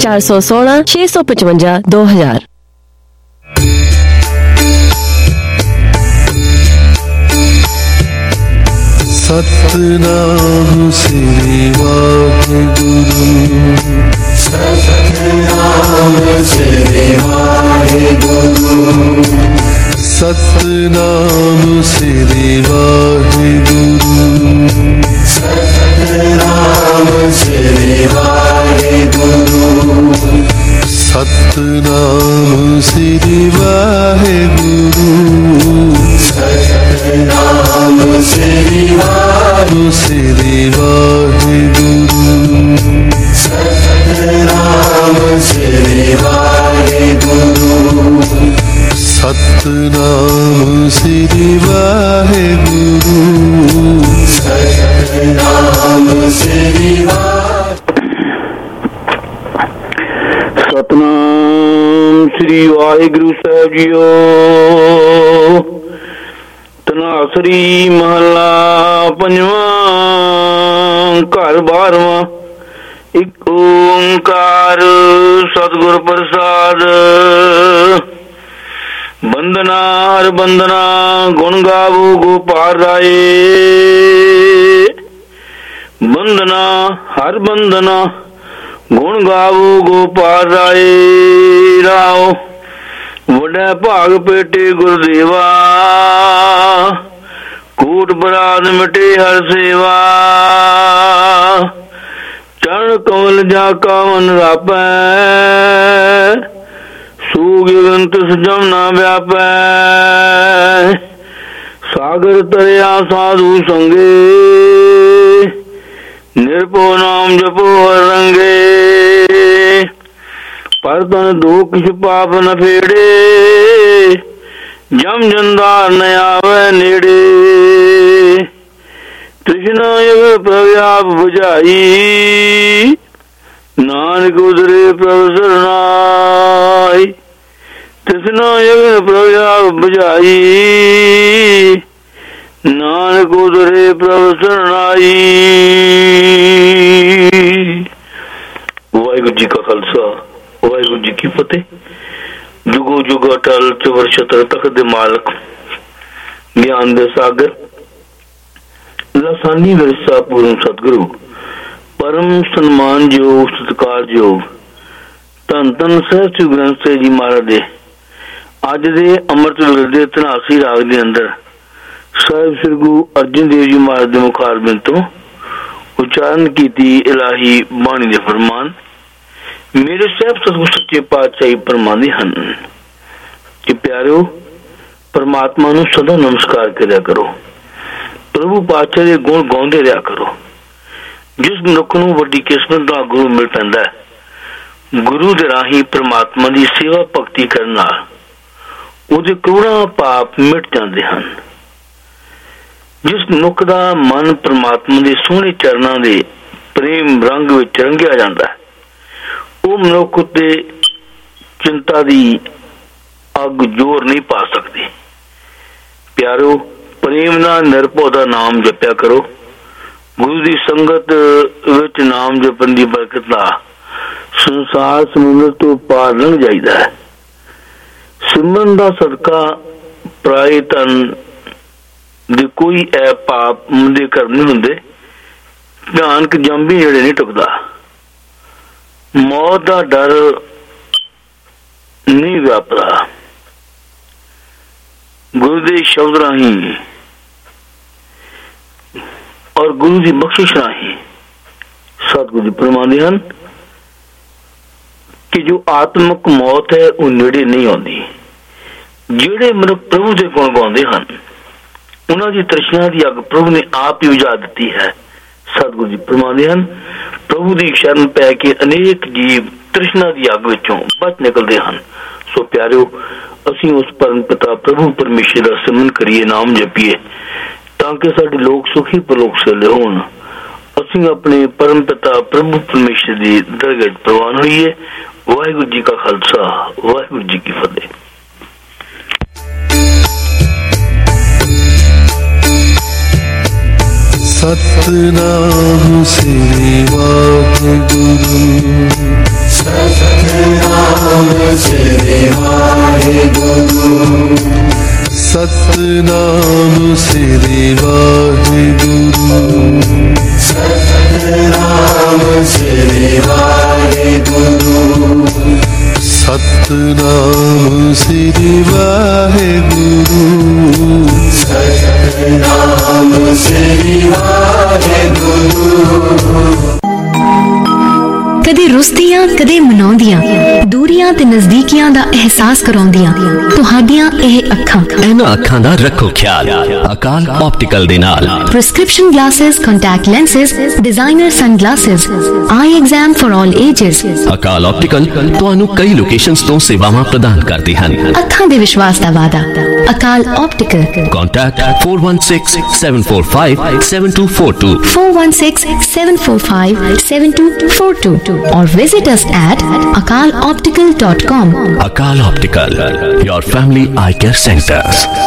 416 655 2000। सतनाम श्री वाहिगुरु, सतनाम श्री वाहिगुरु, सतनाम श्री वाहिगुरु, सतनाम श्री वाहिगुरु, सतनाम श्री वाहिगुरु, सतनाम श्री वाहिगुरु, श्री वाहिगुरु, सतनाम श्री वाहिगुरु, सतनाम श्री वाहिगुरु, सतनाम श्री सतनाम श्री वाहिगुरु साहब जीओ। तनासरी महला पंजवा, घर 12वां। एक ओंकार सतगुर प्रसाद। बंदना हर बंदना गुण गावो गोपाल राय। बंदना हर बंदना गुण गावो गोपाल राय। राव वड्डा भाग पेटे गुरदेवा, कूट बराद मिटे हर सेवा। चरण कमल जाका मन रापै, सूग युगंत सजम ना व्यापै। सागर तरया साधु संगे, निर्भो नाम जपो हर रंगे। पर तन दो किछ पाप न फेड़े, जम जंदार न आवे नेड़े। तृष्णा युग प्रव्याप बुझाई, नानक उदरे प्रभु शरणाई। तृष्णा युग प्रव्याप बुझाई, नानक उदरे प्रभु शरणाई। वाहिगुरु जी का खालसा, वाहिगुरु जी की फतेह। जुगो जुग अटल चवर छतर तख्त दे मालक, ज्ञान दे सागर, लासानी विरसा पूर्ण सतगुरु, परम सन्मान योग सत्कार योग धन धन सहज श्री ग्रंथ साहिब जी महाराज दे अज दे अमृत वेले दे धनासी राग दे अंदर साहिब श्री गुरु अर्जन देव जी महाराज दे मुखारबिंद तो उच्चारण कीती इलाही बाणी दे फरमान। मेरे साहब सतगुरु सच्चे पातशाही फरमांदे हन कि प्यारिओ, परमात्मा नूं सदा नमस्कार करिया करो, प्रभु पातशाह दे गुण गाउंदे रहा करो। जिस मनुख नूं वड्डी किस्मत दा गुरु मिल पैंदा है, गुरु दे राही परमात्मा दी सेवा भगती करन नाल उहदे करोड़ां पाप मिट जांदे हन। जिस मनुख दा मन परमात्मा दे सोहणे चरणां दे प्रेम रंग विच रंगिया जांदा है, ਉਹ ਮਨੁੱਖ ਉੱਤੇ चिंता दी अग जोर नहीं पा सकती। प्यारो, प्रेम नाल निरभौ दा नाम जपया करो। गुरु दी संगत विच नाम जपन दी बरकत दा संसार समुद्र तो पार लंघ जाईदा है। सिमरन दा सदका पराए धन दे कोई ऐ पाप मुंदे कर नहीं हुंदे। भयानक जम भी नेड़े नहीं टुकदा। मौत का डर नहीं व्यापदा। गुरु के शब्द राही और गुरु की बख्शिश राही सतगुरु जी फरमांदे हन कि जो आत्मक मौत है वो नेड़े नहीं आती। जिहड़े मनुख प्रभु के गुण गाउंदे हन, उन्हां दी तृष्णा की अग प्रभु ने आप ही बुझा दी है। सतगुरु जी फरमांदे हन, प्रभु की शरण पै के अनेक जीव तृष्णा की अग विचों बच निकलते हैं। सो प्यारिओ, असीं उस परम पिता प्रभु परमेश्वर का सिमरन करिए, नाम जपीए, ताकि साडे लोग सुखी परलोक सेले होण। असीं अपने परम पिता प्रभु परमेश्वर की दरगाह प्रवान होइए। वाहिगुरू जी का खालसा, वाहिगुरू जी की फतेह। सतनाम श्री वाहिगुरु, सतनाम श्री वाहेगुरु सतनाम श्री वाहेगुरु सतनाम श्री वाहेगुरु सतनाम श्री वाहेगुरु सतनाम श्री वाहेगुरु। कदे रुसदियां कदे मनाउंदियां दूरियां ते नजदीकियां दा एहसास कराउंदियां तुहाडियां ਇਹ ਅੱਖਾਂ ਇਹਨਾਂ ਅੱਖਾਂ ਦਾ ਰੱਖੋ ਖਿਆਲ ਅਕਾਲ ਆਪਟੀਕਲ ਦੇ ਨਾਲ। prescription glasses, contact lenses, designer sunglasses, eye exam for all ages। Akal optical ਤੁਹਾਨੂੰ ਕਈ ਲੋਕੇਸ਼ਨਸ ਤੋਂ ਸੇਵਾਵਾਂ ਪ੍ਰਦਾਨ ਕਰਦੇ ਹਨ। ਅੱਖਾਂ ਦੇ ਵਿਸ਼ਵਾਸ ਦਾ ਵਾਅਦਾ Akal optical. Contact 416-745-7242 416-745-7242 or visit us at akaloptical.com। Akal Optical, your family eye care center।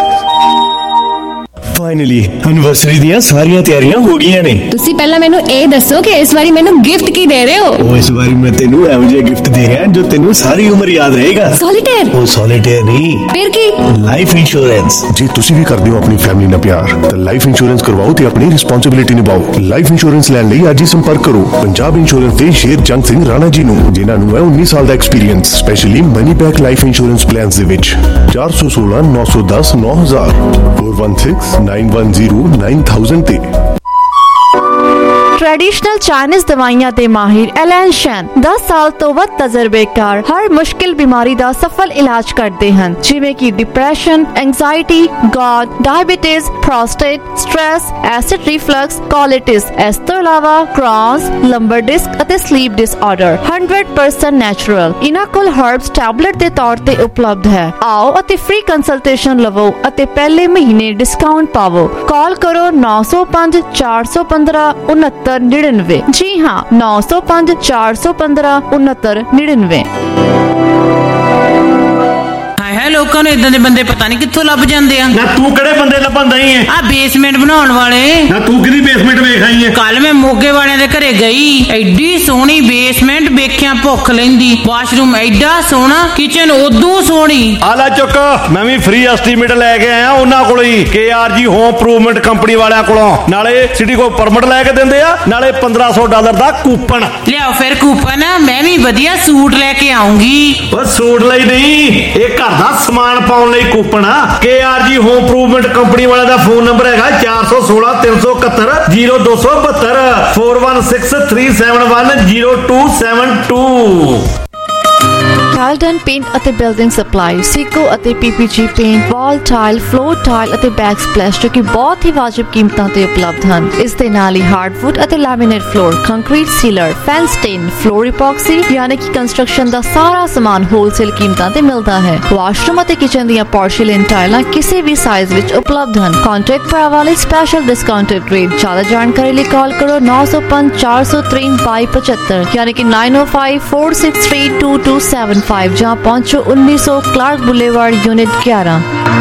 Finally anniversary ਦੀਆਂ ਸਾਰੀਆਂ ਤਿਆਰੀਆਂ ਹੋ ਗਈਆਂ ਨੇ। ਤੁਸੀਂ ਪਹਿਲਾਂ ਮੈਨੂੰ ਇਹ ਦੱਸੋ ਕਿ ਇਸ ਵਾਰੀ ਮੈਨੂੰ ਗਿਫਟ ਕੀ ਦੇ ਰਹੇ ਹੋ? ਉਹ ਇਸ ਵਾਰੀ ਮੈਂ ਤੈਨੂੰ ਇਹੋ ਜਿਹਾ ਗਿਫਟ ਦੇ ਰਿਹਾ ਜੋ ਤੈਨੂੰ ਸਾਰੀ ਉਮਰ ਯਾਦ ਰਹੇਗਾ। ਸੋਲੀਟੇਅਰ? ਉਹ ਸੋਲੀਟੇਅਰ ਨਹੀਂ, ਫਿਰ ਕੀ? Life insurance. ਜੇ ਤੁਸੀਂ ਵੀ ਕਰਦੇ ਹੋ ਆਪਣੀ ਫੈਮਿਲੀ ਨਾਲ ਪਿਆਰ ਤਾਂ ਲਾਈਫ ਇੰਸ਼ੋਰੈਂਸ ਕਰਵਾਓ ਤੇ ਆਪਣੀ ਰਿਸਪੌਂਸਿਬਿਲਿਟੀ ਨਿਭਾਓ। ਲਾਈਫ ਇੰਸ਼ੋਰੈਂਸ ਲੈਣ ਲਈ ਅੱਜ ਹੀ ਸੰਪਰਕ ਕਰੋ ਪੰਜਾਬ ਇੰਸ਼ੋਰੈਂਸ ਦੇ ਸ਼ੇਰਜੰਗ ਸਿੰਘ ਰਾਣਾ ਜੀ ਨੂੰ, ਜਿਨ੍ਹਾਂ ਨੂੰ ਹੈ 19 ਸਾਲ ਦਾ experience specially money back life insurance plans ਦੇ ਵਿੱਚ। 416 910 9000 416 910 9000 ਤੇ। ट्रेडिशनल चाइनीज दवाइयां दे माहिर एलन शैन 10 साल तो वध तजर्बेकार हर मुश्किल बीमारी दा सफल इलाज करते हैं, जिवें कि depression, anxiety, gout, diabetes, prostate, stress, acid reflux, colitis. इस तो इलावा क्रॉन्स, लंबर डिस्क अते स्लीप डिसऑर्डर 100% नेचुरल इन्हां कोल हर्ब्स टैबलेट दे तौर ते उपलब्ध है। आओ अते फ्री कंसल्टेशन लवो अते पहले महीने डिस्काउंट पावो। कॉल करो 905 415 6999। जी हाँ, 905 415 6999। ਹੈ ਲੋਕਾਂ ਨੂੰ ਇਦਾਂ ਦੇ ਬੰਦੇ ਪਤਾ ਨਹੀਂ ਕਿੱਥੋਂ ਲੱਭ ਜਾਂਦੇ ਆ। ਨਾ ਤੂੰ ਕਿਹੜੇ ਬੰਦੇ ਲੱਭਣ ਦਈ ਐ? ਆ ਬੇਸਮੈਂਟ ਬਣਾਉਣ ਵਾਲੇ। ਨਾ ਤੂੰ ਕਿਹਦੀ ਬੇਸਮੈਂਟ ਵੇਖ ਆਈ ਐ? ਕੱਲ ਮੈਂ ਮੋਗੇ ਵਾਲਿਆਂ ਦੇ ਘਰੇ ਗਈ, ਐਡੀ ਸੋਹਣੀ ਬੇਸਮੈਂਟ ਵੇਖਿਆ ਭੁੱਖ ਲੈਂਦੀ। ਵਾਸ਼ਰੂਮ ਐਡਾ ਸੋਹਣਾ, ਕਿਚਨ ਉਦੋਂ ਸੋਹਣੀ। ਆ ਲੈ ਚੁੱਕ, ਮੈਂ ਵੀ ਫ੍ਰੀ ਐਸਟੀਮੇਟ ਲੈ ਕੇ ਆਇਆ ਉਹਨਾਂ ਕੋਲੋਂ ਹੀ, KRG ਹੋਮ ਇੰਪਰੂਵਮੈਂਟ ਕੰਪਨੀ ਵਾਲਿਆਂ ਕੋਲੋਂ। ਨਾਲੇ ਸਿਟੀ ਕੋ ਪਰਮਿਟ ਲੈ ਕੇ ਦਿੰਦੇ ਆ, ਨਾਲੇ $1500 ਦਾ ਕੂਪਨ। ਲਿਆਓ ਫਿਰ ਕੂਪਨ, ਮੈਂ ਵੀ ਵਧੀਆ ਸੂਟ ਲੈ ਕੇ ਆਉਂਗੀ। ਉਹ ਸੂਟ ਲਈ ਨਹੀਂ, ਇਹ ਘਰ ਦਾ ਸਮਾਨ ਪਾਉਣ ਲਈ ਕੂਪਨ ਆ। KRG ਹੋਮ ਇੰਪਰੂਵਮੈਂਟ ਕੰਪਨੀ ਵਾਲਾ ਦਾ ਫੋਨ ਨੰਬਰ ਹੈਗਾ 416 371 0272 416 371 0272। Carlton Paint ਅਤੇ ਬਿਲਡਿੰਗ ਸਪਲਾਈ, ਸੀਕੋ ਅਤੇ PPG paint, wall tile, floor tile ਅਤੇ ਬੈਕ ਸਪਲੈਸ਼ ਜੋ ਕਿ ਬਹੁਤ ਹੀ ਵਾਜਿਬ ਕੀਮਤਾਂ ਤੇ ਉਪਲਬਧ ਹਨ। ਇਸ ਦੇ ਨਾਲ ਹੀ ਹਾਰਡਵੁੱਡ ਅਤੇ laminate floor, concrete sealer, fence stain, floor epoxy ਯਾਨੀ ਕਿ ਕੰਸਟਰਕਸ਼ਨ ਦਾ ਸਾਰਾ ਸਮਾਨ ਹੋਲਸੇਲ ਕੀਮਤਾਂ ਤੇ ਮਿਲਦਾ ਹੈ। ਵਾਸ਼ਰੂਮ ਅਤੇ ਕਿਚਨ ਦੀਆਂ ਪੋਰਸਿਲੇਨ ਟਾਈਲਾਂ ਕਿਸੇ ਵੀ ਸਾਈਜ਼ ਵਿੱਚ ਉਪਲਬਧ ਹਨ। ਕੰਟੈਕਟ ਭਰਾਵਾਂ ਲਈ ਸਪੈਸ਼ਲ ਡਿਸਕਾਊਂਟਡ ਰੇਟ। ਜ਼ਿਆਦਾ ਜਾਣਕਾਰੀ ਲਈ ਕਾਲ ਕਰੋ 905 463 2275 ਯਾਨੀ ਕਿ 905 463 2275 ਜਾਂ ਪਹੁੰਚੋ 1900 ਕਲਾਰਕ ਬੁਲੇਵਾਰਡ ਯੂਨਿਟ 11।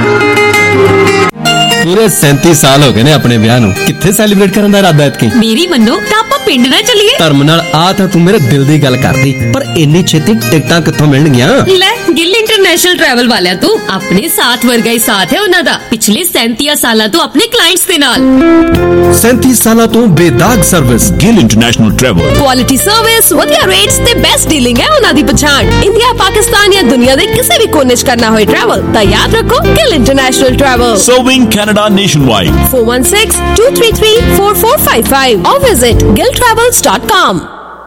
पूरे 37 साल हो गए ने अपने ब्याह नूं, कित्थे सैलीब्रेट करन दा इरादा ऐतकी? मेरी मन्नो तां आपां पिंड ना चलिए। धर्म नाल आ तां तू मेरे दिल दी गल करदी, पर इन्नी छेती टिकटां कित्थों मिलणगीਆਂ? ले गिल इंटरनेशनल ट्रैवल वालियां तो अपने साथ वर्गा ही साथ है उन्हां दा पिछले 37 सालां तो अपने क्लाइंट्स दे नाल। 37 सालां तो बेदाग service Gill international travel. Quality service, वधिया रेट्स ते बेस्ट डीलिंग है उन्हां दी पहचान। इंडिया, पाकिस्तान या दुनिया दे किसी भी कोने च करना होए ट्रैवल तां याद रखो Gill international travel. Serving Canada nationwide. 416-233-4455 or visit giltravels.com।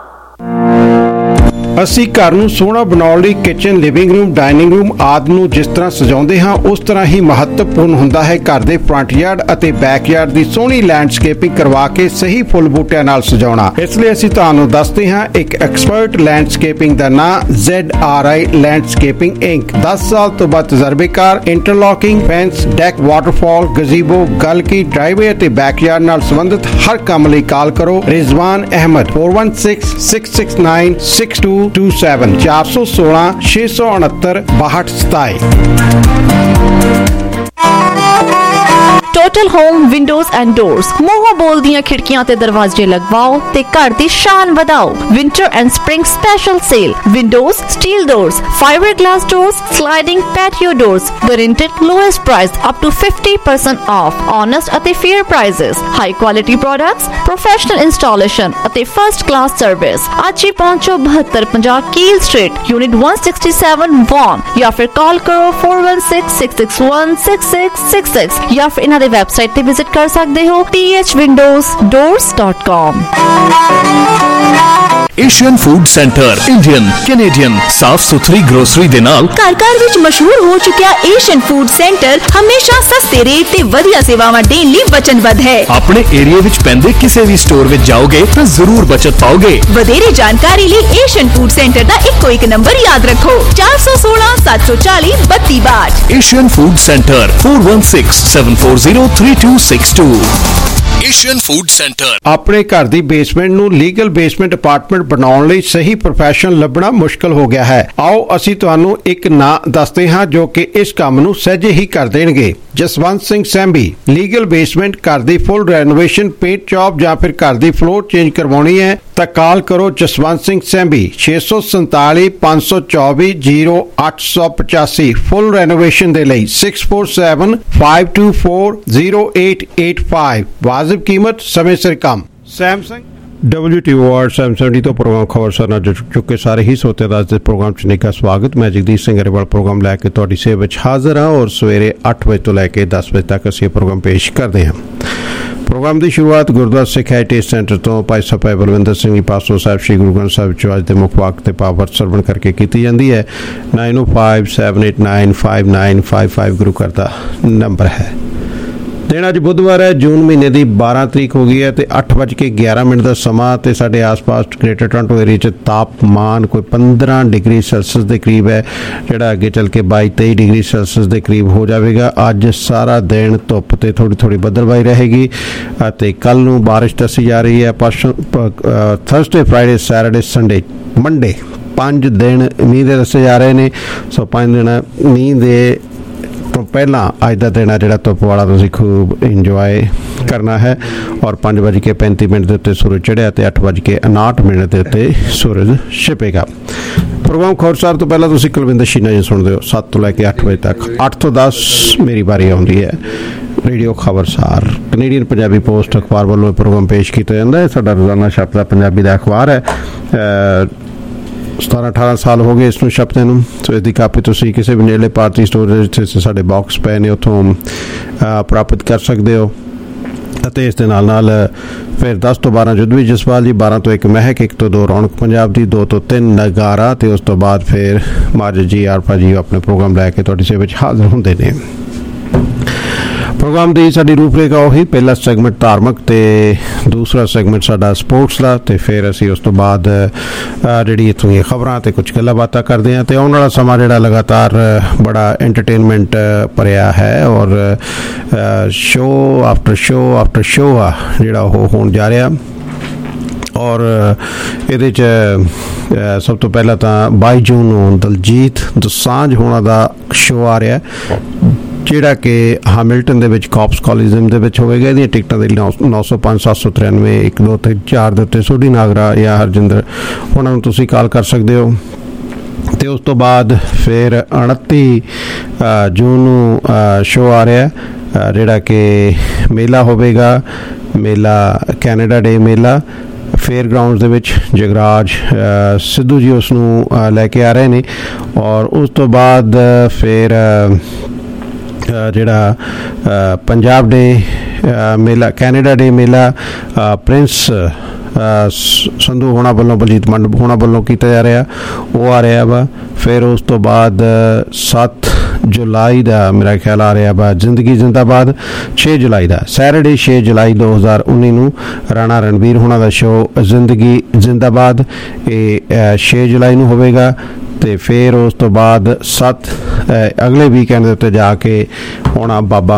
ਅਸੀਂ ਘਰ ਨੂੰ ਸੋਹਣਾ ਬਣਾਉਣ ਲਈ kitchen, living room, dining room ਆਦਿ ਨੂੰ ਜਿਸ ਤਰ੍ਹਾਂ ਸਜਾਉਂਦੇ ਹਾਂ ਉਸ ਤਰ੍ਹਾਂ ਹੀ ਮਹੱਤਵਪੂਰਨ ਹੁੰਦਾ ਹੈ ਘਰ ਦੇ ਫਰੰਟ ਯਾਰਡ ਅਤੇ ਬੈਕ ਯਾਰਡ ਦੀ ਸੋਹਣੀ ਲੈਂਡਸਕੇਪਿੰਗ ਕਰਵਾ ਕੇ ਸਹੀ ਫੁੱਲ ਬੂਟਿਆਂ ਨਾਲ ਸਜਾਉਣਾ। ਇਸ ਲਈ ਅਸੀਂ ਤੁਹਾਨੂੰ ਦੱਸਦੇ ਹਾਂ ਇੱਕ ਐਕਸਪਰਟ ਲੈਂਡਸਕੇਪਿੰਗ ਦਾ ਨਾਮ ZRI ਲੈਂਡਸਕੇਪਿੰਗ ਇੰਕ। 10 ਸਾਲ ਤੋਂ ਵੱਧ ਤਜਰਬੇਕਾਰ interlocking, fence, deck, waterfall, gazebo, ਗਲਕੀ, ਡਰਾਈਵੇ ਅਤੇ ਬੈਕ ਯਾਰਡ ਨਾਲ ਸੰਬੰਧਿਤ ਹਰ ਕੰਮ ਲਈ ਕਾਲ ਕਰੋ Rizwan Ahmed 416-669 6227 416 669 6227। Total home windows and doors, ਮੂੰਹੋਂ ਬੋਲਦੀਆਂ ਖਿੜਕੀਆਂ ਤੇ ਦਰਵਾਜ਼ੇ ਲਗਵਾਓ ਤੇ ਘਰ ਦੀ ਸ਼ਾਨ ਵਧਾਓ। Winter and spring special sale, windows, steel doors, fibreglass doors, sliding patio doors, guaranteed lowest price up to 50% off, honest ਅਤੇ fair prices, high quality products, professional installation ਅਤੇ ਫਰਸਟ ਕਲਾਸ ਸਰਵਿਸ। ਅੱਜ ਹੀ ਪਹੁੰਚੋ 7250 ਕੀਲ street, unit 167 won, ਜਾਂ ਫਿਰ ਕਾਲ ਕਰੋ 4166616666 ਜਾਂ ਫਿਰ ਇਹਨਾਂ ਦੇ ਵੈਬਸਾਈਟ ਤੇ ਵਿਜ਼ਿਟ ਕਰ ਸਕਦੇ ਹੋ thwindowsdoors.com। Asian food centre Indian Canadian ਸਾਫ ਸੁਥਰੀ ਗਰੋਸਰੀ ਦੇ ਨਾਲ ਘਰ ਵਿੱਚ ਮਸ਼ਹੂਰ ਹੋ ਚੁੱਕਿਆ ਏਸ਼ੀਅਨ ਫੂਡ ਸੈਂਟਰ ਹਮੇਸ਼ਾ ਸਸਤੇ ਰੇਟ ਤੇ ਵਧੀਆ ਸੇਵਾਵਾਂ ਦੇਣ ਲਈ ਵਚਨਬੱਧ ਹੈ। ਆਪਣੇ ਏਰੀਆ ਵਿੱਚ ਪੈਂਦੇ ਕਿਸੇ ਵੀ ਸਟੋਰ ਵਿੱਚ ਜਾਓਗੇ ਤਾਂ ਜ਼ਰੂਰ ਬਚਤ ਪਾਓਗੇ। ਵਧੇਰੇ ਜਾਣਕਾਰੀ ਲਈ ਏਸ਼ੀਅਨ ਫੂਡ ਸੈਂਟਰ ਦਾ ਇੱਕੋ ਇੱਕ ਨੰਬਰ ਯਾਦ ਰੱਖੋ 416 740 3262। Asian food centre 4167403262। Asian food centre. ਆਪਣੇ ਘਰ ਦੀ ਬੇਸਮੈਂਟ ਨੂੰ ਲੀਗਲ ਬੇਸਮੈਂਟ ਅਪਾਰਟਮੈਂਟ ਬਣਾਉਣ ਲਈ ਸਹੀ ਪ੍ਰੋਫੈਸ਼ਨਲ ਲੱਭਣਾ ਮੁਸ਼ਕਲ ਹੋ ਗਿਆ ਹੈ। ਆਓ ਅਸੀਂ ਤੁਹਾਨੂੰ ਇੱਕ ਨਾਂ ਦੱਸਦੇ ਹਾਂ ਜੋ ਕਿ ਇਸ ਕੰਮ ਨੂੰ ਸਹਿਜੇ ਹੀ ਕਰ ਦੇਣਗੇ। ਜਸਵੰਤ ਸਿੰਘ ਸੈਂਬੀ, ਲੀਗਲ ਬੇਸਮੈਂਟ, ਘਰ ਦੀ ਫੁੱਲ ਰੈਨੋਵੇਸ਼ਨ, ਪੇਂਟ ਜੌਬ ਜਾਂ ਫਿਰ ਘਰ ਦੀ ਫਲੋਰ ਚੇਂਜ ਕਰਵਾਉਣੀ ਹੈ ਤਾਂ ਕਾਲ ਕਰੋ ਜਸਵੰਤ ਸਿੰਘ ਸੈਂਬੀ 647 524 0885। ਫੁੱਲ ਰੈਨੋਵੇਸ਼ਨ ਦੇ ਲਈ 647 524 0885। ਵਾਜਿਬ ਕੀਮਤ, ਸਮੇਂ ਸਿਰ ਕੰਮ। ਸੈਮਸੰਗ WTO ਅਵਾਰਡ 770 ਤੋਂ ਪ੍ਰੋਗਰਾਮ ਖਬਰ ਸਰ ਨਾਲ ਜੁੜ ਚੁੱਕੇ ਸਾਰੇ ਹੀ ਸੋਤੇ ਦਾ ਅੱਜ ਦੇ ਪ੍ਰੋਗਰਾਮ 'ਚ ਨਿੱਘਾ ਸਵਾਗਤ। ਮੈਂ ਜਗਦੀਸ਼ ਸਿੰਘ ਅਰੇਵਾਲ ਪ੍ਰੋਗਰਾਮ ਲੈ ਕੇ ਤੁਹਾਡੀ ਸੇਵਾ ਵਿੱਚ ਹਾਜ਼ਰ ਹਾਂ ਔਰ ਸਵੇਰੇ 8 ਵਜੇ ਤੋਂ ਲੈ ਕੇ 10 ਵਜੇ ਤੱਕ ਅਸੀਂ ਇਹ ਪ੍ਰੋਗਰਾਮ ਪੇਸ਼ ਕਰਦੇ ਹਾਂ। ਪ੍ਰੋਗਰਾਮ ਦੀ ਸ਼ੁਰੂਆਤ ਗੁਰਦੁਆਰਾ ਸਿੱਖ ਹੈਰੀਟੇਜ ਸੈਂਟਰ ਤੋਂ ਭਾਈ ਸਾਹਿਬ ਬਲਵਿੰਦਰ ਸਿੰਘ ਜੀ ਪਾਸਟਰ ਸਾਹਿਬ ਸ਼੍ਰੀ ਗੁਰੂ ਗ੍ਰੰਥ ਸਾਹਿਬ ਚੋਂ ਅੱਜ ਦੇ ਮੁੱਖ ਵਾਕ ਤੇ ਪਾਵਰ ਸਰਵਣ ਕਰਕੇ ਕੀਤੀ ਜਾਂਦੀ ਹੈ। 9057895955 ਗੁਰੂ ਘਰ ਦਾ ਨੰਬਰ ਹੈ। ਦਿਨ ਅੱਜ ਬੁੱਧਵਾਰ ਹੈ, ਜੂਨ ਮਹੀਨੇ ਦੀ 12 ਤਰੀਕ ਹੋ ਗਈ ਹੈ ਤੇ 8:11 ਦਾ ਸਮਾਂ ਤੇ ਸਾਡੇ ਆਸ-ਪਾਸ ਗ੍ਰੇਟਰ ਟੋਰਾਂਟੋ ਏਰੀਆ 'ਚ ਤਾਪਮਾਨ ਕੋਈ 15 ਡਿਗਰੀ ਸੈਲਸੀਅਸ ਦੇ ਕਰੀਬ ਹੈ, ਜਿਹੜਾ ਅੱਗੇ ਚੱਲ ਕੇ 22-23 ਡਿਗਰੀ ਸੈਲਸੀਅਸ ਦੇ ਕਰੀਬ ਹੋ ਜਾਵੇਗਾ। ਅੱਜ ਸਾਰਾ ਦਿਨ ਧੁੱਪ ਤੇ ਥੋੜੀ ਬੱਦਲਵਾਈ ਰਹੇਗੀ ਅਤੇ ਕੱਲ ਨੂੰ ਬਾਰਿਸ਼ ਦੱਸੀ ਜਾ ਰਹੀ ਹੈ। Thursday, Friday, Saturday, Sunday, Monday 5 ਦਿਨ ਮੀਂਹ ਦੇ ਦੱਸੇ ਜਾ ਰਹੇ ਨੇ। ਸੋ 5 ਦਿਨ ਮੀਂਹ ਦੇ ਤੋਂ ਪਹਿਲਾਂ ਅੱਜ ਦਾ ਦਿਨ ਆ ਜਿਹੜਾ ਧੁੱਪ ਵਾਲਾ ਤੁਸੀਂ ਖੂਬ ਇੰਜੋਏ ਕਰਨਾ ਹੈ ਔਰ 5:35 ਦੇ ਉੱਤੇ ਸੂਰਜ ਚੜ੍ਹਿਆ ਤੇ 8:59 ਦੇ ਉੱਤੇ ਸੂਰਜ ਛਿਪੇਗਾ। ਪ੍ਰੋਗਰਾਮ ਖਬਰਸਾਰ ਤੋਂ ਪਹਿਲਾਂ ਤੁਸੀਂ ਕੁਲਵਿੰਦਰ ਸ਼ੀਨਾ ਜੀ ਸੁਣਦੇ ਹੋ 7 ਤੋਂ ਲੈ ਕੇ 8 ਵਜੇ ਤੱਕ। 8 ਤੋਂ 10 ਮੇਰੀ ਵਾਰੀ ਆਉਂਦੀ ਹੈ। Radio Khabarsar Canadian Punjabi Post ਅਖਬਾਰ ਵੱਲੋਂ ਪ੍ਰੋਗਰਾਮ ਪੇਸ਼ ਕੀਤਾ ਜਾਂਦਾ ਹੈ। ਸਾਡਾ ਰੋਜ਼ਾਨਾ ਛਪਦਾ ਪੰਜਾਬੀ ਦਾ ਅਖਬਾਰ ਹੈ। 17-18 ਸਾਲ ਹੋ ਗਏ ਇਸ ਨੂੰ ਛਪਦੇ ਨੂੰ। ਸੋ ਇਸ ਦੀ ਕਾਪੀ ਤੁਸੀਂ ਕਿਸੇ ਵੀ ਨੇੜਲੇ ਭਾਰਤੀ ਸਟੋਰ ਜਿੱਥੇ ਸਾਡੇ ਬਾਕਸ ਪਏ ਨੇ ਉੱਥੋਂ ਪ੍ਰਾਪਤ ਕਰ ਸਕਦੇ ਹੋ। ਅਤੇ ਇਸ ਦੇ ਨਾਲ ਫਿਰ 10 ਤੋਂ 12 ਜੁਦਵੀ ਜਸਪਾਲ ਜੀ, 12 ਤੋਂ 1 ਮਹਿਕ, 1 ਤੋਂ 2 ਰੌਣਕ ਪੰਜਾਬ ਦੀ, 2 ਤੋਂ 3 ਨਗਾਰਾ ਤੇ ਉਸ ਤੋਂ ਬਾਅਦ ਫਿਰ ਮਾਜਦ ਜੀ ਆਰਪਾ ਜੀ ਆਪਣੇ ਪ੍ਰੋਗਰਾਮ ਲੈ ਕੇ ਤੁਹਾਡੀ ਸੇਵਾ ਵਿੱਚ ਹਾਜ਼ਰ ਹੁੰਦੇ ਨੇ। ਪ੍ਰੋਗਰਾਮ ਦੀ ਸਾਡੀ ਰੂਪਰੇਖਾ ਉਹੀ, ਪਹਿਲਾ ਸੈਗਮੈਂਟ ਧਾਰਮਿਕ ਤੇ ਦੂਸਰਾ ਸੈਗਮੈਂਟ ਸਾਡਾ ਸਪੋਰਟਸ ਦਾ ਤੇ ਫਿਰ ਅਸੀਂ ਉਸ ਤੋਂ ਬਾਅਦ ਜਿਹੜੀ ਇੱਥੋਂ ਦੀਆਂ ਖਬਰਾਂ ਤੇ ਕੁਝ ਗੱਲਾਂ ਬਾਤਾਂ ਕਰਦੇ ਹਾਂ ਤੇ ਆਉਣ ਵਾਲਾ ਸਮਾਂ ਜਿਹੜਾ ਲਗਾਤਾਰ ਬੜਾ ਐਂਟਰਟੇਨਮੈਂਟ ਭਰਿਆ ਹੈ ਔਰ ਸ਼ੋਅ ਆਫਟਰ ਸ਼ੋਅ ਆ ਜਿਹੜਾ ਉਹ ਹੋਣ ਜਾ ਰਿਹਾ। ਔਰ ਇਹਦੇ 'ਚ ਸਭ ਤੋਂ ਪਹਿਲਾਂ ਤਾਂ 22 ਜੂਨ ਨੂੰ ਦਲਜੀਤ ਦੋਸਾਂਝ ਹੋਣਾ ਦਾ ਸ਼ੋਅ ਆ ਰਿਹਾ ਜਿਹੜਾ ਕਿ ਹੈਮਿਲਟਨ ਦੇ ਵਿੱਚ ਕਾਪਸ ਕਾਲਜਿਜ਼ਮ ਦੇ ਵਿੱਚ ਹੋਵੇਗਾ। ਇਹਦੀਆਂ ਟਿਕਟਾਂ ਦੇ 905 793 1234 ਦੇ ਉੱਤੇ ਸੋਢੀ ਨਾਗਰਾ ਜਾਂ ਹਰਜਿੰਦਰ ਉਹਨਾਂ ਨੂੰ ਤੁਸੀਂ ਕਾਲ ਕਰ ਸਕਦੇ ਹੋ। ਤੇ ਉਸ ਤੋਂ ਬਾਅਦ ਫਿਰ 29 ਜੂਨ ਨੂੰ ਸ਼ੋਅ ਆ ਰਿਹਾ ਜਿਹੜਾ ਕਿ ਮੇਲਾ ਹੋਵੇਗਾ, ਮੇਲਾ ਕੈਨੇਡਾ ਡੇ ਮੇਲਾ ਫੇਅਰ ਗਰਾਊਂਡਸ ਦੇ ਵਿੱਚ। ਜਗਰਾਜ ਸਿੱਧੂ ਜੀ ਉਸ ਨੂੰ ਲੈ ਕੇ ਆ ਰਹੇ ਨੇ। ਔਰ ਉਸ ਤੋਂ ਬਾਅਦ ਫਿਰ ਜਿਹੜਾ ਪੰਜਾਬ ਡੇ ਮੇਲਾ, ਕੈਨੇਡਾ ਡੇ ਮੇਲਾ ਪ੍ਰਿੰਸ ਸੰਧੂ ਹੋਣਾ ਵੱਲੋਂ, ਬਲਜੀਤ ਮੰਡ ਹੋਣਾ ਵੱਲੋਂ ਕੀਤਾ ਜਾ ਰਿਹਾ, ਉਹ ਆ ਰਿਹਾ ਵਾ। ਫਿਰ ਉਸ ਤੋਂ ਬਾਅਦ 7 ਜੁਲਾਈ ਦਾ ਮੇਰਾ ਖਿਆਲ ਆ ਰਿਹਾ ਵਾ ਜ਼ਿੰਦਗੀ ਜ਼ਿੰਦਾਬਾਦ। 6 ਜੁਲਾਈ ਦਾ ਸੈਟਰਡੇ 6 ਜੁਲਾਈ 2019 ਨੂੰ ਰਾਣਾ ਰਣਬੀਰ ਹੋਣਾ ਦਾ ਸ਼ੋਅ ਜ਼ਿੰਦਗੀ ਜ਼ਿੰਦਾਬਾਦ ਇਹ 6 ਜੁਲਾਈ ਨੂੰ ਹੋਵੇਗਾ। ਤੇ ਫਿਰ ਉਸ ਤੋਂ ਬਾਅਦ 7 ਅਗਲੇ ਵੀਕਐਂਡ ਦੇ ਉੱਤੇ ਜਾ ਕੇ ਹੋਣਾ ਬਾਬਾ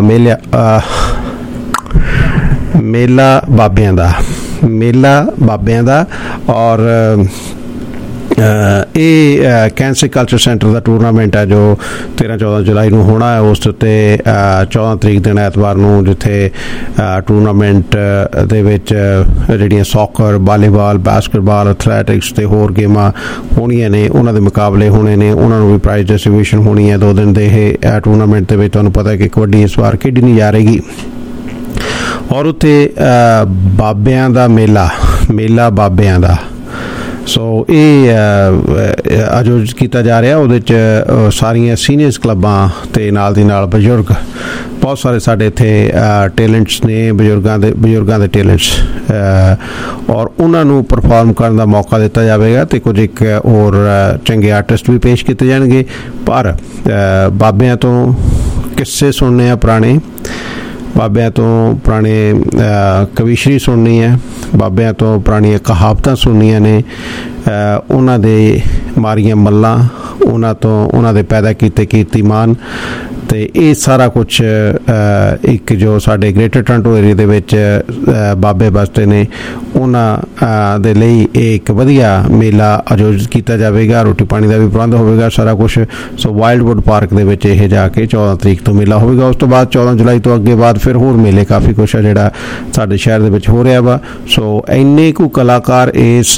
ਮੇਲਾ ਬਾਬਿਆਂ ਦਾ ਔਰ ਇਹ ਕੈਂਸਰ ਕਲਚਰ ਸੈਂਟਰ ਦਾ ਟੂਰਨਾਮੈਂਟ ਹੈ ਜੋ 13-14 ਜੁਲਾਈ ਨੂੰ ਹੋਣਾ ਹੈ। ਉਸ ਉੱਤੇ 14 ਤਰੀਕ ਦਿਨ ਐਤਵਾਰ ਨੂੰ ਜਿੱਥੇ ਟੂਰਨਾਮੈਂਟ ਦੇ ਵਿੱਚ ਜਿਹੜੀਆਂ ਸੌਕਰ, ਵਾਲੀਬਾਲ, ਬਾਸਕਟਬਾਲ, ਐਥਲੈਟਿਕਸ ਅਤੇ ਹੋਰ ਗੇਮਾਂ ਹੋਣੀਆਂ ਨੇ, ਉਹਨਾਂ ਦੇ ਮੁਕਾਬਲੇ ਹੋਣੇ ਨੇ, ਉਹਨਾਂ ਨੂੰ ਵੀ ਪ੍ਰਾਈਜ਼ ਡਿਸਟ੍ਰੀਬਿਊਸ਼ਨ ਹੋਣੀ ਹੈ 2 ਦਿਨ ਦੇ ਇਹ ਟੂਰਨਾਮੈਂਟ ਦੇ ਵਿੱਚ। ਤੁਹਾਨੂੰ ਪਤਾ ਕਿ ਕਬੱਡੀ ਇਸ ਵਾਰ ਖੇਡੀ ਨਹੀਂ ਜਾ ਰਹੀ। ਔਰ ਉੱਥੇ ਬਾਬਿਆਂ ਦਾ ਮੇਲਾ ਬਾਬਿਆਂ ਦਾ ਸੋ ਇਹ ਆਯੋਜਿਤ ਕੀਤਾ ਜਾ ਰਿਹਾ। ਉਹਦੇ 'ਚ ਸਾਰੀਆਂ ਸੀਨੀਅਰਸ ਕਲੱਬਾਂ ਅਤੇ ਨਾਲ ਦੀ ਨਾਲ ਬਜ਼ੁਰਗ, ਬਹੁਤ ਸਾਰੇ ਸਾਡੇ ਇੱਥੇ ਟੈਲੈਂਟਸ ਨੇ, ਬਜ਼ੁਰਗਾਂ ਦੇ ਟੈਲੈਂਟਸ, ਔਰ ਉਹਨਾਂ ਨੂੰ ਪਰਫਾਰਮ ਕਰਨ ਦਾ ਮੌਕਾ ਦਿੱਤਾ ਜਾਵੇਗਾ ਅਤੇ ਕੁਝ ਇੱਕ ਹੋਰ ਚੰਗੇ ਆਰਟਿਸਟ ਵੀ ਪੇਸ਼ ਕੀਤੇ ਜਾਣਗੇ। ਪਰ ਬਾਬਿਆਂ ਤੋਂ ਕਿੱਸੇ ਸੁਣਨੇ ਆ, ਬਾਬਿਆਂ ਤੋਂ ਪੁਰਾਣੇ ਕਵੀਸ਼ਰੀ ਸੁਣਨੀ ਹੈ, ਬਾਬਿਆਂ ਤੋਂ ਪੁਰਾਣੀਆਂ ਕਹਾਵਤਾਂ ਸੁਣਨੀਆਂ ਨੇ, ਉਹਨਾਂ ਦੇ ਮਾਰੀਆਂ ਮੱਲਾਂ, ਉਹਨਾਂ ਦੇ ਪੈਦਾ ਕੀਤੇ ਕੀਰਤੀਮਾਨ, ਅਤੇ ਇਹ ਸਾਰਾ ਕੁਛ ਇੱਕ ਜੋ ਸਾਡੇ ਗ੍ਰੇਟਰ ਟੋਰਾਂਟੋ ਏਰੀਆ ਦੇ ਵਿੱਚ ਬਾਬੇ ਬਸਦੇ ਨੇ ਉਹਨਾਂ ਦੇ ਲਈ ਇਹ ਇੱਕ ਵਧੀਆ ਮੇਲਾ ਆਯੋਜਿਤ ਕੀਤਾ ਜਾਵੇਗਾ। ਰੋਟੀ ਪਾਣੀ ਦਾ ਵੀ ਪ੍ਰਬੰਧ ਹੋਵੇਗਾ ਸਾਰਾ ਕੁਛ। ਸੋ ਵਾਈਲਡਵੁੱਡ ਪਾਰਕ ਦੇ ਵਿੱਚ ਇਹ ਜਾ ਕੇ 14 ਤਰੀਕ ਤੋਂ ਮੇਲਾ ਹੋਵੇਗਾ। ਉਸ ਤੋਂ ਬਾਅਦ 14 ਜੁਲਾਈ ਤੋਂ ਅੱਗੇ ਬਾਅਦ ਫਿਰ ਹੋਰ ਮੇਲੇ ਕਾਫੀ ਕੁਛ ਆ ਜਿਹੜਾ ਸਾਡੇ ਸ਼ਹਿਰ ਦੇ ਵਿੱਚ ਹੋ ਰਿਹਾ ਵਾ। ਸੋ ਇੰਨੇ ਕੁ ਕਲਾਕਾਰ ਇਸ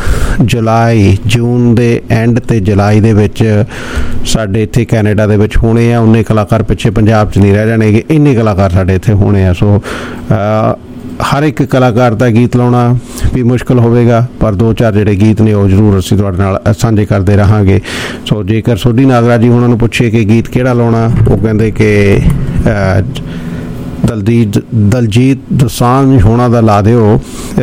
ਜੂਨ ਦੇ ਐਂਡ ਤੇ ਜੁਲਾਈ ਦੇ ਵਿੱਚ ਸਾਡੇ ਇੱਥੇ ਕੈਨੇਡਾ ਦੇ ਵਿੱਚ ਹੋਣੇ ਆ। ਉਨੇ ਕਲਾਕਾਰ ਪਿੱਛੇ ਪੰਜਾਬ 'ਚ ਨਹੀਂ ਰਹਿ ਜਾਣਗੇ, ਇੰਨੇ ਕਲਾਕਾਰ ਸਾਡੇ ਇੱਥੇ ਹੋਣੇ ਆ। ਸੋ ਹਰ ਇੱਕ ਕਲਾਕਾਰ ਦਾ ਗੀਤ ਲਾਉਣਾ ਵੀ ਮੁਸ਼ਕਿਲ ਹੋਵੇਗਾ, ਪਰ 2-4 ਜਿਹੜੇ ਗੀਤ ਨੇ ਉਹ ਜ਼ਰੂਰ ਅਸੀਂ ਤੁਹਾਡੇ ਨਾਲ ਸਾਂਝੇ ਕਰਦੇ ਰਹਾਂਗੇ। ਸੋ ਜੇਕਰ ਸੋਢੀ ਨਾਗਰਾਜ ਜੀ ਉਹਨਾਂ ਨੂੰ ਪੁੱਛੇ ਕਿ ਗੀਤ ਕਿਹੜਾ ਲਾਉਣਾ, ਉਹ ਕਹਿੰਦੇ ਕਿ ਦਲਜੀਤ ਦੋਸਾਂਝ ਹੋਣਾ ਦਾ ਲਾ ਦਿਓ,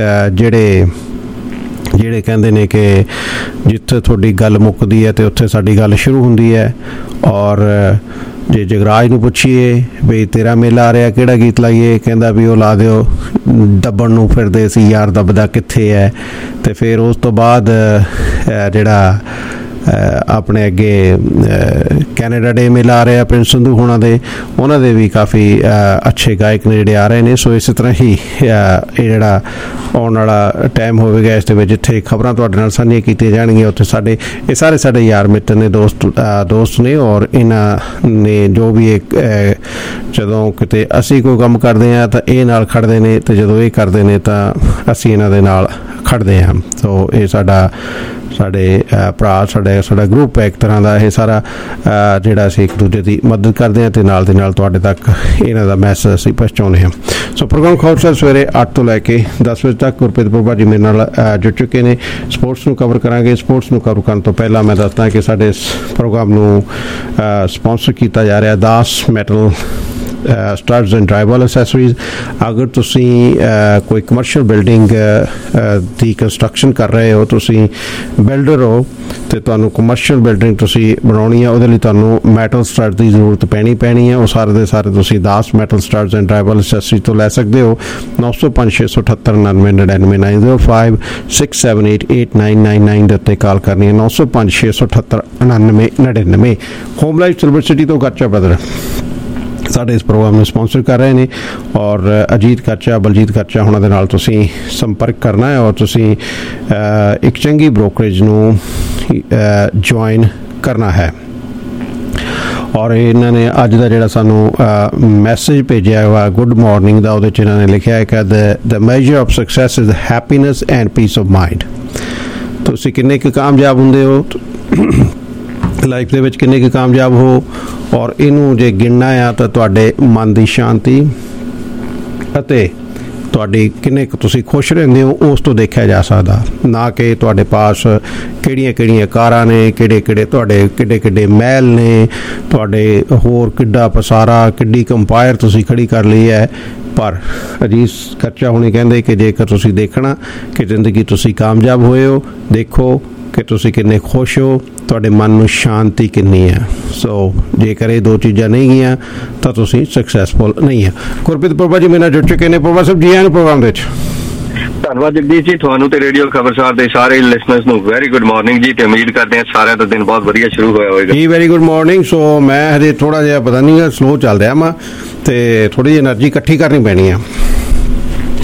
ਜਿਹੜੇ ਕਹਿੰਦੇ ਨੇ ਕਿ ਜਿੱਥੇ ਤੁਹਾਡੀ ਗੱਲ ਮੁੱਕਦੀ ਹੈ ਅਤੇ ਉੱਥੇ ਸਾਡੀ ਗੱਲ ਸ਼ੁਰੂ ਹੁੰਦੀ ਹੈ। ਔਰ ਜੇ ਜਗਰਾਜ ਨੂੰ ਪੁੱਛੀਏ ਵੀ ਤੇਰਾ ਮੇਲਾ ਆ ਰਿਹਾ ਕਿਹੜਾ ਗੀਤ ਲਾਈਏ, ਕਹਿੰਦਾ ਵੀ ਉਹ ਲਾ ਦਿਓ ਦੱਬਣ ਨੂੰ ਫਿਰਦੇ ਸੀ ਯਾਰ ਦੱਬਦਾ ਕਿੱਥੇ ਹੈ। ਅਤੇ ਫਿਰ ਉਸ ਤੋਂ ਬਾਅਦ ਜਿਹੜਾ ਆਪਣੇ ਅੱਗੇ ਕੈਨੇਡਾ ਡੇ ਮੇਲਾ ਆ ਰਿਹਾ ਪ੍ਰਿੰਸ ਸੰਧੂ ਹੋਣਾ ਦੇ, ਉਹਨਾਂ ਦੇ ਵੀ ਕਾਫੀ ਅੱਛੇ ਗਾਇਕ ਨੇ ਜਿਹੜੇ ਆ ਰਹੇ ਨੇ। ਸੋ ਇਸੇ ਤਰ੍ਹਾਂ ਹੀ ਇਹ ਜਿਹੜਾ ਆਉਣ ਵਾਲਾ ਟਾਈਮ ਹੋਵੇਗਾ ਇਸ ਦੇ ਵਿੱਚ ਜਿੱਥੇ ਖਬਰਾਂ ਤੁਹਾਡੇ ਨਾਲ ਸਾਂਝੀਆਂ ਕੀਤੀਆਂ ਜਾਣਗੀਆਂ, ਉੱਥੇ ਇਹ ਸਾਰੇ ਸਾਡੇ ਯਾਰ ਮਿੱਤਰ ਨੇ, ਦੋਸਤ ਨੇ। ਔਰ ਇਹਨਾਂ ਨੇ ਜੋ ਵੀ ਜਦੋਂ ਕਿਤੇ ਅਸੀਂ ਕੋਈ ਕੰਮ ਕਰਦੇ ਹਾਂ ਤਾਂ ਇਹ ਨਾਲ ਖੜਦੇ ਨੇ, ਅਤੇ ਜਦੋਂ ਇਹ ਕਰਦੇ ਨੇ ਤਾਂ ਅਸੀਂ ਇਹਨਾਂ ਦੇ ਨਾਲ ਖੜਦੇ ਹਾਂ। ਸੋ ਇਹ ਸਾਡੇ ਭਰਾ, ਸਾਡਾ ਗਰੁੱਪ ਹੈ ਇੱਕ ਤਰ੍ਹਾਂ ਦਾ। ਇਹ ਸਾਰਾ ਜਿਹੜਾ ਅਸੀਂ ਇੱਕ ਦੂਜੇ ਦੀ ਮਦਦ ਕਰਦੇ ਹਾਂ ਅਤੇ ਨਾਲ ਦੀ ਨਾਲ ਤੁਹਾਡੇ ਤੱਕ ਇਹਨਾਂ ਦਾ ਮੈਸੇਜ ਅਸੀਂ ਪਹੁੰਚਾਉਂਦੇ ਹਾਂ। ਸੋ ਪ੍ਰੋਗਰਾਮ ਖਾਲਸਾ ਸਵੇਰੇ 8 ਤੋਂ ਲੈ ਕੇ 10 ਵਜੇ ਤੱਕ ਗੁਰਪ੍ਰੀਤ ਪ੍ਰਭਾ ਜੀ ਮੇਰੇ ਨਾਲ ਜੁੜ ਚੁੱਕੇ ਨੇ। ਸਪੋਰਟਸ ਨੂੰ ਕਵਰ ਕਰਾਂਗੇ। ਸਪੋਰਟਸ ਨੂੰ ਕਵਰ ਕਰਨ ਤੋਂ ਪਹਿਲਾਂ ਮੈਂ ਦੱਸਦਾ ਕਿ ਸਾਡੇ ਇਸ ਪ੍ਰੋਗਰਾਮ ਨੂੰ ਸਪਾਂਸਰ ਕੀਤਾ ਜਾ ਰਿਹਾ Das metal studs and drywall accessories. ਅਗਰ ਤੁਸੀਂ ਕੋਈ ਕਮਰਸ਼ੀਅਲ ਬਿਲਡਿੰਗ ਦੀ ਕੰਸਟਰਕਸ਼ਨ ਕਰ ਰਹੇ ਹੋ, ਤੁਸੀਂ ਬਿਲਡਰ ਹੋ ਅਤੇ ਤੁਹਾਨੂੰ ਕਮਰਸ਼ੀਅਲ ਬਿਲਡਿੰਗ ਤੁਸੀਂ ਬਣਾਉਣੀ ਹੈ, ਉਹਦੇ ਲਈ ਤੁਹਾਨੂੰ ਮੈਟਲ ਸਟਾਰਸ ਦੀ ਜ਼ਰੂਰਤ ਪੈਣੀ ਹੈ। ਉਹ ਸਾਰੇ ਦੇ ਸਾਰੇ ਤੁਸੀਂ Das metal studs and drywall accessory ਤੋਂ ਲੈ ਸਕਦੇ ਹੋ। 905-678-9999 678-8999 ਦੇ ਉੱਤੇ ਕਾਲ ਕਰਨੀ ਹੈ। 905-678-9999। ਹੋਮ ਲਾਈਫ ਸਿਲਵਰ ਸਿਟੀ ਤੋਂ ਗਾਚਾ ਬ੍ਰਦਰ ਸਾਡੇ ਇਸ ਪ੍ਰੋਗਰਾਮ ਨੂੰ ਸਪਾਂਸਰ ਕਰ ਰਹੇ ਨੇ। ਔਰ ਅਜੀਤ ਖਰਚਾ, ਬਲਜੀਤ ਖਰਚਾ ਉਹਨਾਂ ਦੇ ਨਾਲ ਤੁਸੀਂ ਸੰਪਰਕ ਕਰਨਾ ਹੈ ਔਰ ਤੁਸੀਂ ਇੱਕ ਚੰਗੀ ਬ੍ਰੋਕਰੇਜ ਨੂੰ ਜੁਆਇਨ ਕਰਨਾ ਹੈ। ਔਰ ਇਹਨਾਂ ਨੇ ਅੱਜ ਦਾ ਜਿਹੜਾ ਸਾਨੂੰ ਮੈਸੇਜ ਭੇਜਿਆ ਵਾ ਗੁੱਡ ਮਾਰਨਿੰਗ ਦਾ, ਉਹਦੇ 'ਚ ਇਹਨਾਂ ਨੇ ਲਿਖਿਆ ਹੈ ਕਿ the measure of success is happiness and peace of mind. ਤੁਸੀਂ ਕਿੰਨੇ ਕੁ ਕਾਮਯਾਬ ਹੁੰਦੇ ਹੋ ਲਾਈਫ ਦੇ ਵਿੱਚ, ਕਿੰਨੇ ਕੁ ਕਾਮਯਾਬ ਹੋ, ਔਰ ਇਹਨੂੰ ਜੇ ਗਿਣਨਾ ਆ ਤਾਂ ਤੁਹਾਡੇ ਮਨ ਦੀ ਸ਼ਾਂਤੀ ਅਤੇ ਤੁਹਾਡੀ ਕਿੰਨੇ ਕੁ ਤੁਸੀਂ ਖੁਸ਼ ਰਹਿੰਦੇ ਹੋ ਉਸ ਤੋਂ ਦੇਖਿਆ ਜਾ ਸਕਦਾ। ਨਾ ਕਿ ਤੁਹਾਡੇ ਪਾਸ ਕਿਹੜੀਆਂ ਕਾਰਾਂ ਨੇ, ਕਿਹੜੇ ਤੁਹਾਡੇ ਕਿੱਡੇ ਮਹਿਲ ਨੇ, ਤੁਹਾਡੇ ਹੋਰ ਕਿੱਡਾ ਪਸਾਰਾ, ਕਿੱਡੀ ਕੰਪਾਇਰ ਤੁਸੀਂ ਖੜੀ ਕਰ ਲਈ ਹੈ। ਪਰ ਅਜੀਤ ਖਰਚਾ ਹੁਣੀ ਕਹਿੰਦੇ ਕਿ ਜੇਕਰ ਤੁਸੀਂ ਦੇਖਣਾ ਕਿ ਜ਼ਿੰਦਗੀ ਤੁਸੀਂ ਕਾਮਯਾਬ ਹੋਏ ਹੋ, ਦੇਖੋ ਕਿ ਤੁਸੀਂ ਕਿੰਨੇ ਖੁਸ਼ ਹੋ, ਤੁਹਾਡੇ ਮਨ ਨੂੰ ਸ਼ਾਂਤੀ ਕਿੰਨੀ ਹੈ। ਸੋ ਜੇਕਰ ਇਹ ਦੋ ਚੀਜ਼ਾਂ ਨਹੀਂ ਗਈਆਂ ਤਾਂ ਤੁਸੀਂ ਸਕਸੈਸਫੁਲ ਨਹੀਂ ਹੈ। ਗੁਰਪ੍ਰੀਤ ਪ੍ਰਭਾ ਜੀ ਮੇਰੇ ਨਾਲ ਜੁੜ ਚੁੱਕੇ ਨੇ। ਪ੍ਰਭਾ ਸਾਹਿਬ ਜੀ ਆਇਆਂ ਨੂੰ ਪ੍ਰੋਗਰਾਮ ਦੇ ਵਿੱਚ। ਧੰਨਵਾਦ ਜਗਦੀਸ਼ ਜੀ, ਤੁਹਾਨੂੰ ਤੇ ਰੇਡੀਓ ਖਬਰਸਾਰ ਦੇ ਸਾਰੇ ਲਿਸਨਰਸ ਨੂੰ ਵੈਰੀ ਗੁੱਡ ਮਾਰਨਿੰਗ ਜੀ, ਤੇ ਉਮੀਦ ਕਰਦੇ ਹਾਂ ਸਾਰਿਆਂ ਦਾ ਦਿਨ ਬਹੁਤ ਵਧੀਆ ਸ਼ੁਰੂ ਹੋਇਆ ਹੋਵੇਗਾ ਜੀ। Very good morning. ਸੋ ਮੈਂ ਹਜੇ ਥੋੜਾ ਜਿਹਾ ਪਤਾ ਨਹੀਂ ਸਲੋ ਚੱਲ ਰਿਹਾ ਵਾ ਤੇ ਥੋੜੀ ਜਿਹੀ એનર્ਜੀ ਇਕੱਠੀ ਕਰਨੀ ਪੈਣੀ ਆ।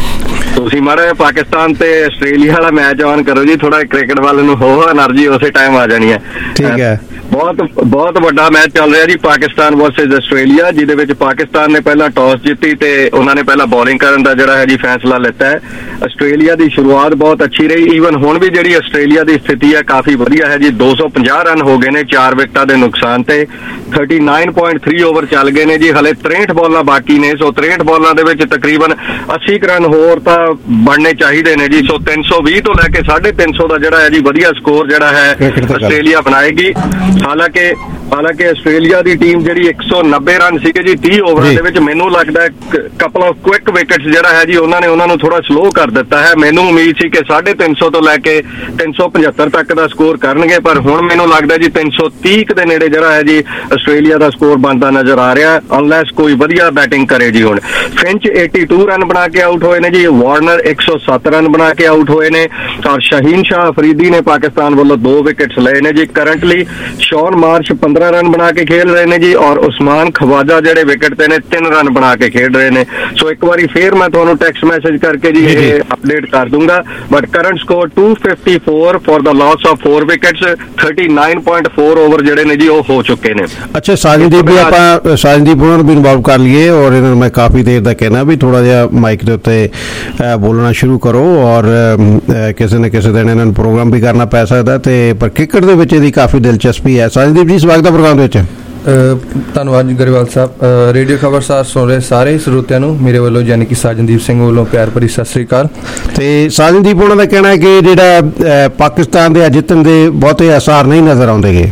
ਤੁਸੀਂ ਮਾੜਾ ਪਾਕਿਸਤਾਨ ਤੇ ਆਸਟ੍ਰੇਲੀਆ ਵਾਲਾ ਮੈਚ ਆਨ ਕਰੋ ਜੀ, ਥੋੜਾ ਕ੍ਰਿਕਟ ਵੱਲ ਨੂੰ ਹੋ એનર્ਜੀ ਉਸੇ ਟਾਈਮ ਆ ਜਾਣੀ ਹੈ। ਠੀਕ ਹੈ। ਬਹੁਤ ਵੱਡਾ ਮੈਚ ਚੱਲ ਰਿਹਾ ਜੀ, ਪਾਕਿਸਤਾਨ ਵਰਸਸ ਆਸਟ੍ਰੇਲੀਆ, ਜਿਹਦੇ ਵਿੱਚ ਪਾਕਿਸਤਾਨ ਨੇ ਪਹਿਲਾਂ ਟਾਸ ਜਿੱਤੀ ਤੇ ਉਹਨਾਂ ਨੇ ਪਹਿਲਾਂ ਬੋਲਿੰਗ ਕਰਨ ਦਾ ਜਿਹੜਾ ਹੈ ਜੀ ਫੈਸਲਾ ਲਿੱਤਾ ਹੈ। ਆਸਟ੍ਰੇਲੀਆ ਦੀ ਸ਼ੁਰੂਆਤ ਬਹੁਤ ਅੱਛੀ ਰਹੀ, ਈਵਨ ਹੁਣ ਵੀ ਜਿਹੜੀ ਆਸਟ੍ਰੇਲੀਆ ਦੀ ਸਥਿਤੀ ਹੈ ਕਾਫੀ ਵਧੀਆ ਹੈ ਜੀ। 250 ਰਨ ਹੋ ਗਏ ਨੇ 4 ਵਿਕਟਾਂ ਦੇ ਨੁਕਸਾਨ ਤੇ, 39.3 ਓਵਰ ਚੱਲ ਗਏ ਨੇ ਜੀ, ਹਲੇ 63 ਬਾਲਾਂ ਬਾਕੀ ਨੇ। ਸੋ 63 ਬਾਲਾਂ ਦੇ ਵਿੱਚ ਤਕਰੀਬਨ 80 ਰਨ ਹੋਰ ਤਾਂ ਬਣਨੇ ਚਾਹੀਦੇ ਨੇ ਜੀ। ਸੋ 320 ਤੋਂ ਲੈ ਕੇ 350 ਦਾ ਜਿਹੜਾ ਹੈ ਜੀ ਵਧੀਆ ਸਕੋਰ ਜਿਹੜਾ ਹੈ ਆਸਟ੍ਰੇਲੀਆ ਬਣਾਏਗੀ। ਹਾਲਾਂਕਿ ਆਸਟ੍ਰੇਲੀਆ ਦੀ ਟੀਮ ਜਿਹੜੀ 190 ਰਨ ਸੀਗੇ ਜੀ 30 ਓਵਰਾਂ ਦੇ ਵਿੱਚ, ਮੈਨੂੰ ਲੱਗਦਾ ਕਪਲ ਆਫ ਕੁਇਕ ਵਿਕਟਸ ਜਿਹੜਾ ਹੈ ਜੀ ਉਹਨਾਂ ਨੂੰ ਥੋੜਾ ਸਲੋ ਕਰ ਦਿੱਤਾ ਹੈ। ਮੈਨੂੰ ਉਮੀਦ ਸੀ ਕਿ 350 ਤੋਂ ਲੈ ਕੇ 375 ਤੱਕ ਦਾ ਸਕੋਰ ਕਰਨਗੇ, ਪਰ ਹੁਣ ਮੈਨੂੰ ਲੱਗਦਾ ਜੀ 330 ਦੇ ਨੇੜੇ ਜਿਹੜਾ ਹੈ ਜੀ ਆਸਟ੍ਰੇਲੀਆ ਦਾ ਸਕੋਰ ਬਣਦਾ ਨਜ਼ਰ ਆ ਰਿਹਾ, ਅਨਲੈਸ ਕੋਈ ਵਧੀਆ ਬੈਟਿੰਗ ਕਰੇ ਜੀ। ਹੁਣ ਫਿੰਚ 82 ਰਨ ਬਣਾ ਕੇ ਆਊਟ ਹੋਏ ਨੇ ਜੀ, ਵਾਰਨਰ 107 ਰਨ ਬਣਾ ਕੇ ਆਊਟ ਹੋਏ ਨੇ, ਔਰ ਸ਼ਹੀਨ ਸ਼ਾਹ ਅਫਰੀਦੀ ਨੇ ਪਾਕਿਸਤਾਨ ਵੱਲੋਂ 2 ਵਿਕਟਸ ਲਏ ਨੇ ਜੀ। ਕਰੰਟਲੀ ਸ਼ੌਨ ਮਾਰਸ਼ 15 ਰਨ ਬਣਾ ਕੇ ਖੇਡ ਰਹੇ ਨੇ ਜੀ, ਔਰ ਉਸਮਾਨ ਖਵਾਜਾ ਜਿਹੜੇ ਵਿਕਟ ਤੇ ਨੇ 3 ਰਨ ਬਣਾ ਕੇ ਖੇਡ ਰਹੇ ਨੇ। ਸੋ ਇੱਕ ਵਾਰੀ ਫੇਰ ਮੈਂ ਤੁਹਾਨੂੰ ਟੈਕਸਟ ਮੈਸੇਜ ਕਰਕੇ ਜੀ ਇਹ ਅਪਡੇਟ ਕਰ ਦੂੰਗਾ, but current score 254 for the loss of 4 wickets, 39.4 over ਜਿਹੜੇ ਨੇ ਜੀ ਉਹ ਹੋ ਚੁੱਕੇ ਨੇ। ਅੱਛਾ ਸਾਜਨਦੀਪ ਵੀ ਆਪਾਂ ਸਾਜਨਦੀਪ ਉਹਨਾਂ ਨੂੰ ਵੀ ਇਨਵੋਲਵ ਕਰ ਲਈਏ, ਔਰ ਇਹਨਾਂ ਨੂੰ ਮੈਂ ਕਾਫੀ ਦੇਰ ਦਾ ਕਹਿਣਾ ਵੀ ਥੋੜਾ ਜਿਹਾ ਮਾਈਕ ਦੇ ਉੱਤੇ ਬੋਲਣਾ ਸ਼ੁਰੂ ਕਰੋ, ਔਰ ਕਿਸੇ ਨਾ ਕਿਸੇ ਦਿਨ ਇਹਨਾਂ ਨੂੰ ਪ੍ਰੋਗਰਾਮ ਵੀ ਕਰਨਾ ਪੈ ਸਕਦਾ ਤੇ ਪਰ ਕ੍ਰਿਕਟ ਦੇ ਵਿੱਚ ਇਹਦੀ ਕਾਫੀ ਦਿਲਚਸਪੀ ਹੈ। ਸਾਜਨਦੀਪ ਜੀ ਸਵਾਗਤ ਹੈ ਪ੍ਰੋਗਰਾਮ ਦੇ ਵਿੱਚ। ਧੰਨਵਾਦ ਗਰੇਵਾਲ ਸਾਹਿਬ। ਰੇਡੀਓ ਖਬਰਸਾਰ ਸੁਣ ਰਹੇ ਸਾਰੇ ਸਰੋਤਿਆਂ ਨੂੰ ਮੇਰੇ ਵੱਲੋਂ ਯਾਨੀ ਕਿ ਸਾਜਨਦੀਪ ਸਿੰਘ ਵੱਲੋਂ ਪਿਆਰ ਭਰੀ ਸਤਿ ਸ੍ਰੀ ਅਕਾਲ। ਤੇ ਸਾਜਨਦੀਪ ਉਹਨਾਂ ਦਾ ਕਹਿਣਾ ਹੈ ਕਿ ਜਿਹੜਾ ਪਾਕਿਸਤਾਨ ਦੇ ਜਿੱਤਣ ਦੇ ਬਹੁਤੇ ਆਸਾਰ ਨਹੀਂ ਨਜ਼ਰ ਆਉਂਦੇਗੇ,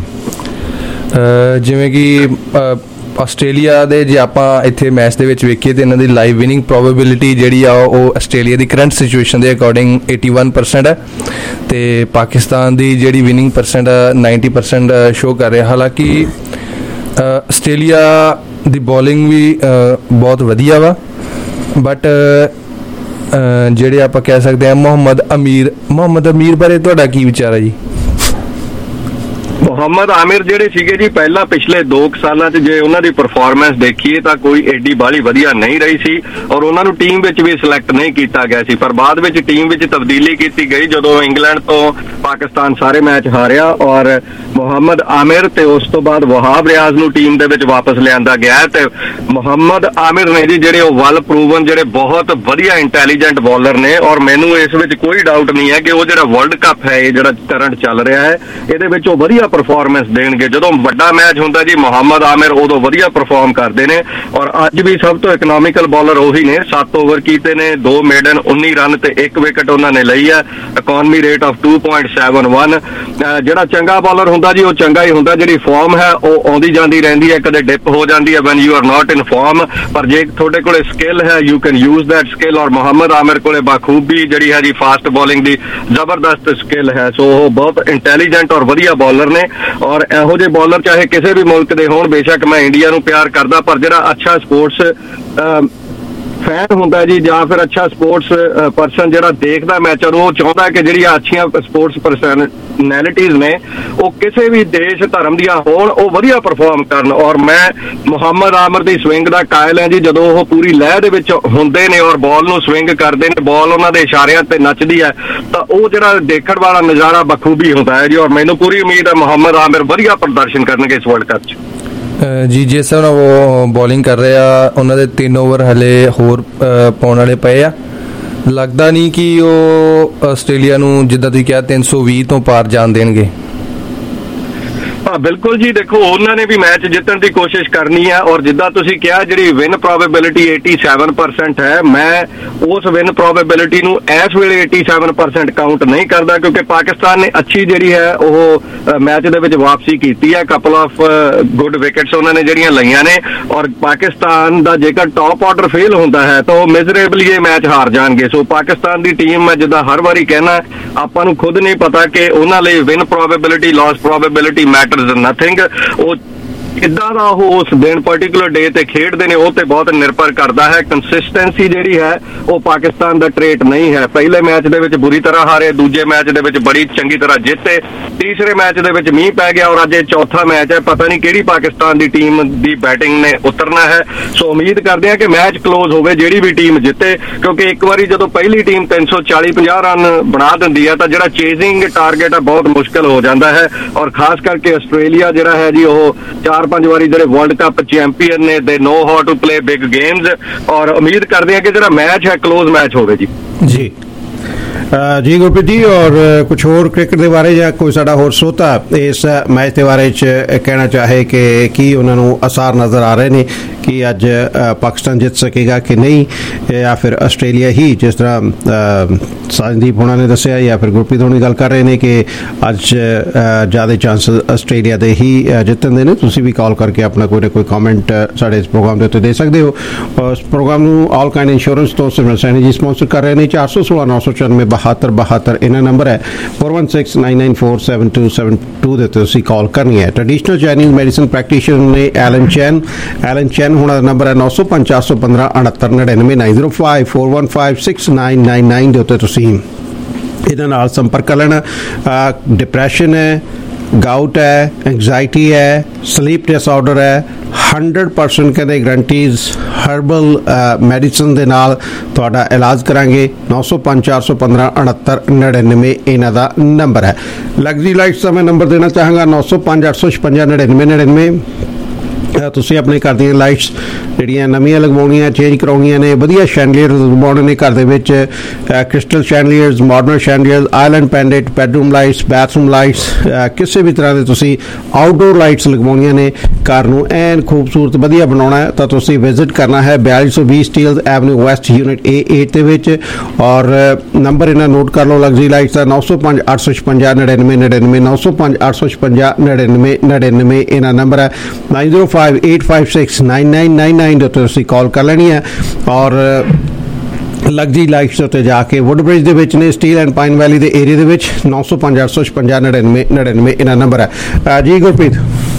ਜਿਵੇਂ ਕਿ ਆਸਟ੍ਰੇਲੀਆ ਦੇ ਜੇ ਆਪਾਂ ਇੱਥੇ ਮੈਚ ਦੇ ਵਿੱਚ ਵੇਖੀਏ ਤੇ ਇਹਨਾਂ ਦੀ ਲਾਈਵ ਵਿਨਿੰਗ ਪ੍ਰੋਬੇਬਿਲਿਟੀ ਜਿਹੜੀ ਆ ਉਹ ਆਸਟ੍ਰੇਲੀਆ ਦੀ ਕਰੰਟ ਸਿਚੁਏਸ਼ਨ ਦੇ ਅਕੋਰਡਿੰਗ 81% ਹੈ ਤੇ ਪਾਕਿਸਤਾਨ ਦੀ ਜਿਹੜੀ ਵਿਨਿੰਗ ਪਰਸੈਂਟ 90% ਸ਼ੋ ਕਰ ਰਿਹਾ। ਹਾਲਾਂਕਿ ਆਸਟ੍ਰੇਲੀਆ ਦੀ ਬੋਲਿੰਗ ਵੀ ਬਹੁਤ ਵਧੀਆ ਵਾ, ਬਟ ਜਿਹੜੇ ਆਪਾਂ ਕਹਿ ਸਕਦੇ ਹਾਂ ਮੁਹੰਮਦ ਅਮੀਰ ਬਾਰੇ ਤੁਹਾਡਾ ਕੀ ਵਿਚਾਰ ਹੈ ਜੀ? ਮੁਹੰਮਦ ਆਮਿਰ ਜਿਹੜੇ ਸੀਗੇ ਜੀ ਪਹਿਲਾਂ ਪਿਛਲੇ 2 ਸਾਲਾਂ 'ਚ ਜੇ ਉਹਨਾਂ ਦੀ ਪਰਫਾਰਮੈਂਸ ਦੇਖੀਏ ਤਾਂ ਕੋਈ ਐਡੀ ਬਾਹਲੀ ਵਧੀਆ ਨਹੀਂ ਰਹੀ ਸੀ, ਔਰ ਉਹਨਾਂ ਨੂੰ ਟੀਮ ਵਿੱਚ ਵੀ ਸਿਲੈਕਟ ਨਹੀਂ ਕੀਤਾ ਗਿਆ ਸੀ। ਪਰ ਬਾਅਦ ਵਿੱਚ ਟੀਮ ਵਿੱਚ ਤਬਦੀਲੀ ਕੀਤੀ ਗਈ ਜਦੋਂ ਇੰਗਲੈਂਡ ਤੋਂ ਪਾਕਿਸਤਾਨ ਸਾਰੇ ਮੈਚ ਹਾਰਿਆ, ਔਰ ਮੁਹੰਮਦ ਆਮਿਰ ਤੇ ਉਸ ਤੋਂ ਬਾਅਦ ਵਹਾਬ ਰਿਆਜ਼ ਨੂੰ ਟੀਮ ਦੇ ਵਿੱਚ ਵਾਪਸ ਲਿਆਂਦਾ ਗਿਆ। ਤੇ ਮੁਹੰਮਦ ਆਮਿਰ ਨੇ ਜੀ ਜਿਹੜੇ ਉਹ ਵੈਲ ਪ੍ਰੂਵਨ ਜਿਹੜੇ ਬਹੁਤ ਵਧੀਆ ਇੰਟੈਲੀਜੈਂਟ ਬੋਲਰ ਨੇ, ਔਰ ਮੈਨੂੰ ਇਸ ਵਿੱਚ ਕੋਈ ਡਾਊਟ ਨਹੀਂ ਹੈ ਕਿ ਉਹ ਜਿਹੜਾ ਵਰਲਡ ਕੱਪ ਹੈ ਇਹ ਜਿਹੜਾ ਕਰੰਟ ਚੱਲ ਰਿਹਾ ਹੈ ਇਹਦੇ ਵਿੱਚ ਉਹ ਵਧੀਆ ਪਰਫਾਰਮੈਂਸ ਦੇਣਗੇ। ਜਦੋਂ ਵੱਡਾ ਮੈਚ ਹੁੰਦਾ ਜੀ ਮੁਹੰਮਦ ਆਮਿਰ ਉਦੋਂ ਵਧੀਆ ਪਰਫਾਰਮ ਕਰਦੇ ਨੇ, ਔਰ ਅੱਜ ਵੀ ਸਭ ਤੋਂ ਇਕਨੋਮਿਕਲ ਬੋਲਰ ਉਹੀ ਨੇ। 7 ਓਵਰ ਕੀਤੇ ਨੇ, 2 ਮੇਡਨ, 19 ਰਨ ਤੇ 1 ਵਿਕਟ ਉਹਨਾਂ ਨੇ ਲਈ ਹੈ। Economy rate of 2.71। ਜਿਹੜਾ ਚੰਗਾ ਬੋਲਰ ਹੁੰਦਾ ਜੀ ਉਹ ਚੰਗਾ ਹੀ ਹੁੰਦਾ, ਜਿਹੜੀ ਫਾਰਮ ਹੈ ਉਹ ਆਉਂਦੀ ਜਾਂਦੀ ਰਹਿੰਦੀ ਹੈ, ਕਦੇ ਡਿਪ ਹੋ ਜਾਂਦੀ ਹੈ when you are not in form, ਪਰ ਜੇ ਤੁਹਾਡੇ ਕੋਲੇ ਸਕਿੱਲ ਹੈ you can use that skill. ਔਰ ਮੁਹੰਮਦ ਆਮਿਰ ਕੋਲੇ ਬਾਖੂਬੀ ਜਿਹੜੀ ਹੈ ਜੀ ਫਾਸਟ ਬੋਲਿੰਗ ਦੀ ਜ਼ਬਰਦਸਤ ਸਕਿੱਲ ਹੈ। ਸੋ ਉਹ ਬਹੁਤ ਇੰਟੈਲੀਜੈਂਟ ਔਰ ਵਧੀਆ ਬੋਲਰ ਨੇ, ਔਰ ਇਹੋ ਜਿਹੇ ਬੋਲਰ ਚਾਹੇ ਕਿਸੇ ਵੀ ਮੁਲਕ ਦੇ ਹੋਣ, ਬੇਸ਼ੱਕ ਮੈਂ ਇੰਡੀਆ ਨੂੰ ਪਿਆਰ ਕਰਦਾ, ਪਰ ਜਿਹੜਾ ਅੱਛਾ ਸਪੋਰਟਸ ਫੈਨ ਹੁੰਦਾ ਜੀ ਜਾਂ ਫਿਰ ਅੱਛਾ ਸਪੋਰਟਸ ਪਰਸਨ ਜਿਹੜਾ ਦੇਖਦਾ ਮੈਚ, ਉਹ ਚਾਹੁੰਦਾ ਕਿ ਜਿਹੜੀਆਂ ਅੱਛੀਆਂ ਸਪੋਰਟਸ ਪਰਸਨੈਲਿਟੀਜ਼ ਨੇ ਉਹ ਕਿਸੇ ਵੀ ਦੇਸ਼ ਧਰਮ ਦੀਆਂ ਹੋਣ, ਉਹ ਵਧੀਆ ਪਰਫਾਰਮ ਕਰਨ। ਔਰ ਮੈਂ ਮੁਹੰਮਦ ਆਮਿਰ ਦੀ ਸਵਿੰਗ ਦਾ ਕਾਇਲ ਹਾਂ ਜੀ। ਜਦੋਂ ਉਹ ਪੂਰੀ ਲਹਿ ਦੇ ਵਿੱਚ ਹੁੰਦੇ ਨੇ ਔਰ ਬਾਲ ਨੂੰ ਸਵਿੰਗ ਕਰਦੇ ਨੇ, ਬਾਲ ਉਹਨਾਂ ਦੇ ਇਸ਼ਾਰਿਆਂ ਤੇ ਨੱਚਦੀ ਹੈ, ਤਾਂ ਉਹ ਜਿਹੜਾ ਦੇਖਣ ਵਾਲਾ ਨਜ਼ਾਰਾ ਬਖੂਬੀ ਹੁੰਦਾ ਹੈ ਜੀ। ਔਰ ਮੈਨੂੰ ਪੂਰੀ ਉਮੀਦ ਹੈ ਮੁਹੰਮਦ ਆਮਿਰ ਵਧੀਆ ਪ੍ਰਦਰਸ਼ਨ ਕਰਨਗੇ ਇਸ ਵਰਲਡ ਕੱਪ 'ਚ। ਜੀ ਜਿਸ ਤਰ੍ਹਾਂ ਉਹ ਬੋਲਿੰਗ ਕਰ ਰਹੇ ਆ, ਉਹਨਾਂ ਦੇ 3 ਓਵਰ ਹਲੇ ਹੋਰ ਪਾਉਣ ਵਾਲੇ ਪਏ ਆ। ਲੱਗਦਾ ਨਹੀਂ ਕਿ ਉਹ ਆਸਟ੍ਰੇਲੀਆ ਨੂੰ ਜਿੱਦਾਂ ਤੁਸੀਂ ਕਿਹਾ 320 ਤੋਂ ਪਾਰ ਜਾਣ ਦੇਣਗੇ। ਬਿਲਕੁਲ ਜੀ, ਦੇਖੋ ਉਹਨਾਂ ਨੇ ਵੀ ਮੈਚ ਜਿੱਤਣ ਦੀ ਕੋਸ਼ਿਸ਼ ਕਰਨੀ ਹੈ, ਔਰ ਜਿੱਦਾਂ ਤੁਸੀਂ ਕਿਹਾ ਜਿਹੜੀ ਵਿਨ ਪ੍ਰੋਬੇਬਿਲਿਟੀ 87% ਹੈ, ਮੈਂ ਉਸ ਵਿਨ ਪ੍ਰੋਬੇਬਿਲਿਟੀ ਨੂੰ ਇਸ ਵੇਲੇ 87% ਕਾਊਂਟ ਨਹੀਂ ਕਰਦਾ, ਕਿਉਂਕਿ ਪਾਕਿਸਤਾਨ ਨੇ ਅੱਛੀ ਜਿਹੜੀ ਹੈ ਉਹ ਮੈਚ ਦੇ ਵਿੱਚ ਵਾਪਸੀ ਕੀਤੀ ਹੈ। ਕਪਲ ਆਫ ਗੁੱਡ ਵਿਕਟਸ ਉਹਨਾਂ ਨੇ ਜਿਹੜੀਆਂ ਲਈਆਂ ਨੇ, ਔਰ ਪਾਕਿਸਤਾਨ ਦਾ ਜੇਕਰ ਟੌਪ ਆਰਡਰ ਫੇਲ ਹੁੰਦਾ ਹੈ ਤਾਂ ਉਹ ਮਿਜ਼ਰੇਬਲੀ ਇਹ ਮੈਚ ਹਾਰ ਜਾਣਗੇ। ਸੋ ਪਾਕਿਸਤਾਨ ਦੀ ਟੀਮ ਮੈਂ ਜਿੱਦਾਂ ਹਰ ਵਾਰੀ ਕਹਿਣਾ, ਆਪਾਂ ਨੂੰ ਖੁਦ ਨਹੀਂ ਪਤਾ ਕਿ ਉਹਨਾਂ ਲਈ win probability, loss probability matters nothing. ਉਹ ਕਿੱਦਾਂ ਦਾ ਉਹ ਉਸ ਦਿਨ ਪਾਰਟਿਕੂਲਰ ਡੇ ਤੇ ਖੇਡਦੇ ਨੇ ਉਹ ਤੇ ਬਹੁਤ ਨਿਰਭਰ ਕਰਦਾ ਹੈ। ਕੰਸਿਸਟੈਂਸੀ ਜਿਹੜੀ ਹੈ ਉਹ ਪਾਕਿਸਤਾਨ ਦਾ ਟ੍ਰੇਟ ਨਹੀਂ ਹੈ। ਪਹਿਲੇ ਮੈਚ ਦੇ ਵਿੱਚ ਬੁਰੀ ਤਰ੍ਹਾਂ ਹਾਰੇ, ਦੂਜੇ ਮੈਚ ਦੇ ਵਿੱਚ ਬੜੀ ਚੰਗੀ ਤਰ੍ਹਾਂ ਜਿੱਤੇ, ਤੀਸਰੇ ਮੈਚ ਦੇ ਵਿੱਚ ਮੀਂਹ ਪੈ ਗਿਆ ਔਰ ਅੱਜ ਇਹ ਚੌਥਾ ਮੈਚ ਹੈ। ਪਤਾ ਨਹੀਂ ਕਿਹੜੀ ਪਾਕਿਸਤਾਨ ਦੀ ਟੀਮ ਦੀ ਬੈਟਿੰਗ ਨੇ ਉਤਰਨਾ ਹੈ। ਸੋ ਉਮੀਦ ਕਰਦੇ ਹਾਂ ਕਿ ਮੈਚ ਕਲੋਜ਼ ਹੋਵੇ, ਜਿਹੜੀ ਵੀ ਟੀਮ ਜਿੱਤੇ, ਕਿਉਂਕਿ ਇੱਕ ਵਾਰੀ ਜਦੋਂ ਪਹਿਲੀ ਟੀਮ 340-50 ਰਨ ਬਣਾ ਦਿੰਦੀ ਹੈ ਤਾਂ ਜਿਹੜਾ ਚੇਜ਼ਿੰਗ ਟਾਰਗੇਟ ਹੈ ਬਹੁਤ ਮੁਸ਼ਕਲ ਹੋ ਜਾਂਦਾ ਹੈ। ਔਰ ਖਾਸ ਕਰਕੇ ਆਸਟ੍ਰੇਲੀਆ ਜਿਹੜਾ ਹੈ ਜੀ ਉਹ 4-5 ਵਾਰੀ ਜਿਹੜੇ ਵਰਲਡ ਕੱਪ ਚੈਂਪੀਅਨ ਨੇ, they know how to play big games. ਔਰ ਉਮੀਦ ਕਰਦੇ ਹਾਂ ਕਿ ਜਿਹੜਾ ਮੈਚ ਹੈ ਕਲੋਜ਼ ਮੈਚ ਹੋਵੇ ਜੀ। ਜੀ ਜੀ ਗੁਰਪ੍ਰੀਤ ਜੀ, ਔਰ ਕੁਝ ਹੋਰ ਕ੍ਰਿਕਟ ਦੇ ਬਾਰੇ ਜਾਂ ਕੋਈ ਸਾਡਾ ਹੋਰ ਸੋਤਾ ਇਸ ਮੈਚ ਦੇ ਬਾਰੇ ਚ ਕਹਿਣਾ ਚਾਹੇ ਕਿ ਕੀ ਉਹਨਾਂ ਨੂੰ ਅਸਾਰ ਨਜ਼ਰ ਆ ਰਹੇ ਨੇ ਕਿ ਅੱਜ ਪਾਕਿਸਤਾਨ ਜਿੱਤ ਸਕੇਗਾ ਕਿ ਨਹੀਂ, ਜਾਂ ਫਿਰ ਆਸਟ੍ਰੇਲੀਆ ਹੀ, ਜਿਸ ਤਰ੍ਹਾਂ ਸਾਜਦੀਪ ਹੋਣਾ ਨੇ ਦੱਸਿਆ ਜਾਂ ਫਿਰ ਗੁਰਪ੍ਰੀਤ ਹੋਣੀ ਗੱਲ ਕਰ ਰਹੇ ਨੇ ਕਿ ਅੱਜ ਜ਼ਿਆਦਾ ਚਾਂਸਸ ਆਸਟ੍ਰੇਲੀਆ ਦੇ ਹੀ ਜਿੱਤਣ ਦੇ ਨੇ। ਤੁਸੀਂ ਵੀ ਕਾਲ ਕਰਕੇ ਆਪਣਾ ਕੋਈ ਨਾ ਕੋਈ ਕਮੈਂਟ ਸਾਡੇ ਇਸ ਪ੍ਰੋਗਰਾਮ ਦੇ ਉੱਤੇ ਦੇ ਸਕਦੇ ਹੋ। ਉਸ ਪ੍ਰੋਗਰਾਮ ਨੂੰ ਆਲ ਕਾਇੰਡ ਇੰਸ਼ੋਰੈਂਸ ਤੋਂ ਸਿਮਰਨ ਸੈਣੀ ਜੀ ਸਪਾਂਸਰ ਕਰ ਰਹੇ ਨੇ। 416-994 72 ਇਹਨਾਂ ਨੰਬਰ ਹੈ। 4169947272 ਦੇ ਉੱਤੇ ਤੁਸੀਂ ਕਾਲ ਕਰਨੀ ਹੈ। ਟ੍ਰੈਡੀਸ਼ਨਲ ਚਾਈਨੀਜ਼ ਮੈਡੀਸਨ ਪ੍ਰੈਕਟੀਸ਼ਨਰ ਨੇ ਐਲਨ ਚੈਨ ਹੋਣਾ ਦਾ ਨੰਬਰ ਹੈ 905-415-6999 905-415-6999 ਦੇ ਉੱਤੇ ਤੁਸੀਂ ਇਹਨਾਂ ਨਾਲ ਸੰਪਰਕ ਕਰ ਲੈਣਾ। ਡਿਪਰੈਸ਼ਨ ਹੈ, गाउट है, एंगजाइटी है, स्लीप डिसऑर्डर है, 100% कहते गारंटीज हर्बल मैडिसन दे नाल तुहाडा इलाज करांगे। 905-415-6999 इन्हां दा नंबर है। लग्जरी लाइट्स का मैं नंबर देना चाहांगा 905-856-9999। ਤੁਸੀਂ ਆਪਣੇ ਘਰ ਦੀਆਂ ਲਾਈਟਸ ਜਿਹੜੀਆਂ ਨਵੀਆਂ ਲਗਵਾਉਣੀਆਂ, ਚੇਂਜ ਕਰਾਉਣੀਆਂ ਨੇ, ਵਧੀਆ ਸ਼ੈਂਡਲੀਅਰ ਲਗਵਾਉਣੇ ਨੇ ਘਰ ਦੇ ਵਿੱਚ, crystal chandeliers, modern chandeliers, island pendant, bedroom lights, bathroom lights, ਕਿਸੇ ਵੀ ਤਰ੍ਹਾਂ ਦੇ ਤੁਸੀਂ ਆਊਟਡੋਰ ਲਾਈਟਸ ਲਗਵਾਉਣੀਆਂ ਨੇ, ਘਰ ਨੂੰ ਐਨ ਖੂਬਸੂਰਤ ਵਧੀਆ ਬਣਾਉਣਾ ਹੈ ਤਾਂ ਤੁਸੀਂ ਵਿਜ਼ਿਟ ਕਰਨਾ ਹੈ 4220 Steeles avenue West unit A8 ਦੇ ਵਿੱਚ। ਔਰ ਨੰਬਰ ਇਹਨਾਂ ਨੋਟ ਕਰ ਲਓ ਲਗਜ਼ਰੀ ਲਾਈਟਸ ਦਾ 905-856-9999 905-856-9999 ਇਹਨਾਂ ਨੰਬਰ ਹੈ। 9058569999 ਦੇ ਉੱਤੇ ਤੁਸੀਂ ਕਾਲ ਕਰ ਲੈਣੀ ਹੈ। ਔਰ ਲਗਜ਼ਰੀ ਲਾਈਟਸ ਉੱਤੇ ਜਾ ਕੇ ਵੁੱਡਬ੍ਰਿਜ ਦੇ ਵਿੱਚ ਨੇ, ਸਟੀਲ ਐਂਡ ਪਾਈਨ ਵੈਲੀ ਦੇ ਏਰੀਆ ਦੇ ਵਿੱਚ 905-856-9999 ਇਹਨਾਂ ਨੰਬਰ ਹੈ। ਜੀ ਗੁਰਪ੍ਰੀਤ।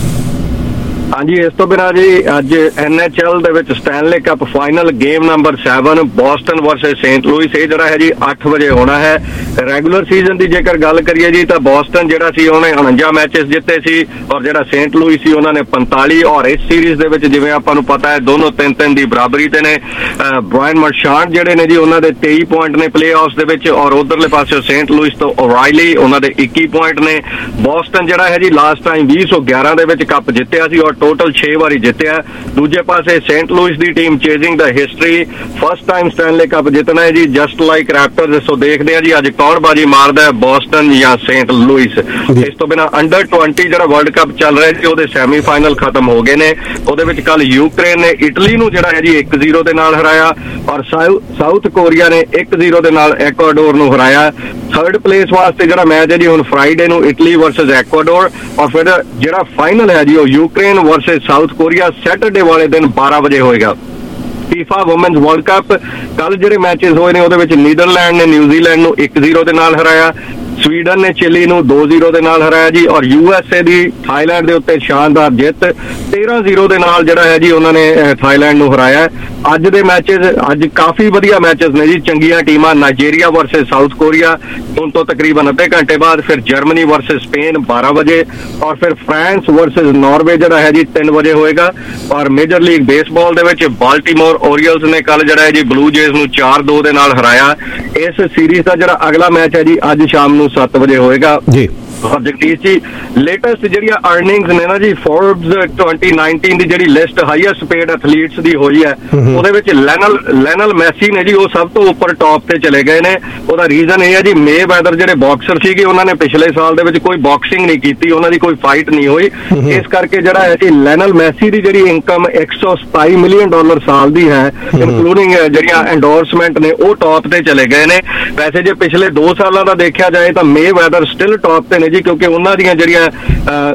ਹਾਂਜੀ, ਇਸ ਤੋਂ ਬਿਨਾਂ ਜੀ ਅੱਜ NHL ਦੇ ਵਿੱਚ Stanley Cup final game number 7 Boston versus Saint Louis, ਇਹ ਜਿਹੜਾ ਹੈ ਜੀ 8 ਵਜੇ ਹੋਣਾ ਹੈ। ਰੈਗੂਲਰ ਸੀਜ਼ਨ ਦੀ ਜੇਕਰ ਗੱਲ ਕਰੀਏ ਜੀ ਤਾਂ ਬੋਸਟਨ ਜਿਹੜਾ ਸੀ ਉਹਨੇ 49 ਮੈਚਸ ਜਿੱਤੇ ਸੀ ਔਰ ਜਿਹੜਾ ਸੇਂਟ ਲੂਇਸ ਸੀ ਉਹਨਾਂ ਨੇ 45। ਔਰ ਇਸ ਸੀਰੀਜ਼ ਦੇ ਵਿੱਚ ਜਿਵੇਂ ਆਪਾਂ ਨੂੰ ਪਤਾ ਹੈ ਦੋਨੋਂ 3-3 ਦੀ ਬਰਾਬਰੀ ਤੇ ਨੇ। ਬ੍ਰਾਇਨ ਮਾਰਸ਼ਾਂਟ ਜਿਹੜੇ ਨੇ ਜੀ ਉਹਨਾਂ ਦੇ 23 ਪੁਆਇੰਟ ਨੇ ਪਲੇਆਫਸ ਦੇ ਵਿੱਚ ਔਰ ਉਧਰਲੇ ਪਾਸੇ ਸੇਂਟ ਲੂਇਸ ਤੋਂ ਓਰਾਈਲੀ ਉਹਨਾਂ ਦੇ 21 ਪੁਆਇੰਟ ਨੇ। ਬੋਸਟਨ ਜਿਹੜਾ ਹੈ ਜੀ ਲਾਸਟ ਟਾਈਮ 2011 ਦੇ ਵਿੱਚ ਕੱਪ ਜਿੱਤਿਆ ਸੀ ਔਰ ਟੋਟਲ 6 ਵਾਰੀ ਜਿੱਤਿਆ। ਦੂਜੇ ਪਾਸੇ ਸੇਂਟ ਲੂਇਸ ਦੀ ਟੀਮ ਚੇਜ਼ਿੰਗ ਦਾ history, first time Stanley Cup ਜਿੱਤਣਾ ਹੈ ਜੀ ਜਸਟ ਲਾਈਕ ਰੈਪਟਰਸ। ਸੋ ਦੇਖਦੇ ਆ ਜੀ ਅੱਜ ਕੌਣ ਬਾਜੀ ਮਾਰਦਾ ਹੈ, ਬੋਸਟਨ ਜਾਂ ਸੇਂਟ ਲੂਇਸ। ਇਸ ਤੋਂ ਬਿਨਾਂ ਅੰਡਰ 20 ਜਿਹੜਾ ਵਰਲਡ ਕੱਪ ਚੱਲ ਰਿਹਾ ਜੀ ਉਹਦੇ ਸੈਮੀਫਾਈਨਲ ਖਤਮ ਹੋ ਗਏ ਨੇ। ਉਹਦੇ ਵਿੱਚ ਕੱਲ ਯੂਕਰੇਨ ਨੇ ਇਟਲੀ ਨੂੰ ਜਿਹੜਾ ਹੈ ਜੀ 1-0 ਦੇ ਨਾਲ ਹਰਾਇਆ ਔਰ ਸਾਊਥ ਕੋਰੀਆ ਨੇ 1-0 ਦੇ ਨਾਲ ਐਕਵਾਡੋਰ ਨੂੰ ਹਰਾਇਆ। ਥਰਡ ਪਲੇਸ ਵਾਸਤੇ ਜਿਹੜਾ ਮੈਚ ਹੈ ਜੀ ਹੁਣ ਫਰਾਈਡੇ ਨੂੰ ਇਟਲੀ ਵਰਸਸ ਐਕਵਾਡੋਰ ਔਰ ਫਿਰ ਜਿਹੜਾ ਫਾਈਨਲ ਹੈ ਜੀ ਉਹ Ukraine versus South Korea Saturday ਵਾਲੇ ਦਿਨ 12 ਵਜੇ ਹੋਏਗਾ। ਫੀਫਾ ਵੂਮਨਸ ਵਰਲਡ ਕੱਪ ਕੱਲ ਜਿਹੜੇ ਮੈਚਸ ਹੋਏ ਨੇ ਉਹਦੇ ਵਿੱਚ ਨੀਦਰਲੈਂਡ ਨੇ ਨਿਊਜ਼ੀਲੈਂਡ ਨੂੰ 1-0 ਦੇ ਨਾਲ ਹਰਾਇਆ, ਸਵੀਡਨ ਨੇ ਚਿਲੀ ਨੂੰ 2-0 ਦੇ ਨਾਲ ਹਰਾਇਆ ਜੀ ਔਰ USA ਦੀ ਥਾਈਲੈਂਡ ਦੇ ਉੱਤੇ ਸ਼ਾਨਦਾਰ ਜਿੱਤ 13-0 ਦੇ ਨਾਲ ਜਿਹੜਾ ਹੈ ਜੀ ਉਹਨਾਂ ਨੇ ਥਾਈਲੈਂਡ ਨੂੰ ਹਰਾਇਆ। ਅੱਜ ਦੇ ਮੈਚਸ ਅੱਜ ਕਾਫੀ ਵਧੀਆ ਮੈਚਸ ਨੇ ਜੀ, ਚੰਗੀਆਂ ਟੀਮਾਂ। ਨਾਈਜੀਰੀਆ ਵਰਸਸ ਸਾਊਥ ਕੋਰੀਆ ਹੁਣ ਤੋਂ ਤਕਰੀਬਨ ਅੱਧੇ ਘੰਟੇ ਬਾਅਦ, ਫਿਰ ਜਰਮਨੀ ਵਰਸਸ ਸਪੇਨ 12 ਵਜੇ ਔਰ ਫਿਰ ਫਰਾਂਸ ਵਰਸਸ ਨਾਰਵੇ ਜਿਹੜਾ ਹੈ ਜੀ 3 ਵਜੇ ਹੋਏਗਾ। ਔਰ ਮੇਜਰ ਲੀਗ ਬੇਸਬਾਲ ਦੇ ਵਿੱਚ ਬਾਲਟੀਮੋਰ ਓਰੀਅਲਸ ਨੇ ਕੱਲ ਜਿਹੜਾ ਹੈ ਜੀ ਬਲੂ ਜੇਜ਼ ਨੂੰ 4-2 ਦੇ ਨਾਲ ਹਰਾਇਆ। ਇਸ ਸੀਰੀਜ਼ ਦਾ ਜਿਹੜਾ ਅਗਲਾ ਮੈਚ ਹੈ ਜੀ ਅੱਜ ਸ਼ਾਮ ਨੂੰ 7 ਵਜੇ ਹੋਏਗਾ ਜੀ। ਔਰ ਜਗਦੀਸ਼ ਜੀ ਲੇਟੈਸਟ ਜਿਹੜੀਆਂ ਅਰਨਿੰਗਸ ਨੇ ਨਾ ਜੀ ਫੋਰਬਸ 2019 ਦੀ ਜਿਹੜੀ ਲਿਸਟ ਹਾਈਐਸਟ ਪੇਡ ਐਥਲੀਟਸ ਦੀ ਹੋਈ ਹੈ ਉਹਦੇ ਵਿੱਚ ਲੈਨਲ ਮੈਸੀ ਨੇ ਜੀ ਉਹ ਸਭ ਤੋਂ ਉੱਪਰ ਟੌਪ ਤੇ ਚਲੇ ਗਏ ਨੇ। ਉਹਦਾ ਰੀਜ਼ਨ ਇਹ ਹੈ ਜੀ ਮੇ ਵੈਦਰ ਜਿਹੜੇ ਬਾਕਸਰ ਸੀਗੇ ਉਹਨਾਂ ਨੇ ਪਿਛਲੇ ਸਾਲ ਦੇ ਵਿੱਚ ਕੋਈ ਬਾਕਸਿੰਗ ਨਹੀਂ ਕੀਤੀ, ਉਹਨਾਂ ਦੀ ਕੋਈ ਫਾਈਟ ਨਹੀਂ ਹੋਈ, ਇਸ ਕਰਕੇ ਜਿਹੜਾ ਹੈ ਜੀ ਲੈਨਲ ਮੈਸੀ ਦੀ ਜਿਹੜੀ ਇਨਕਮ $127 ਮਿਲੀਅਨ ਸਾਲ ਦੀ ਹੈ ਇਨਕਲੂਡਿੰਗ ਜਿਹੜੀਆਂ ਐਂਡੋਰਸਮੈਂਟ ਨੇ ਉਹ ਟੌਪ ਤੇ ਚਲੇ ਗਏ ਨੇ। ਵੈਸੇ ਜੇ ਪਿਛਲੇ 2 ਸਾਲਾਂ ਦਾ ਦੇਖਿਆ ਜਾਏ ਤਾਂ ਮੇ ਵੈਦਰ ਸਟਿਲ ਟੌਪ ਤੇ ਨੇ ਜੀ, ਕਿਉਂਕਿ ਉਹਨਾਂ ਦੀਆਂ ਜਿਹੜੀਆਂ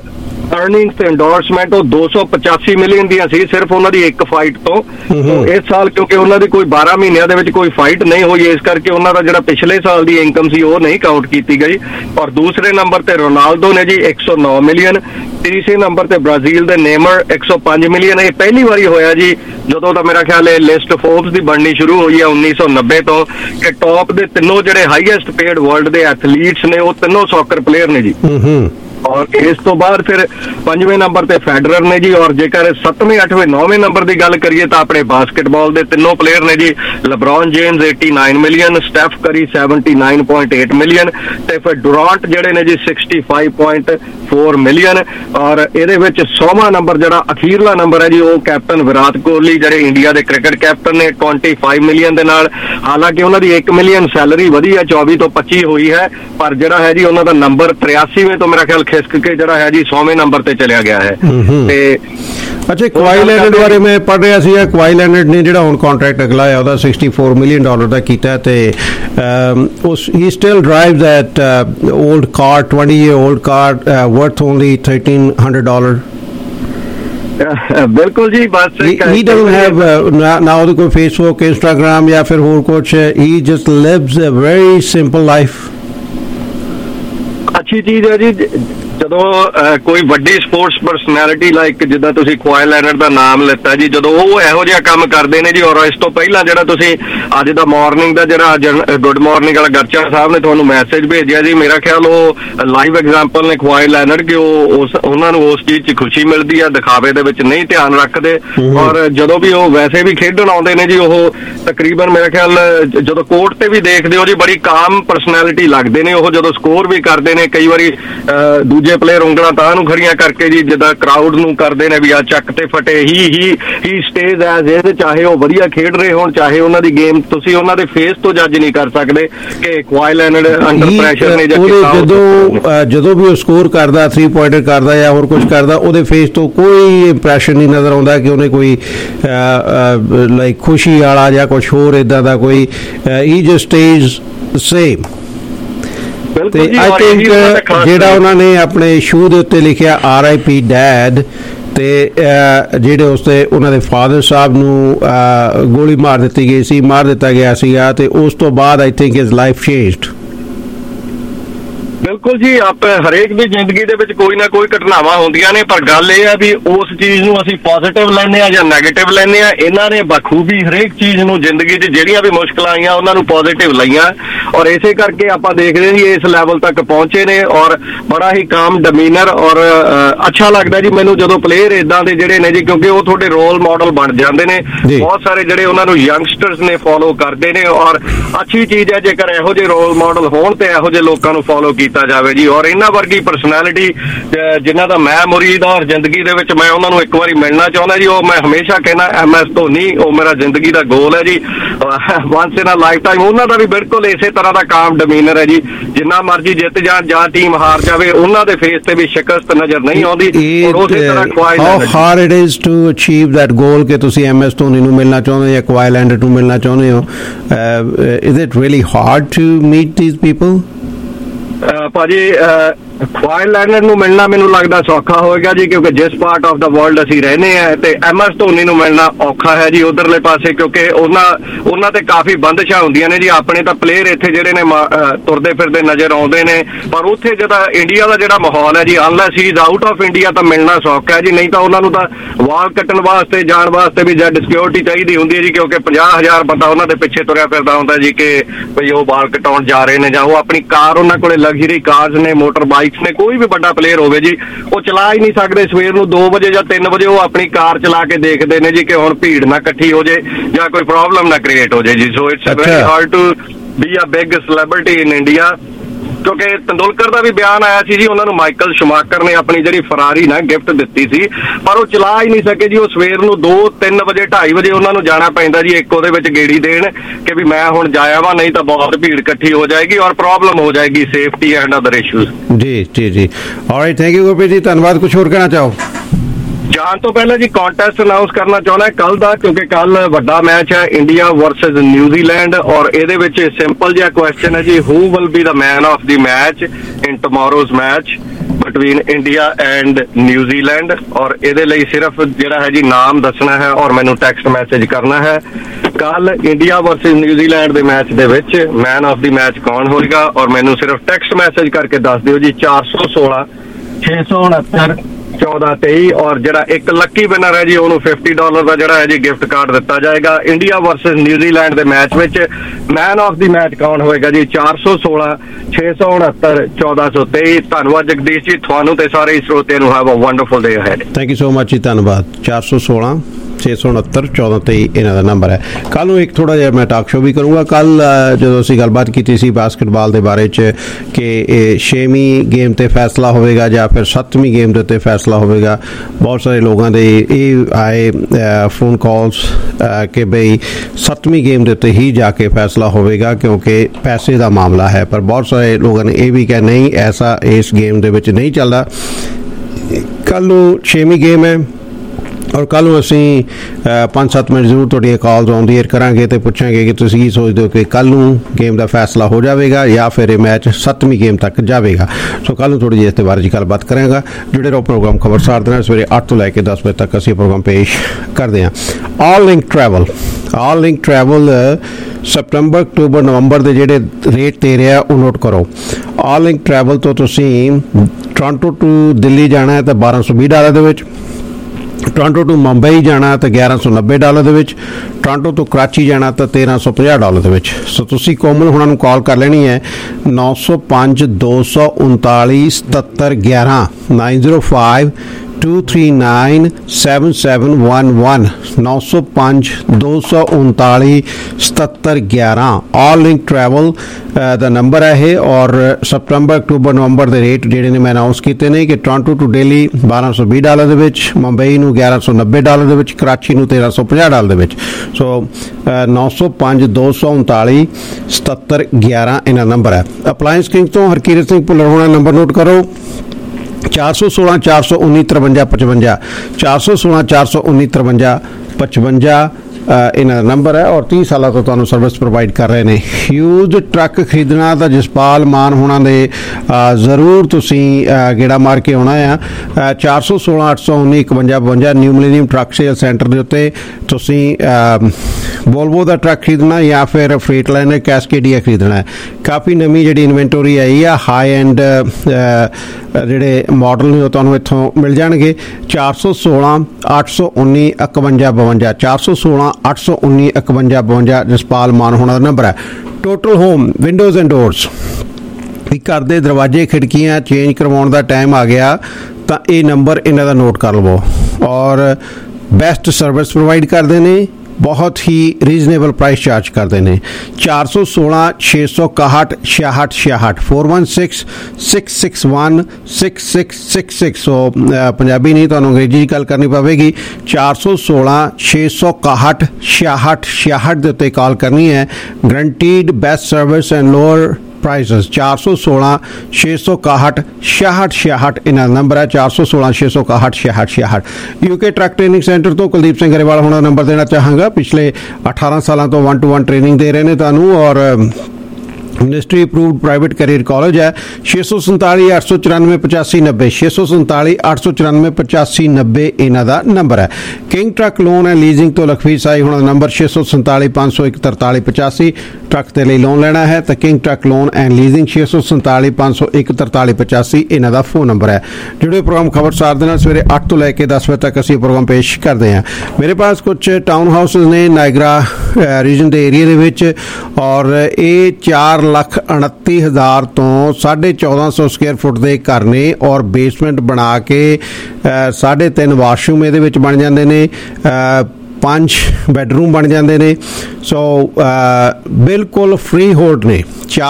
अर्निंग्स ਤੇ ਇੰਡੋਰਸਮੈਂਟ ਉਹ 285 ਮਿਲੀਅਨ ਦੀਆਂ ਸੀ ਸਿਰਫ ਉਹਨਾਂ ਦੀ ਇੱਕ ਫਾਈਟ ਤੋਂ। ਇਸ ਸਾਲ ਕਿਉਂਕਿ ਉਹਨਾਂ ਦੀ ਕੋਈ 12 ਮਹੀਨਿਆਂ ਦੇ ਵਿੱਚ ਕੋਈ ਫਾਈਟ ਨਹੀਂ ਹੋਈ, ਇਸ ਕਰਕੇ ਉਹਨਾਂ ਦਾ ਜਿਹੜਾ ਪਿਛਲੇ ਸਾਲ ਦੀ ਇਨਕਮ ਸੀ ਉਹ ਨਹੀਂ ਕਾਊਂਟ ਕੀਤੀ ਗਈ। ਔਰ ਦੂਸਰੇ ਨੰਬਰ ਤੇ ਰੋਨਾਲਡੋ ਨੇ ਜੀ 109 ਮਿਲੀਅਨ, ਤੀਸਰੇ ਨੰਬਰ ਤੇ ਬ੍ਰਾਜ਼ੀਲ ਦੇ ਨੇਮਰ 105 ਮਿਲੀਅਨ। ਇਹ ਪਹਿਲੀ ਵਾਰੀ ਹੋਇਆ ਜੀ ਜਦੋਂ ਤਾਂ ਮੇਰਾ ਖਿਆਲ ਇਹ ਲਿਸਟ ਫੋਰਬਸ ਦੀ ਬਣਨੀ ਸ਼ੁਰੂ ਹੋਈ ਹੈ 1990 ਤੋਂ ਕਿ ਟੌਪ ਦੇ ਤਿੰਨੋਂ ਜਿਹੜੇ ਹਾਈਐਸਟ ਪੇਡ ਵਰਲਡ ਦੇ ਐਥਲੀਟਸ ਨੇ ਉਹ ਤਿੰਨੋਂ ਸੌਕਰ ਪਲੇਅਰ ਨੇ ਜੀ। ਔਰ ਇਸ ਤੋਂ ਬਾਅਦ ਫਿਰ 5ਵੇਂ ਨੰਬਰ ਤੇ ਫੈਡਰਰ ਨੇ ਜੀ। ਔਰ ਜੇਕਰ 7ਵੇਂ 8ਵੇਂ 9ਵੇਂ ਨੰਬਰ ਦੀ ਗੱਲ ਕਰੀਏ ਤਾਂ ਆਪਣੇ ਬਾਸਕਟਬਾਲ ਦੇ ਤਿੰਨੋਂ ਪਲੇਅਰ ਨੇ ਜੀ। ਲੈਬਰੌਨ ਜੇਮਸ 89 ਮਿਲੀਅਨ, ਸਟੈਫ ਕਰੀ 79.8 ਮਿਲੀਅਨ ਤੇ ਫਿਰ ਡੁਰਾਂਟ ਜਿਹੜੇ ਨੇ ਜੀ 65.4 ਮਿਲੀਅਨ। ਔਰ ਇਹਦੇ ਵਿੱਚ 100ਵਾਂ ਨੰਬਰ ਜਿਹੜਾ ਅਖੀਰਲਾ ਨੰਬਰ ਹੈ ਜੀ ਉਹ ਕੈਪਟਨ ਵਿਰਾਟ ਕੋਹਲੀ ਜਿਹੜੇ ਇੰਡੀਆ ਦੇ ਕ੍ਰਿਕਟ ਕੈਪਟਨ ਨੇ 25 ਮਿਲੀਅਨ ਦੇ ਨਾਲ। ਹਾਲਾਂਕਿ ਉਹਨਾਂ ਦੀ 1 ਮਿਲੀਅਨ ਸੈਲਰੀ ਵਧੀ ਹੈ 24 ਤੋਂ 25 ਹੋਈ ਹੈ, ਪਰ ਜਿਹੜਾ ਹੈ ਜੀ ਉਹਨਾਂ ਦਾ ਨੰਬਰ 83ਵੇਂ ਤੋਂ ਮੇਰਾ ਖਿਆਲ ਖਿਸਕ ਕੇ ਜਿਹੜਾ ਹੈ ਜੀ 100ਵੇਂ ਨੰਬਰ ਤੇ ਚਲਿਆ ਗਿਆ ਹੈ। ਤੇ ਅੱਛਾ, ਕਵਾਈ ਲੈਨਰਡ ਬਾਰੇ ਮੈਂ ਪੜ੍ਹ ਰਿਹਾ ਸੀ, ਕਵਾਈ ਲੈਨਰਡ ਨੇ ਜਿਹੜਾ ਹੁਣ ਕੰਟਰੈਕਟ ਅਗਲਾ ਹੈ ਉਹਦਾ $64 ਮਿਲੀਅਨ ਦਾ ਕੀਤਾ ਤੇ ਉਸ ਹੀ still drives at old car 20-year old car worth only $1,300। ਬਿਲਕੁਲ ਜੀ, ਬਸ he doesn't have ਨਾ ਉਹਦੇ ਕੋਈ ਫੇਸਬੁੱਕ ਇੰਸਟਾਗ੍ਰਾਮ ਜਾਂ ਫਿਰ ਹੋਰ ਕੁਛ, he just lives a very simple life। ਅੱਛੀ ਚੀਜ਼ ਹੈ ਜੀ ਜਦੋਂ ਕੋਈ ਵੱਡੀ ਸਪੋਰਟਸ ਪਰਸਨੈਲਿਟੀ ਲਾਈਕ ਜਿੱਦਾਂ ਤੁਸੀਂ ਕਵਾਈ ਲੈਨਰਡ ਦਾ ਨਾਮ ਲਿੱਤਾ ਜੀ, ਜਦੋਂ ਉਹ ਇਹੋ ਜਿਹਾ ਕੰਮ ਕਰਦੇ ਨੇ ਜੀ। ਔਰ ਇਸ ਤੋਂ ਪਹਿਲਾਂ ਜਿਹੜਾ ਤੁਸੀਂ ਅੱਜ ਦਾ ਮਾਰਨਿੰਗ ਦਾ ਜਿਹੜਾ ਗੁੱਡ ਮਾਰਨਿੰਗ ਵਾਲਾ ਗਰਚਾ ਸਾਹਿਬ ਨੇ ਤੁਹਾਨੂੰ ਮੈਸੇਜ ਭੇਜਿਆ ਜੀ, ਮੇਰਾ ਖਿਆਲ ਉਹ ਲਾਈਵ ਐਗਜ਼ਾਮਪਲ ਨੇ ਕਵਾਈ ਲੈਨਰਡ ਕਿ ਉਹਨਾਂ ਨੂੰ ਉਸ ਚੀਜ਼ 'ਚ ਖੁਸ਼ੀ ਮਿਲਦੀ ਆ, ਦਿਖਾਵੇ ਦੇ ਵਿੱਚ ਨਹੀਂ ਧਿਆਨ ਰੱਖਦੇ। ਔਰ ਜਦੋਂ ਵੀ ਉਹ ਵੈਸੇ ਵੀ ਖੇਡਣ ਆਉਂਦੇ ਨੇ ਜੀ ਉਹ ਤਕਰੀਬਨ ਮੇਰਾ ਖਿਆਲ ਜਦੋਂ ਕੋਰਟ ਤੇ ਵੀ ਦੇਖਦੇ ਹੋ ਜੀ ਬੜੀ ਕਾਮ ਪਰਸਨੈਲਿਟੀ ਲੱਗਦੇ ਨੇ ਉਹ। ਜਦੋਂ ਸਕੋਰ ਵੀ ਕਰਦੇ ਨੇ ਕਈ ਵਾਰੀ ਦੂਜੇ ਪਲੇਅਰ ਉਂਗਲਾਂ ਤਾਂ ਨੂੰ ਖੜੀਆਂ ਕਰਕੇ ਜੀ ਜਿੱਦਾਂ ਕਰਾਊਡ ਨੂੰ ਕਰਦੇ ਨੇ ਵੀ ਆ ਚੱਕ ਤੇ ਫਟੇ, ਹੀ ਸਟੇਜ ਐਜ਼ ਇਟ, ਚਾਹੇ ਉਹ ਵਧੀਆ ਖੇਡ ਰਹੇ ਹੋਣ ਚਾਹੇ ਉਹਨਾਂ ਦੀ ਗੇਮ ਤੁਸੀਂ ਉਹਨਾਂ ਦੇ ਫੇਸ ਤੋਂ ਜੱਜ ਨਹੀਂ ਕਰ ਸਕਦੇ ਕਿ ਕਵਾਈ ਲੈਨਰਡ ਅੰਡਰ ਪ੍ਰੈਸ਼ਰ ਨੇ ਜਾਂ ਜਦੋਂ ਵੀ ਉਹ ਸਕੋਰ ਕਰਦਾ 3 ਪੁਆਇੰਟਰ ਕਰਦਾ ਜਾਂ ਹੋਰ ਕੁਝ ਕਰਦਾ ਉਹਦੇ ਫੇਸ ਤੋਂ ਕੋਈ ਇੰਪ੍ਰੈਸ਼ਨ ਨਹੀਂ ਨਜ਼ਰ ਆਉਂਦਾ ਕਿ ਉਹਨੇ ਕੋਈ ਲਾਈਕ ਖੁਸ਼ੀ ਵਾਲਾ ਜਾਂ ਕੁਝ ਹੋਰ ਇਦਾਂ ਦਾ ਕੋਈ, ਹੀ ਜਸਟ ਸਟੇਜ਼ ਸੇਮ। ਤੇ ਆਈ ਥਿੰਕ ਜਿਹੜਾ ਉਹਨਾਂ ਨੇ ਆਪਣੇ ਸ਼ੂ ਦੇ ਉੱਤੇ ਲਿਖਿਆ RIP ਡੈਡ ਤੇ ਜਿਹੜੇ ਉਸਤੇ ਉਹਨਾਂ ਦੇ ਫਾਦਰ ਸਾਹਿਬ ਨੂੰ ਗੋਲੀ ਮਾਰ ਦਿੱਤਾ ਗਿਆ ਸੀਗਾ ਤੇ ਉਸ ਤੋਂ ਬਾਅਦ I think his life changed. ਬਿਲਕੁਲ ਜੀ, ਹਰੇਕ ਦੀ ਜ਼ਿੰਦਗੀ ਦੇ ਵਿੱਚ ਕੋਈ ਨਾ ਕੋਈ ਘਟਨਾਵਾਂ ਹੁੰਦੀਆਂ ਨੇ, ਪਰ ਗੱਲ ਇਹ ਹੈ ਵੀ ਉਸ ਚੀਜ਼ ਨੂੰ ਅਸੀਂ ਪੋਜ਼ਿਟਿਵ ਲੈਂਦੇ ਆ ਜਾਂ ਨੈਗੇਟਿਵ ਲੈਂਦੇ ਆ। ਇਹਨਾਂ ਨੇ ਬਖੂਬੀ ਹਰੇਕ ਚੀਜ਼ ਨੂੰ ਜ਼ਿੰਦਗੀ 'ਚ ਜਿਹੜੀਆਂ ਵੀ ਮੁਸ਼ਕਲਾਂ ਆਈਆਂ ਉਹਨਾਂ ਨੂੰ ਪੋਜ਼ਿਟਿਵ ਲਈਆਂ ਔਰ ਇਸੇ ਕਰਕੇ ਆਪਾਂ ਦੇਖਦੇ ਜੀ ਇਸ ਲੈਵਲ ਤੱਕ ਪਹੁੰਚੇ ਨੇ। ਔਰ ਬੜਾ ਹੀ ਕਾਮ ਡਮੀਨਰ ਔਰ ਅੱਛਾ ਲੱਗਦਾ ਜੀ ਮੈਨੂੰ ਜਦੋਂ ਪਲੇਅਰ ਇਦਾਂ ਦੇ ਜਿਹੜੇ ਨੇ ਜੀ, ਕਿਉਂਕਿ ਉਹ ਤੁਹਾਡੇ ਰੋਲ ਮਾਡਲ ਬਣ ਜਾਂਦੇ ਨੇ। ਬਹੁਤ ਸਾਰੇ ਜਿਹੜੇ ਉਹਨਾਂ ਨੂੰ ਯੰਗਸਟਰਸ ਨੇ ਫੋਲੋ ਕਰਦੇ ਨੇ ਔਰ ਅੱਛੀ ਚੀਜ਼ ਹੈ ਜੇਕਰ ਇਹੋ ਜਿਹੇ ਰੋਲ ਮਾਡਲ ਹੋਣ ਤੇ ਇਹੋ ਜਿਹੇ ਲੋਕਾਂ ਨੂੰ ਫੋਲੋ ਕੀਤਾ ਜਾਵੇ ਜੀ। ਔਰ ਇਹਨਾਂ ਵਰਗੀ ਪਰਸਨੈਲਿਟੀ ਜਿਨ੍ਹਾਂ ਦਾ ਮੈਂ ਮੁਰੀਦ ਔਰ ਜ਼ਿੰਦਗੀ ਦੇ ਵਿੱਚ ਮੈਂ ਉਹਨਾਂ ਨੂੰ ਇੱਕ ਵਾਰੀ ਮਿਲਣਾ ਚਾਹੁੰਦਾ ਜੀ। ਉਹ ਮੈਂ ਹਮੇਸ਼ਾ ਕਹਿੰਦਾ MS ਧੋਨੀ ਉਹ ਮੇਰਾ ਜ਼ਿੰਦਗੀ ਦਾ ਗੋਲ ਹੈ ਜੀ, once in a lifetime. ਉਹਨਾਂ ਦਾ ਵੀ ਬਿਲਕੁਲ ਇਸੇ ਤਰ੍ਹਾਂ ਦਾ ਕਾਮ ਡਮੀਨਰ ਹੈ ਜੀ, ਜਿੰਨਾ ਮਰਜ਼ੀ ਜਿੱਤ ਜਾਣ ਜਾਂ ਟੀਮ ਹਾਰ ਜਾਵੇ ਉਹਨਾਂ ਦੇ ਫੇਸ ਤੇ ਵੀ ਸ਼ਿਕਸਤ ਨਜ਼ਰ ਨਹੀਂ ਆਉਂਦੀ। ਔਰ ਉਸੇ ਤਰ੍ਹਾਂ Kawhi Leonard how hard it is to achieve that goal ਕਿ ਤੁਸੀਂ MS ਧੋਨੀ ਨੂੰ ਮਿਲਣਾ ਚਾਹੁੰਦੇ ਹੋ ਜਾਂ ਕਵਾਈ ਲੈਨਰਡ ਨੂੰ ਮਿਲਣਾ ਚਾਹੁੰਦੇ ਹੋ। Is it really hard to meet these people? ਭਾਜੀ ਕਵਾਈ ਲੈਨਰਡ ਨੂੰ ਮਿਲਣਾ ਮੈਨੂੰ ਲੱਗਦਾ ਸੌਖਾ ਹੋਏਗਾ ਜੀ, ਕਿਉਂਕਿ ਜਿਸ ਪਾਰਟ ਆਫ ਦਾ ਵਰਲਡ ਅਸੀਂ ਰਹਿੰਦੇ ਆ, ਤੇ MS ਧੋਨੀ ਨੂੰ ਮਿਲਣਾ ਔਖਾ ਹੈ ਜੀ ਉਧਰਲੇ ਪਾਸੇ, ਕਿਉਂਕਿ ਉਹਨਾਂ ਤੇ ਕਾਫੀ ਬੰਦਸ਼ਾਂ ਹੁੰਦੀਆਂ ਨੇ ਜੀ। ਆਪਣੇ ਤਾਂ ਪਲੇਅਰ ਇੱਥੇ ਜਿਹੜੇ ਨੇ ਤੁਰਦੇ ਫਿਰਦੇ ਨਜ਼ਰ ਆਉਂਦੇ ਨੇ, ਪਰ ਉੱਥੇ ਜਿਹੜਾ ਇੰਡੀਆ ਦਾ ਜਿਹੜਾ ਮਾਹੌਲ ਹੈ ਜੀ, unless he is out of India ਤਾਂ ਮਿਲਣਾ ਸੌਖਾ ਹੈ ਜੀ। ਨਹੀਂ ਤਾਂ ਉਹਨਾਂ ਨੂੰ ਤਾਂ ਵਾਲ ਕੱਟਣ ਵਾਸਤੇ ਜਾਣ ਵਾਸਤੇ ਵੀ ਜਾਂ ਸਿਕਿਉਰਿਟੀ ਚਾਹੀਦੀ ਹੁੰਦੀ ਹੈ ਜੀ, ਕਿਉਂਕਿ 50,000 ਬੰਦਾ ਉਹਨਾਂ ਦੇ ਪਿੱਛੇ ਤੁਰਿਆ ਫਿਰਦਾ ਹੁੰਦਾ ਜੀ ਕਿ ਭਈ ਉਹ ਵਾਲ ਕਟਾਉਣ ਜਾ ਰਹੇ ਨੇ, ਜਾਂ ਉਹ ਆਪਣੀ ਕਾਰ, ਉਹਨਾਂ ਕੋਲੇ ਲਗਜ਼ਰੀ ਕਾਰਸ ਨੇ, ਮੋਟਰ ਬਾਈਕਸ ਨੇ। ਕੋਈ ਵੀ ਵੱਡਾ ਪਲੇਅਰ ਹੋਵੇ ਜੀ ਉਹ ਚਲਾ ਹੀ ਨਹੀਂ ਸਕਦੇ। ਸਵੇਰ ਨੂੰ 2 ਵਜੇ ਜਾਂ 3 ਵਜੇ ਉਹ ਆਪਣੀ ਕਾਰ ਚਲਾ ਕੇ ਦੇਖਦੇ ਨੇ ਜੀ ਕਿ ਹੁਣ ਭੀੜ ਨਾ ਇਕੱਠੀ ਹੋ ਜੇ ਜਾਂ ਕੋਈ ਪ੍ਰੋਬਲਮ ਨਾ ਕ੍ਰੀਏਟ ਹੋ ਜੇ ਜੀ। So it's very hard to be a big celebrity in India. ਕਿਉਂਕਿ ਤੰਦੁਲਕਰ ਦਾ ਵੀ ਬਿਆਨ ਆਇਆ ਸੀ ਜੀ, ਉਹਨਾਂ ਨੂੰ ਮਾਈਕਲ ਸ਼ੂਮਾਕਰ ਨੇ ਆਪਣੀ ਜਿਹੜੀ ਫਰਾਰੀ ਨਾ ਗਿਫਟ ਦਿੱਤੀ ਸੀ, ਪਰ ਉਹ ਚਲਾ ਹੀ ਨਹੀਂ ਸਕੇ ਜੀ। ਉਹ ਸਵੇਰ ਨੂੰ 2-3 ਵਜੇ 2:30 ਵਜੇ ਉਹਨਾਂ ਨੂੰ ਜਾਣਾ ਪੈਂਦਾ ਜੀ ਇੱਕ ਉਹਦੇ ਵਿੱਚ ਗੇੜੀ ਦੇਣ ਕਿ ਵੀ ਮੈਂ ਹੁਣ ਜਾਇਆ ਵਾ, ਨਹੀਂ ਤਾਂ ਬਹੁਤ ਭੀੜ ਇਕੱਠੀ ਹੋ ਜਾਏਗੀ ਔਰ ਪ੍ਰੋਬਲਮ ਹੋ ਜਾਏਗੀ, ਸੇਫਟੀ ਐਂਡ ਅਦਰ ਇਸ਼ੂਜ਼। ਜੀ alright, thank you Gurpreet ji, ਧੰਨਵਾਦ। ਕੁਝ ਹੋਰ ਕਹਿਣਾ ਚਾਹੋ? ਜਾਣ ਤੋਂ ਪਹਿਲਾਂ ਜੀ ਕੰਟੈਸਟ ਅਨਾਉਂਸ ਕਰਨਾ ਚਾਹੁੰਦਾ ਕੱਲ ਦਾ, ਕਿਉਂਕਿ ਕੱਲ ਵੱਡਾ ਮੈਚ ਹੈ ਇੰਡੀਆ ਵਰਸਸ ਨਿਊਜ਼ੀਲੈਂਡ, ਔਰ ਇਹਦੇ ਵਿੱਚ ਸਿੰਪਲ ਜਿਹਾ ਕੁਐਸਚਨ ਹੈ ਜੀ, who will be the man of the match in tomorrow's match between India and New Zealand. ਔਰ ਇਹਦੇ ਲਈ ਸਿਰਫ ਜਿਹੜਾ ਹੈ ਜੀ ਨਾਮ ਦੱਸਣਾ ਹੈ ਔਰ ਮੈਨੂੰ ਟੈਕਸਟ ਮੈਸੇਜ ਕਰਨਾ ਹੈ। ਕੱਲ ਇੰਡੀਆ ਵਰਸਸ ਨਿਊਜ਼ੀਲੈਂਡ ਦੇ ਮੈਚ ਦੇ ਵਿੱਚ ਮੈਨ ਆਫ ਦੀ ਮੈਚ ਕੌਣ ਹੋਏਗਾ, ਔਰ ਮੈਨੂੰ ਸਿਰਫ ਟੈਕਸਟ ਮੈਸੇਜ ਕਰਕੇ ਦੱਸ ਦਿਓ ਜੀ 416 669 1423। ਔਰ ਜਿਹੜਾ ਇੱਕ ਲੱਕੀ ਵਿਨਰ ਹੈ ਜੀ ਉਹਨੂੰ $50 ਦਾ ਜਿਹੜਾ ਹੈ ਜੀ ਗਿਫਟ ਕਾਰਡ ਦਿੱਤਾ ਜਾਏਗਾ। ਇੰਡੀਆ ਵਰਸਸ ਨਿਊਜ਼ੀਲੈਂਡ ਦੇ ਮੈਚ ਵਿੱਚ ਮੈਨ ਆਫ ਦੀ ਮੈਚ ਕੌਣ ਹੋਏਗਾ ਜੀ 416 669 1423। ਧੰਨਵਾਦ ਜਗਦੀਸ਼ ਜੀ, ਤੁਹਾਨੂੰ ਤੇ ਸਾਰੇ ਸਰੋਤਿਆਂ ਨੂੰ। Have a wonderful day ahead. Thank you so much ਜੀ, ਧੰਨਵਾਦ। 416 669 1423 ਇਹਨਾਂ ਦਾ ਨੰਬਰ ਹੈ। ਕੱਲ ਨੂੰ ਇੱਕ ਥੋੜਾ ਜਿਹਾ ਮੈਂ ਟਾਕ ਸ਼ੋ ਵੀ ਕਰੂੰਗਾ। ਕੱਲ ਜਦੋਂ ਅਸੀਂ ਗੱਲਬਾਤ ਕੀਤੀ ਸੀ ਬਾਸਕਟਬਾਲ ਦੇ ਬਾਰੇ 'ਚ ਕਿ ਇਹ 6ਵੀਂ ਗੇਮ ਤੇ ਫੈਸਲਾ ਹੋਵੇਗਾ ਜਾਂ ਫਿਰ 7ਵੀਂ ਗੇਮ ਦੇ ਉੱਤੇ ਫੈਸਲਾ ਹੋਵੇਗਾ, ਬਹੁਤ ਸਾਰੇ ਲੋਕਾਂ ਦੇ ਇਹ ਆਏ ਫੋਨ ਕਾਲਸ ਕਿ ਬਈ 7ਵੀਂ ਗੇਮ ਦੇ ਉੱਤੇ ਹੀ ਜਾ ਕੇ ਫੈਸਲਾ ਹੋਵੇਗਾ ਕਿਉਂਕਿ ਪੈਸੇ ਦਾ ਮਾਮਲਾ ਹੈ। ਪਰ ਬਹੁਤ ਸਾਰੇ ਲੋਕਾਂ ਨੇ ਇਹ ਵੀ ਕਿਹਾ ਨਹੀਂ, ਐਸਾ ਇਸ ਗੇਮ ਦੇ ਵਿੱਚ ਨਹੀਂ ਚੱਲਦਾ। ਕੱਲ ਨੂੰ 6ਵੀਂ ਗੇਮ ਹੈ ਔਰ ਕੱਲ ਨੂੰ ਅਸੀਂ 5-7 ਮਿੰਟ ਜ਼ਰੂਰ ਤੁਹਾਡੀਆਂ ਕਾਲਸ ਔਨ ਦੀ ਏਅਰ ਕਰਾਂਗੇ ਤੇ ਪੁੱਛਾਂਗੇ ਕਿ ਤੁਸੀਂ ਕੀ ਸੋਚਦੇ ਹੋ ਕਿ ਕੱਲ ਨੂੰ ਗੇਮ ਦਾ ਫੈਸਲਾ ਹੋ ਜਾਵੇਗਾ ਜਾਂ ਫਿਰ ਇਹ ਮੈਚ 7ਵੀਂ ਗੇਮ ਤੱਕ ਜਾਵੇਗਾ। ਸੋ ਕੱਲ ਨੂੰ ਥੋੜੀ ਜਿਹੀ ਇਸ ਦੇ ਬਾਰੇ ਜੀ ਗੱਲਬਾਤ ਕਰਾਂਗਾ। ਜੁੜੇ ਰਹੋ ਪ੍ਰੋਗਰਾਮ ਖਬਰਸਾਰ ਦੇ ਨਾਲ। ਸਵੇਰੇ 8 ਤੋਂ ਲੈ ਕੇ 10 ਵਜੇ ਤੱਕ ਅਸੀਂ ਪ੍ਰੋਗਰਾਮ ਪੇਸ਼ ਕਰਦੇ ਹਾਂ। ਆਲ ਲਿੰਕ ਟਰੈਵਲ ਸਤੰਬਰ, ਅਕਤੂਬਰ, ਨਵੰਬਰ ਦੇ ਜਿਹੜੇ ਰੇਟ ਦੇ ਰਿਹਾ ਉਹ ਨੋਟ ਕਰੋ। ਆਲ ਲਿੰਕ ਟਰੈਵਲ ਤੋਂ ਤੁਸੀਂ ਟੋਰਾਂਟੋ ਟੂ ਦਿੱਲੀ ਜਾਣਾ ਹੈ ਤਾਂ $1220 ਦੇ ਵਿੱਚ, ਟੋਰਾਂਟੋ ਟੂ ਮੁੰਬਈ ਜਾਣਾ ਤਾਂ $1190 ਦੇ ਵਿੱਚ, ਟੋਰਾਂਟੋ ਤੋਂ ਕਰਾਚੀ ਜਾਣਾ ਤਾਂ $1350 ਦੇ ਵਿੱਚ। ਸੋ ਤੁਸੀਂ ਕੋਮਲ ਹੁਣਾਂ ਨੂੰ ਕਾਲ ਕਰ ਲੈਣੀ ਹੈ 905 239 7711 905 239 7711 905 239 7711 ਆਲ ਲਿੰਕ ਟਰੈਵਲ ਦਾ ਨੰਬਰ ਹੈ ਇਹ। ਔਰ ਸਤੰਬਰ, ਅਕਤੂਬਰ, ਨਵੰਬਰ ਦੇ ਰੇਟ ਜਿਹੜੇ ਨੇ ਮੈਂ ਅਨਾਉਂਸ ਕੀਤੇ ਨੇ ਕਿ ਟੋਰਾਂਟੋ ਟੂ ਦਿੱਲੀ $1220 ਦੇ ਵਿੱਚ, ਮੁੰਬਈ ਨੂੰ $1190 ਦੇ ਵਿੱਚ, ਕਰਾਚੀ ਨੂੰ $1350 ਦੇ ਵਿੱਚ। ਸੋ 905 239 7711 ਇਹਨਾਂ ਨੰਬਰ ਹੈ। ਅਪਲਾਇੰਸ ਕਿੰਗ ਤੋਂ ਹਰਕੀਰਤ ਸਿੰਘ ਭੁੱਲਰ ਹੋਣਾ ਨੰਬਰ ਨੋਟ ਕਰੋ 416 419 53 55 416 419 53 55 ਇਹਨਾਂ ਦਾ ਨੰਬਰ ਹੈ। ਔਰ 30 ਸਾਲਾਂ ਤੋਂ ਤੁਹਾਨੂੰ ਸਰਵਿਸ ਪ੍ਰੋਵਾਈਡ ਕਰ ਰਹੇ ਨੇ। ਹਿਊਜ ਟਰੱਕ ਖਰੀਦਣਾ ਤਾਂ ਜਸਪਾਲ ਮਾਨ ਹੋਣਾ ਦੇ ਜ਼ਰੂਰ ਤੁਸੀਂ ਗੇੜਾ ਮਾਰ ਕੇ ਆਉਣਾ ਆ। 416 819 51 52 New Millennium truck sale centre ਦੇ ਉੱਤੇ ਤੁਸੀਂ ਵੋਲਵੋ ਦਾ ਟਰੱਕ ਖਰੀਦਣਾ ਜਾਂ ਫਿਰ ਫਰੀਟਲਾਈਨਰ ਕੈਸਕੇਡੀਆ ਖਰੀਦਣਾ ਹੈ। ਕਾਫੀ ਨਵੀਂ ਜਿਹੜੀ ਇਨਵੈਂਟੋਰੀ ਆਈ ਆ, ਹਾਈ ਐਂਡ ਜਿਹੜੇ ਮਾਡਲ ਨੇ ਉਹ ਤੁਹਾਨੂੰ ਇੱਥੋਂ ਮਿਲ ਜਾਣਗੇ। 416 819 51 52 416 819 51 52 ਜਸਪਾਲ ਮਾਨ ਹੋਣਾ ਦਾ ਨੰਬਰ ਹੈ। Total home windows and doors, ਘਰ ਦੇ ਦਰਵਾਜ਼ੇ ਖਿੜਕੀਆਂ ਚੇਂਜ ਕਰਵਾਉਣ ਦਾ ਟਾਈਮ ਆ ਗਿਆ ਤਾਂ ਇਹ ਨੰਬਰ ਇਹਨਾਂ ਦਾ ਨੋਟ ਕਰ ਲਵੋ। ਔਰ ਬੈਸਟ ਸਰਵਿਸ ਪ੍ਰੋਵਾਈਡ ਕਰਦੇ ਨੇ, ਬਹੁਤ ਹੀ ਰੀਜ਼ਨੇਬਲ ਪ੍ਰਾਈਸ ਚਾਰਜ ਕਰਦੇ ਨੇ। 416 661 66 66 416 661 6666। ਸੋ ਪੰਜਾਬੀ ਨਹੀਂ, ਤੁਹਾਨੂੰ ਅੰਗਰੇਜ਼ੀ ਦੀ ਗੱਲ ਕਰਨੀ ਪਵੇਗੀ। 416 661 66 66 ਦੇ ਉੱਤੇ ਕਾਲ ਕਰਨੀ ਹੈ। Guaranteed best service and lower prices 416 661 66 66 ਇਹਨਾਂ ਦਾ ਨੰਬਰ ਹੈ। 416 661 66 66। ਯੂਕੇ ਟਰੱਕ ਟ੍ਰੇਨਿੰਗ ਸੈਂਟਰ ਤੋਂ ਕੁਲਦੀਪ ਸਿੰਘ ਗਰੇਵਾਲ ਹੋਣਾ ਨੰਬਰ ਦੇਣਾ ਚਾਹਾਂਗਾ। ਪਿਛਲੇ 18 ਸਾਲਾਂ ਤੋਂ 1-to-1 ਟ੍ਰੇਨਿੰਗ ਦੇ ਰਹੇ ਨੇ ਤੁਹਾਨੂੰ ਔਰ ministry approved private career college ਹੈ। 647 894 8590 647 894 8590 ਇਹਨਾਂ ਦਾ ਨੰਬਰ ਹੈ। King truck loan and leasing ਤੋਂ ਲਖਵੀਰ ਸਾਈ ਹੋਣਾ ਦਾ ਨੰਬਰ 647 501 43 85। ਟਰੱਕ ਦੇ ਲਈ ਲੋਨ ਲੈਣਾ ਹੈ ਤਾਂ King truck loan and leasing 647 501 43 85 ਇਹਨਾਂ ਦਾ ਫੋਨ ਨੰਬਰ ਹੈ। ਜਿਹੜੇ ਪ੍ਰੋਗਰਾਮ ਖਬਰਸਾਰ ਦੇ ਨਾਲ ਸਵੇਰੇ 8 ਤੋਂ ਲੈ ਕੇ 10 ਵਜੇ ਤੱਕ ਅਸੀਂ ਪ੍ਰੋਗਰਾਮ ਪੇਸ਼ ਕਰਦੇ ਹਾਂ। ਮੇਰੇ ਪਾਸ ਕੁਝ ਟਾਊਨ ਹਾਊਸਿਸ ਨੇ ਨਾਇਗਰਾ ਰੀਜਨ ਦੇ ਏਰੀਆ ਦੇ ਵਿੱਚ ਔਰ ਇਹ 4,29,000 ਤੋਂ 1450 ਸਕੁਅਰ ਫੁੱਟ ਦੇ ਘਰ ਨੇ ਔਰ ਬੇਸਮੈਂਟ ਬਣਾ ਕੇ 3.5 ਵਾਸ਼ਰੂਮ ਇਹਦੇ ਵਿੱਚ ਬਣ ਜਾਂਦੇ ਨੇ, 5 ਬੈਡਰੂਮ ਬਣ ਜਾਂਦੇ ਨੇ। ਸੋ ਬਿਲਕੁਲ ਫ੍ਰੀ ਹੋਲਡ ਨੇ।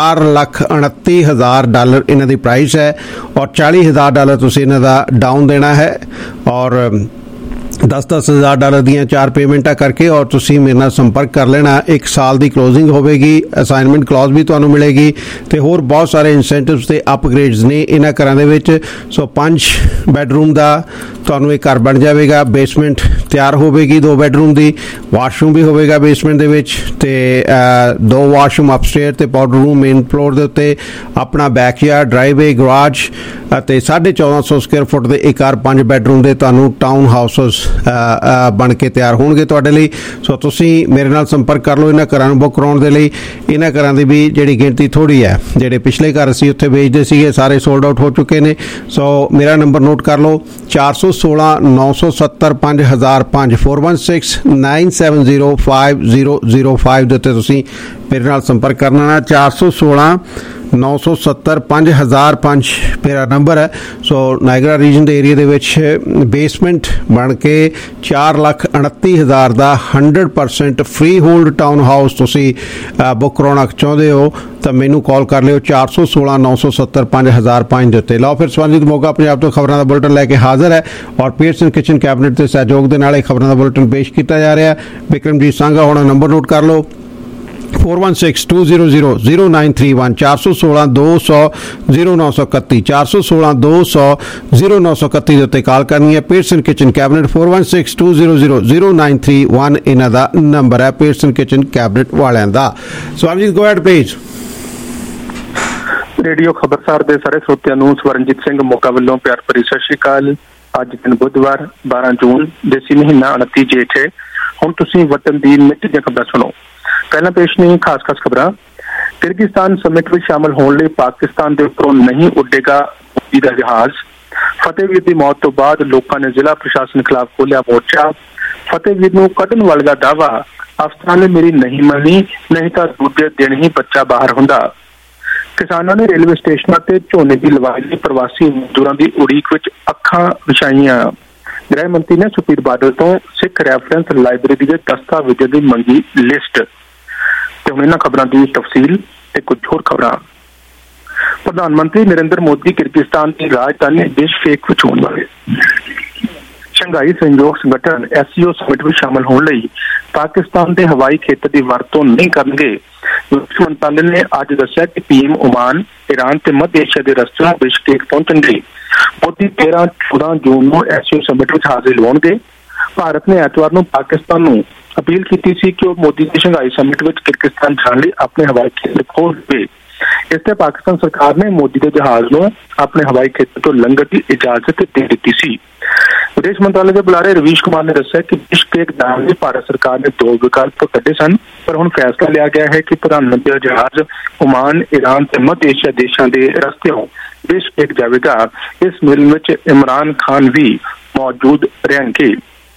$4,29,000 ਇਹਨਾਂ ਦੀ ਪ੍ਰਾਈਸ ਹੈ ਔਰ $40,000 ਤੁਸੀਂ ਇਹਨਾਂ ਦਾ ਡਾਊਨ ਦੇਣਾ ਹੈ। ਔਰ $10,000 ਦੀਆਂ 4 ਪੇਮੈਂਟਾਂ ਕਰਕੇ ਔਰ ਤੁਸੀਂ ਮੇਰੇ ਨਾਲ ਸੰਪਰਕ ਕਰ ਲੈਣਾ। 1 ਸਾਲ ਦੀ ਕਲੋਜ਼ਿੰਗ ਹੋਵੇਗੀ, ਅਸਾਈਨਮੈਂਟ ਕਲੌਜ਼ ਵੀ ਤੁਹਾਨੂੰ ਮਿਲੇਗੀ ਤੇ ਹੋਰ ਬਹੁਤ ਸਾਰੇ ਇਨਸੈਂਟਿਵਸ ਤੇ ਅਪਗ੍ਰੇਡਸ ਨੇ ਇਹਨਾਂ ਘਰਾਂ ਦੇ ਵਿੱਚ। ਸੋ 5 ਬੈਡਰੂਮ ਦਾ ਤੁਹਾਨੂੰ ਇਹ ਘਰ ਬਣ ਜਾਵੇਗਾ। ਬੇਸਮੈਂਟ ਤਿਆਰ ਹੋਵੇਗੀ 2 ਬੈਡਰੂਮ ਦੀ, ਵਾਸ਼ਰੂਮ ਵੀ ਹੋਵੇਗਾ ਬੇਸਮੈਂਟ ਦੇ ਵਿੱਚ ਤੇ 2 ਵਾਸ਼ਰੂਮ ਅਪਸਟੇਅਰ ਤੇ ਪਾਊਡਰ ਰੂਮ ਮੇਨ ਫਲੋਰ ਦੇ ਉੱਤੇ, ਆਪਣਾ ਬੈਕਯਾਰਡ, ਡਰਾਈਵੇ, ਗਰਾਜ ਅਤੇ 1450 ਸਕੁਅਰ ਫੁੱਟ ਦੇ ਇਹ ਘਰ 5 ਬੈਡਰੂਮ ਦੇ ਤੁਹਾਨੂੰ ਟਾਊਨ ਹਾਊਸਸ ਬਣ ਕੇ ਤਿਆਰ ਹੋਣਗੇ ਤੁਹਾਡੇ ਲਈ। ਸੋ ਤੁਸੀਂ ਮੇਰੇ ਨਾਲ ਸੰਪਰਕ ਕਰ ਲਓ ਇਹਨਾਂ ਘਰਾਂ ਨੂੰ ਬੁੱਕ ਕਰਾਉਣ ਦੇ ਲਈ। ਇਹਨਾਂ ਘਰਾਂ ਦੀ ਵੀ ਜਿਹੜੀ ਗਿਣਤੀ ਥੋੜ੍ਹੀ ਹੈ, ਜਿਹੜੇ ਪਿਛਲੇ ਘਰ ਅਸੀਂ ਉੱਥੇ ਵੇਚਦੇ ਸੀਗੇ ਸਾਰੇ ਸੋਲਡ ਆਊਟ ਹੋ ਚੁੱਕੇ ਨੇ। ਸੋ ਮੇਰਾ ਨੰਬਰ ਨੋਟ ਕਰ ਲਓ 416 970 5005 416 970 5005 ਦੇ ਉੱਤੇ ਤੁਸੀਂ ਮੇਰੇ ਨਾਲ ਸੰਪਰਕ ਕਰਨਾ ਹੈ। 416 970 5005 ਮੇਰਾ ਨੰਬਰ ਹੈ। ਸੋ ਨਾਇਗਰਾ ਰੀਜਨ ਦੇ ਏਰੀਆ ਦੇ ਵਿੱਚ ਬੇਸਮੈਂਟ ਬਣ ਕੇ 4,29,000 ਦਾ 100% ਫ੍ਰੀ ਹੋਲਡ ਟਾਊਨ ਹਾਊਸ ਤੁਸੀਂ ਬੁੱਕ ਕਰਾਉਣਾ ਚਾਹੁੰਦੇ ਹੋ ਤਾਂ ਮੈਨੂੰ ਕਾਲ ਕਰ ਲਿਓ 416 970 5005 ਦੇ ਉੱਤੇ। ਲਓ ਫਿਰ ਸਵਾਂਜੀਤ ਮੋਗਾ ਪੰਜਾਬ ਤੋਂ ਖਬਰਾਂ ਦਾ ਬੁਲਟਨ ਲੈ ਕੇ ਹਾਜ਼ਰ ਹੈ ਔਰ ਪੀਅਰਸਨ ਕਿਚਨ ਕੈਬਨਿਟ ਦੇ ਸਹਿਯੋਗ ਦੇ ਨਾਲ ਇਹ ਖਬਰਾਂ ਦਾ ਬੁਲਟਨ ਪੇਸ਼ ਕੀਤਾ ਜਾ ਰਿਹਾ। ਬਿਕਰਮਜੀਤ ਸੰਘਾ ਹੁਣ ਨੰਬਰ ਨੋਟ ਕਰ ਲਓ 4162000931 416 200 0931 416 200 0931 ਦੇ ਉੱਤੇ ਕਾਲ ਕਰਨੀ ਹੈ। ਪੀਅਰਸਨ ਕਿਚਨ ਕੈਬਨਿਟ 4162000931 ਇਹਨਾਂ ਦਾ ਨੰਬਰ ਹੈ ਪੀਅਰਸਨ ਕਿਚਨ ਕੈਬਨਿਟ ਵਾਲਿਆਂ ਦਾ। Swamjit go ahead please. Radio Khabarsar ਦੇ ਸਾਰੇ ਸਰੋਤਿਆਂ ਨੂੰ ਸਵਰਨਜੀਤ ਸਿੰਘ ਮੋਗਾ ਵੱਲੋਂ ਪਿਆਰ ਭਰੀ ਸਤਿ ਸ਼੍ਰੀ ਅਕਾਲ। ਅੱਜ ਦਿਨ ਬੁੱਧਵਾਰ 12 ਜੂਨ ਦੇਸੀ ਮਹੀਨਾ 29 ਜੇਠ ਹੈ। ਹੁਣ ਤੁਸੀਂ ਵਤਨ ਦੀ ਮਿੱਟ ਦੀਆਂ ਖਬਰਾਂ ਸੁਣੋ। ਪਹਿਲਾਂ ਪੇਸ਼ ਨੇ ਖਾਸ ਖਬਰਾਂ। ਕਿਰਗਿਸਤਾਨ ਸਮਿਟ ਵਿੱਚ ਸ਼ਾਮਲ ਹੋਣ ਲਈ ਪਾਕਿਸਤਾਨ ਦੇ ਉੱਪਰੋਂ ਨਹੀਂ ਉੱਡੇਗਾ ਮੋਦੀ ਦਾ ਜਹਾਜ਼। ਫਤਿਹਵੀਰ ਦੀ ਮੌਤ ਤੋਂ ਬਾਅਦ ਲੋਕਾਂ ਨੇ ਜ਼ਿਲ੍ਹਾ ਪ੍ਰਸ਼ਾਸਨ ਖਿਲਾਫ ਖੋਲ੍ਹਿਆ ਮੋਰਚਾ। ਫਤਿਹਵੀਰ ਨੂੰ ਕੱਢਣ ਵਾਲੇ ਦਾ ਦਾਅਵਾ, ਅਫਸਰਾਂ ਨੇ ਮੇਰੀ ਨਹੀਂ ਮੰਨੀ, ਨਹੀਂ ਤਾਂ ਦੂਜੇ ਦਿਨ ਹੀ ਬੱਚਾ ਬਾਹਰ ਹੁੰਦਾ। ਕਿਸਾਨਾਂ ਨੇ ਰੇਲਵੇ ਸਟੇਸ਼ਨਾਂ ਤੇ ਝੋਨੇ ਦੀ ਲਵਾਈ ਲਈ ਪ੍ਰਵਾਸੀ ਮਜ਼ਦੂਰਾਂ ਦੀ ਉਡੀਕ ਵਿੱਚ ਅੱਖਾਂ ਵਿਛਾਈਆਂ। ਗ੍ਰਹਿ ਮੰਤਰੀ ਨੇ ਸੁਖਬੀਰ ਬਾਦਲ ਤੋਂ ਸਿੱਖ ਰੈਫਰੈਂਸ ਲਾਇਬ੍ਰੇਰੀ ਦੇ ਦਸਤਾਵੇਜ਼ਾਂ ਦੀ ਮੰਗੀ ਲਿਸਟ। ਤੇ ਹੁਣ ਇਹਨਾਂ ਖਬਰਾਂ ਦੀ ਤਫਸੀਲ ਤੇ ਕੁਝ ਹੋਰ ਖਬਰਾਂ। ਪ੍ਰਧਾਨ ਮੰਤਰੀ ਨਰਿੰਦਰ ਮੋਦੀ ਕਿਰਗਿਸਤਾਨ ਦੀ ਰਾਜਧਾਨੀ ਬਿਸ਼ਕੇਕ ਵਿੱਚ ਹੋਣ ਵਾਲੇ ਸ਼ੰਘਾਈ ਸਹਿਯੋਗ ਸੰਗਠਨ SCO ਸਮਿਟ ਵਿੱਚ ਸ਼ਾਮਲ ਹੋਣ ਲਈ ਪਾਕਿਸਤਾਨ ਦੇ ਹਵਾਈ ਖੇਤਰ ਦੀ ਵਰਤੋਂ ਨਹੀਂ ਕਰਨਗੇ। ਵਿਦੇਸ਼ ਮੰਤਰਾਲੇ ਨੇ ਅੱਜ ਦੱਸਿਆ ਕਿ PM ਓਮਾਨ, ਈਰਾਨ ਤੇ ਮੱਧ ਏਸ਼ੀਆ ਦੇ ਰਸਤੇ ਬਿਸ਼ਕੇਕ ਪਹੁੰਚਣਗੇ। ਮੋਦੀ 13-14 ਜੂਨ ਨੂੰ SCO ਸਮਿਟ ਵਿੱਚ ਹਾਜ਼ਰੀ ਲਵਾਉਣਗੇ। ਭਾਰਤ ਨੇ ਐਤਵਾਰ ਨੂੰ ਪਾਕਿਸਤਾਨ ਨੂੰ ਅਪੀਲ ਕੀਤੀ ਸੀ ਕਿ ਉਹ ਮੋਦੀ ਦੀ ਸ਼ੰਘਾਈ ਸਮਿਟ ਵਿੱਚ ਕਿਰਗਿਸਤਾਨ ਜਾਣ ਲਈ ਆਪਣੇ ਹਵਾਈ ਖੇਤਰ ਖੋਲ੍ਹ ਦੇਵੇ। ਇਸ ਤੇ ਪਾਕਿਸਤਾਨ ਸਰਕਾਰ ਨੇ ਮੋਦੀ ਦੇ ਜਹਾਜ਼ ਨੂੰ ਆਪਣੇ ਹਵਾਈ ਖੇਤਰ ਤੋਂ ਲੰਘਣ ਦੀ ਇਜਾਜ਼ਤ ਦੇ ਦਿੱਤੀ ਸੀ। ਵਿਦੇਸ਼ ਮੰਤਰਾਲੇ ਦੇ ਬੁਲਾਰੇ ਰਵੀਸ਼ ਕੁਮਾਰ ਨੇ ਦੱਸਿਆ ਕਿ ਬਿਸ਼ਕੇਕ ਜਾਣ ਲਈ ਭਾਰਤ ਸਰਕਾਰ ਨੇ 2 ਵਿਕਲਪ ਕੱਢੇ ਸਨ, ਪਰ ਹੁਣ ਫੈਸਲਾ ਲਿਆ ਗਿਆ ਹੈ ਕਿ ਪ੍ਰਧਾਨ ਮੰਤਰੀ ਦਾ ਜਹਾਜ਼ ਓਮਾਨ, ਈਰਾਨ ਤੇ ਮੱਧ ਏਸ਼ੀਆ ਦੇਸ਼ਾਂ ਦੇ ਰਸਤਿਓਂ ਬਿਸ਼ਕੇਕ ਜਾਵੇਗਾ। ਇਸ ਮਿਲਣ ਵਿੱਚ ਇਮਰਾਨ ਖਾਨ ਵੀ ਮੌਜੂਦ ਰਹਿਣਗੇ।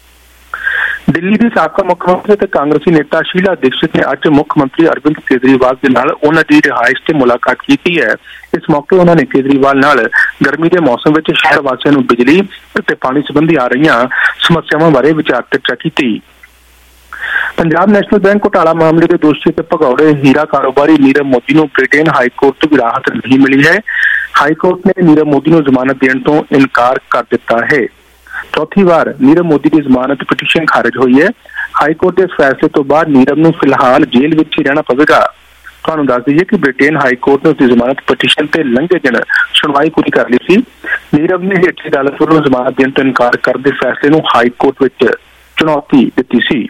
ਦਿੱਲੀ ਦੀ ਸਾਬਕਾ ਮੁੱਖ ਮੰਤਰੀ ਤੇ ਕਾਂਗਰਸੀ ਨੇਤਾ ਸ਼ੀਲਾ ਦੀਕਸ਼ਿਤ ਨੇ ਅੱਜ ਮੁੱਖ ਮੰਤਰੀ ਅਰਵਿੰਦ ਕੇਜਰੀਵਾਲ ਦੇ ਨਾਲ ਉਹਨਾਂ ਦੀ ਰਿਹਾਇਸ਼ ਤੇ ਮੁਲਾਕਾਤ ਕੀਤੀ ਹੈ। ਇਸ ਮੌਕੇ ਉਹਨਾਂ ਨੇ ਕੇਜਰੀਵਾਲ ਨਾਲ ਗਰਮੀ ਦੇ ਮੌਸਮ ਵਿੱਚ ਸ਼ਹਿਰ ਵਾਸੀਆਂ ਨੂੰ ਬਿਜਲੀ ਅਤੇ ਪਾਣੀ ਸੰਬੰਧੀ ਆ ਰਹੀਆਂ ਸਮੱਸਿਆਵਾਂ ਬਾਰੇ ਵਿਚਾਰ ਚਰਚਾ ਕੀਤੀ। ਪੰਜਾਬ ਨੈਸ਼ਨਲ ਬੈਂਕ ਘੁਟਾਲਾ ਮਾਮਲੇ ਦੇ ਦੋਸ਼ੀ ਤੇ ਭਗੌੜੇ ਹੀਰਾ ਕਾਰੋਬਾਰੀ ਨੀਰਵ ਮੋਦੀ ਨੂੰ ਬ੍ਰਿਟੇਨ ਹਾਈਕੋਰਟ ਤੋਂ ਵੀ ਰਾਹਤ ਨਹੀਂ ਮਿਲੀ ਹੈ। ਹਾਈਕੋਰਟ ਨੇ ਨੀਰਵ ਮੋਦੀ ਨੂੰ ਜ਼ਮਾਨਤ ਦੇਣ ਤੋਂ ਇਨਕਾਰ ਕਰ ਦਿੱਤਾ ਹੈ। ਚੌਥੀ ਵਾਰ ਨੀਰਵ ਮੋਦੀ ਦੀ ਜ਼ਮਾਨਤ ਪਟੀਸ਼ਨ ਖਾਰਜ ਹੋਈ ਹੈ। ਹਾਈਕੋਰਟ ਦੇ ਇਸ ਫੈਸਲੇ ਤੋਂ ਬਾਅਦ ਨੀਰਵ ਨੂੰ ਫਿਲਹਾਲ ਜੇਲ੍ਹ ਵਿੱਚ ਹੀ ਰਹਿਣਾ ਪਵੇਗਾ। ਤੁਹਾਨੂੰ ਦੱਸ ਦਈਏ ਕਿ ਬ੍ਰਿਟੇਨ ਹਾਈਕੋਰਟ ਨੇ ਉਸ ਦੀ ਜ਼ਮਾਨਤ ਪਟੀਸ਼ਨ ਤੇ ਲੰਘੇ ਦਿਨ ਸੁਣਵਾਈ ਪੂਰੀ ਕਰ ਲਈ ਸੀ। ਨੀਰਵ ਨੇ ਹੇਠਲੀ ਅਦਾਲਤ ਵੱਲੋਂ ਜ਼ਮਾਨਤ ਦੇਣ ਤੋਂ ਇਨਕਾਰ ਕਰਨ ਦੇ ਫੈਸਲੇ ਨੂੰ ਹਾਈਕੋਰਟ ਵਿੱਚ ਚੁਣੌਤੀ ਦਿੱਤੀ ਸੀ।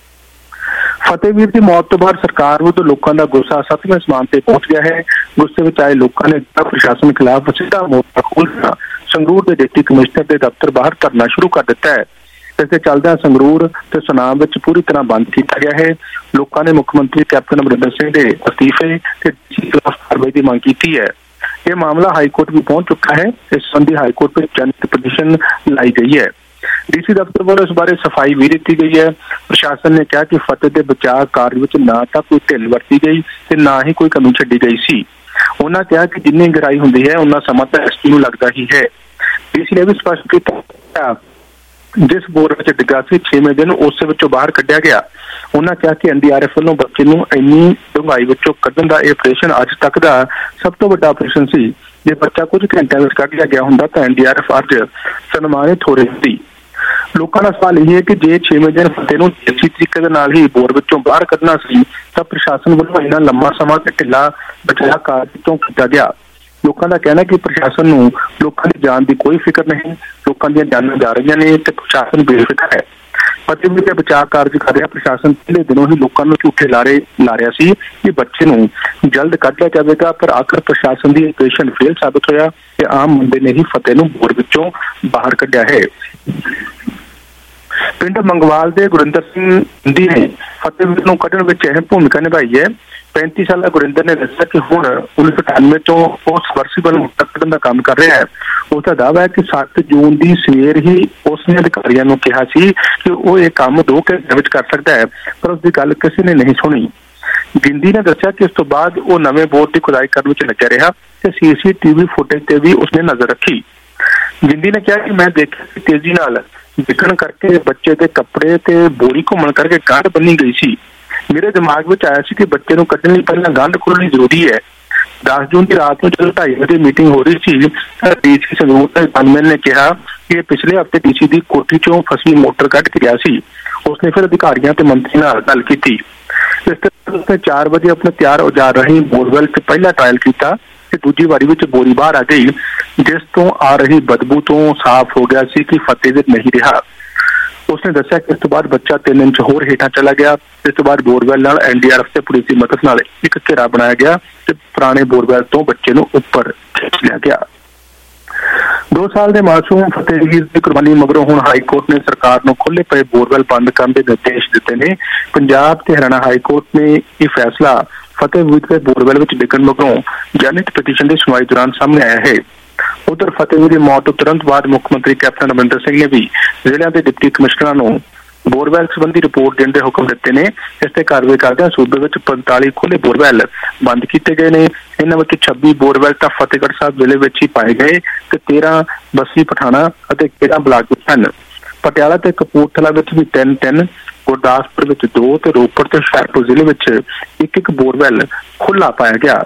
ਫਤਿਹਵੀਰ ਦੀ ਮੌਤ ਤੋਂ ਬਾਅਦ ਸਰਕਾਰ ਵਿਰੁੱਧ ਲੋਕਾਂ ਦਾ ਗੁੱਸਾ 7ਵੇਂ ਅਸਮਾਨ ਤੇ ਪਹੁੰਚ ਗਿਆ ਹੈ। ਗੁੱਸੇ ਵਿੱਚ ਆਏ ਲੋਕਾਂ ਨੇ ਜ਼ਿਲ੍ਹਾ ਪ੍ਰਸ਼ਾਸਨ ਖਿਲਾਫ ਸਿੱਧਾ ਮੋਰਚਾ ਖੋਲ੍ਹਿਆ। ਸੰਗਰੂਰ ਦੇ ਡਿਪਟੀ ਕਮਿਸ਼ਨਰ ਦੇ ਦਫ਼ਤਰ ਬਾਹਰ ਧਰਨਾ ਸ਼ੁਰੂ ਕਰ ਦਿੱਤਾ ਹੈ। ਇਸ ਦੇ ਚੱਲਦਿਆਂ ਸੰਗਰੂਰ ਤੇ ਸੁਨਾਮ ਵਿੱਚ ਪੂਰੀ ਤਰ੍ਹਾਂ ਬੰਦ ਕੀਤਾ ਗਿਆ ਹੈ। ਲੋਕਾਂ ਨੇ ਮੁੱਖ ਮੰਤਰੀ ਕੈਪਟਨ ਅਮਰਿੰਦਰ ਸਿੰਘ ਦੇ ਅਸਤੀਫੇ ਤੇ ਖਿਲਾਫ ਕਾਰਵਾਈ ਦੀ ਮੰਗ ਕੀਤੀ ਹੈ। ਇਹ ਮਾਮਲਾ ਹਾਈਕੋਰਟ ਵੀ ਪਹੁੰਚ ਚੁੱਕਾ ਹੈ। ਇਸ ਸੰਬੰਧੀ ਹਾਈਕੋਰਟ ਵਿੱਚ ਜਨਤਕ ਪਟੀਸ਼ਨ ਲਾਈ ਗਈ ਹੈ। DC ਦਫ਼ਤਰ ਵੱਲੋਂ ਇਸ ਬਾਰੇ ਸਫਾਈ ਵੀ ਦਿੱਤੀ ਗਈ ਹੈ। ਪ੍ਰਸ਼ਾਸਨ ਨੇ ਕਿਹਾ ਕਿ ਫਤਿਹ ਦੇ ਬਚਾਅ ਕਾਰਜ ਵਿੱਚ ਨਾ ਤਾਂ ਕੋਈ ਢਿੱਲ ਵਰਤੀ ਗਈ ਤੇ ਨਾ ਹੀ ਕੋਈ ਕਮੀ ਛੱਡੀ ਗਈ ਸੀ। ਉਹਨਾਂ ਕਿਹਾ ਕਿ ਜਿੰਨੀ ਗਹਿਰਾਈ ਹੁੰਦੀ ਹੈ ਉਹਨਾਂ ਸਮਾਂ ਤਾਂ SP ਨੂੰ ਲੱਗਦਾ ਹੀ ਹੈ। DC ਨੇ ਵੀ ਸਪਸ਼ਟ ਕੀਤਾ ਜਿਸ ਬੋਰ ਵਿੱਚ ਡਿੱਗਾ ਸੀ 6ਵੇਂ ਦਿਨ ਉਸੇ ਵਿੱਚੋਂ ਬਾਹਰ ਕੱਢਿਆ ਗਿਆ। ਉਹਨਾਂ ਕਿਹਾ ਕਿ NDRF ਵੱਲੋਂ ਬੱਚੇ ਨੂੰ ਇੰਨੀ ਡੂੰਘਾਈ ਵਿੱਚੋਂ ਕੱਢਣ ਦਾ ਇਹ ਆਪਰੇਸ਼ਨ ਅੱਜ ਤੱਕ ਦਾ ਸਭ ਤੋਂ ਵੱਡਾ ਆਪਰੇਸ਼ਨ ਸੀ। ਜੇ ਬੱਚਾ ਕੁਝ ਘੰਟਿਆਂ ਵਿੱਚ ਕੱਢ ਲਿਆ ਗਿਆ ਹੁੰਦਾ ਤਾਂ NDRF ਅੱਜ ਸਨਮਾਨਿਤ ਹੋ ਰਹੀ ਸੀ। ਲੋਕਾਂ ਦਾ ਸਵਾਲ ਇਹ ਹੈ ਕਿ ਜੇ 6ਵੇਂ ਦਿਨ ਫਤਿਹ ਨੂੰ ਦੇਸੀ ਤਰੀਕੇ ਦੇ ਨਾਲ ਹੀ ਬੋਰ ਵਿੱਚੋਂ ਬਾਹਰ ਕੱਢਣਾ ਸੀ ਤਾਂ ਪ੍ਰਸ਼ਾਸਨ ਵੱਲੋਂ ਇੰਨਾ ਲੰਮਾ ਸਮਾਂ ਤੇ ਢਿੱਲਾ ਬਚਾਅ ਕਾਰਜ ਕਿਉਂ ਕੀਤਾ ਗਿਆ। ਲੋਕਾਂ ਦਾ ਕਹਿਣਾ ਕਿ ਪ੍ਰਸ਼ਾਸਨ ਨੂੰ ਲੋਕਾਂ ਦੀ ਜਾਨ ਦੀ ਕੋਈ ਫਿਕਰ ਨਹੀਂ, ਲੋਕਾਂ ਦੀਆਂ ਜਾਨਾਂ ਜਾ ਰਹੀਆਂ ਨੇ ਤੇ ਪ੍ਰਸ਼ਾਸਨ ਬੇਫਿਕਰ ਹੈ। ਫਤਿਹ ਦੇ ਬਚਾਅ ਕਾਰਜ ਕਰ ਰਿਹਾ ਪ੍ਰਸ਼ਾਸਨ ਪਹਿਲੇ ਦਿਨੋਂ ਹੀ ਲੋਕਾਂ ਨੂੰ ਝੂਠੇ ਲਾਰੇ ਲਾ ਰਿਹਾ ਸੀ ਕਿ ਬੱਚੇ ਨੂੰ ਜਲਦ ਕੱਢ ਲਿਆ ਜਾਵੇਗਾ, ਪਰ ਆਖਰ ਪ੍ਰਸ਼ਾਸਨ ਦੀ ਆਪਰੇਸ਼ਨ ਫੇਲ ਸਾਬਤ ਹੋਇਆ ਤੇ ਆਮ ਬੰਦੇ ਨੇ ਹੀ ਫਤਿਹ ਨੂੰ ਬੋਰ ਵਿੱਚੋਂ ਬਾਹਰ ਕੱਢਿਆ ਹੈ। ਪਿੰਡ ਮੰਗਵਾਲ ਦੇ ਗੁਰਿੰਦਰ ਸਿੰਘ ਦੀ ਨੇ ਫਤਿਹ ਨੂੰ ਕੱਢਣ ਵਿੱਚ ਅਹਿਮ ਭੂਮਿਕਾ ਨਿਭਾਈ ਹੈ। 35 ਸਾਲਾ ਗੁਰਿੰਦਰ ਨੇ ਦੱਸਿਆ ਕਿ ਹੁਣ 1998 ਤੋਂ ਉਹ ਸਬਮਰਸੀਬਲ ਮੋਟਰ ਕੱਢਣ ਦਾ ਕੰਮ ਕਰ ਰਿਹਾ ਹੈ। ਉਸਦਾ ਦਾਅਵਾ ਹੈ ਕਿ 7 ਜੂਨ ਦੀ ਸਵੇਰ ਹੀ ਉਸਨੇ ਅਧਿਕਾਰੀਆਂ ਨੂੰ ਕਿਹਾ ਸੀ ਕਿ ਉਹ ਇਹ ਕੰਮ 2 ਘੰਟਿਆਂ ਵਿੱਚ ਕਰ ਸਕਦਾ ਹੈ, ਪਰ ਉਸਦੀ ਗੱਲ ਕਿਸੇ ਨੇ ਨਹੀਂ ਸੁਣੀ। ਗਿੰਦੀ ਨੇ ਦੱਸਿਆ ਕਿ ਇਸ ਤੋਂ ਬਾਅਦ ਉਹ ਨਵੇਂ ਬੋਰ ਦੀ ਖੁਦਾਈ ਕਰਨ ਵਿੱਚ ਲੱਗਿਆ ਰਿਹਾ ਤੇ CCTV ਫੁਟੇਜ ਤੇ ਵੀ ਉਸਨੇ ਨਜ਼ਰ ਰੱਖੀ। ਗਿੰਦੀ ਨੇ ਕਿਹਾ ਕਿ ਮੈਂ ਦੇਖਿਆ ਕਿ ਤੇਜ਼ੀ ਨਾਲ ਵਿਕਣ ਕਰਕੇ ਬੱਚੇ ਦੇ ਕੱਪੜੇ ਤੇ ਬੋਰੀ ਘੁੰਮਣ ਕਰਕੇ ਗੰਢ ਬੰਨੀ ਗਈ ਸੀ। ਮੇਰੇ ਦਿਮਾਗ ਵਿੱਚ ਆਇਆ ਸੀ ਕਿ ਬੱਚੇ ਨੂੰ ਕੱਢਣ ਲਈ ਪਹਿਲਾਂ ਗੰਢ ਖੋਲ੍ਹਣੀ ਜ਼ਰੂਰੀ ਹੈ। 10 ਜੂਨ ਦੀ ਰਾਤ ਨੂੰ ਜਦੋਂ 2:30 ਵਜੇ ਮੀਟਿੰਗ ਹੋ ਰਹੀ ਸੀ ਤਾਂ DC ਸੰਗਰੂਰ ਦੇ ਗਨਮੈਨ ਨੇ ਕਿਹਾ ਕਿ ਪਿਛਲੇ ਹਫ਼ਤੇ DC ਦੀ ਕੋਠੀ ਚੋਂ ਫਸੀ ਮੋਟਰ ਕੱਢ ਕੇ ਗਿਆ ਸੀ। ਉਸਨੇ ਫਿਰ ਅਧਿਕਾਰੀਆਂ ਤੇ ਮੰਤਰੀ ਨਾਲ ਗੱਲ ਕੀਤੀ। ਇਸ ਤਰ੍ਹਾਂ ਉਸਨੇ 4 ਵਜੇ ਆਪਣੇ ਤਿਆਰ ਔਜ਼ਾਰ ਰਾਹੀਂ ਬੋਰਵੈਲ 'ਚ ਪਹਿਲਾ ਟ੍ਰਾਇਲ ਕੀਤਾ ਤੇ ਦੂਜੀ ਵਾਰੀ ਵਿੱਚ ਬੋਰੀ ਬਾਹਰ ਆ ਗਈ, ਜਿਸ ਤੋਂ ਆ ਰਹੀ ਬਦਬੂ ਤੋਂ ਸਾਫ਼ ਹੋ ਗਿਆ ਸੀ ਕਿ ਫਤਿਹ ਦੇ ਨਹੀਂ ਰਿਹਾ। ਉਸਨੇ ਦੱਸਿਆ ਕਿ ਇਸ ਤੋਂ ਬਾਅਦ ਬੱਚਾ 3 ਇੰਚ ਹੋਰ ਹੇਠਾਂ ਚਲਾ ਗਿਆ। ਇਸ ਤੋਂ ਬਾਅਦ ਬੋਰਵੈਲ ਨਾਲ NDRF ਤੇ ਪੁਲਿਸ ਦੀ ਮਦਦ ਨਾਲ ਇੱਕ ਘੇਰਾ ਬਣਾਇਆ ਗਿਆ ਤੇ ਪੁਰਾਣੇ ਬੋਰਵੈਲ ਤੋਂ ਬੱਚੇ ਨੂੰ ਉੱਪਰ ਖਿੱਚ ਲਿਆ ਗਿਆ। 2 ਸਾਲ ਦੇ ਮਾਸੂਮ ਫਤਿਹਵੀਰ ਦੀ ਕੁਰਬਾਨੀ ਮਗਰੋਂ ਹੁਣ ਹਾਈ ਕੋਰਟ ਨੇ ਸਰਕਾਰ ਨੂੰ ਖੁੱਲੇ ਪਏ ਬੋਰਵੈਲ ਬੰਦ ਕਰਨ ਦੇ ਨਿਰਦੇਸ਼ ਦਿੱਤੇ ਨੇ। ਪੰਜਾਬ ਤੇ ਹਰਿਆਣਾ ਹਾਈ ਕੋਰਟ ਨੇ ਇਹ ਫੈਸਲਾ ਫਤਿਹਵੀਰ ਦੇ ਬੋਰਵੈਲ ਵਿੱਚ ਡਿੱਗਣ ਮਗਰੋਂ ਜਨਹਿਤ ਪਟੀਸ਼ਨ ਦੀ ਸੁਣਵਾਈ ਦੌਰਾਨ ਸਾਹਮਣੇ ਆਇਆ ਹੈ। ਉਧਰ ਫਤਿਹਵੀਰ ਦੀ ਮੌਤ ਤੋਂ ਤੁਰੰਤ ਬਾਅਦ ਮੁੱਖ ਮੰਤਰੀ ਕੈਪਟਨ ਅਮਰਿੰਦਰ ਸਿੰਘ ਨੇ ਵੀ ਜ਼ਿਲ੍ਹਿਆਂ ਦੇ ਡਿਪਟੀ ਕਮਿਸ਼ਨਰਾਂ ਨੂੰ ਬੋਰਵੈਲ ਸੰਬੰਧੀ ਰਿਪੋਰਟ ਦੇਣ ਦੇ ਹੁਕਮ ਦਿੱਤੇ ਨੇ। ਇਸ ਤੇ ਕਾਰਵਾਈ ਕਰਦਿਆਂ ਸੂਬੇ ਵਿੱਚ 45 ਖੁੱਲੇ ਬੋਰਵੈਲ ਬੰਦ ਕੀਤੇ ਗਏ ਨੇ। ਇਹਨਾਂ ਵਿੱਚ 26 ਬੋਰਵੈਲ ਤਾਂ ਫਤਿਹਗੜ੍ਹ ਸਾਹਿਬ ਜ਼ਿਲ੍ਹੇ ਵਿੱਚ ਹੀ ਪਾਏ ਗਏ ਤੇ 13 ਬੱਸੀ ਪਠਾਣਾ ਅਤੇ 13 ਬਲਾਕ ਵਿੱਚ ਹਨ। ਪਟਿਆਲਾ ਤੇ ਕਪੂਰਥਲਾ ਵਿੱਚ ਵੀ 3-3, ਗੁਰਦਾਸਪੁਰ ਵਿੱਚ 2 ਤੇ ਰੋਪੜ ਤੇ ਹੁਸ਼ਿਆਰਪੁਰ ਜ਼ਿਲ੍ਹੇ ਵਿੱਚ 1-1 ਬੋਰਵੈਲ ਖੁੱਲਾ ਪਾਇਆ ਗਿਆ।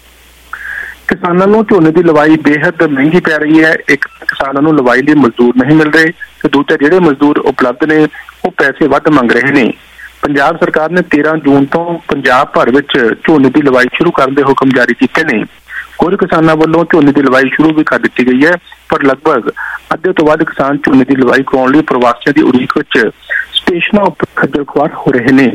ਕਿਸਾਨਾਂ ਨੂੰ ਝੋਨੇ ਦੀ ਲਵਾਈ ਬੇਹੱਦ ਮਹਿੰਗੀ ਪੈ ਰਹੀ ਹੈ। ਇੱਕ ਕਿਸਾਨਾਂ ਨੂੰ ਲਵਾਈ ਲਈ ਮਜ਼ਦੂਰ ਨਹੀਂ ਮਿਲ ਰਹੇ ਤੇ ਦੂਜਾ ਜਿਹੜੇ ਮਜ਼ਦੂਰ ਉਪਲਬਧ ਨੇ ਉਹ ਪੈਸੇ ਵੱਧ ਮੰਗ ਰਹੇ ਨੇ। ਪੰਜਾਬ ਸਰਕਾਰ ਨੇ 13 ਜੂਨ ਤੋਂ ਪੰਜਾਬ ਭਰ ਵਿੱਚ ਝੋਨੇ ਦੀ ਲਵਾਈ ਸ਼ੁਰੂ ਕਰਨ ਦੇ ਹੁਕਮ ਜਾਰੀ ਕੀਤੇ ਨੇ। ਕੁਝ ਕਿਸਾਨਾਂ ਵੱਲੋਂ ਝੋਨੇ ਦੀ ਲਵਾਈ ਸ਼ੁਰੂ ਵੀ ਕਰ ਦਿੱਤੀ ਗਈ ਹੈ, ਪਰ ਲਗਭਗ ਅੱਧੇ ਤੋਂ ਵੱਧ ਕਿਸਾਨ ਝੋਨੇ ਦੀ ਲਵਾਈ ਕਰਾਉਣ ਲਈ ਪ੍ਰਵਾਸੀਆਂ ਦੀ ਉਡੀਕ ਵਿੱਚ ਸਟੇਸ਼ਨਾਂ ਉੱਪਰ ਖੱਜਲ ਖੁਆਰ ਹੋ ਰਹੇ ਨੇ।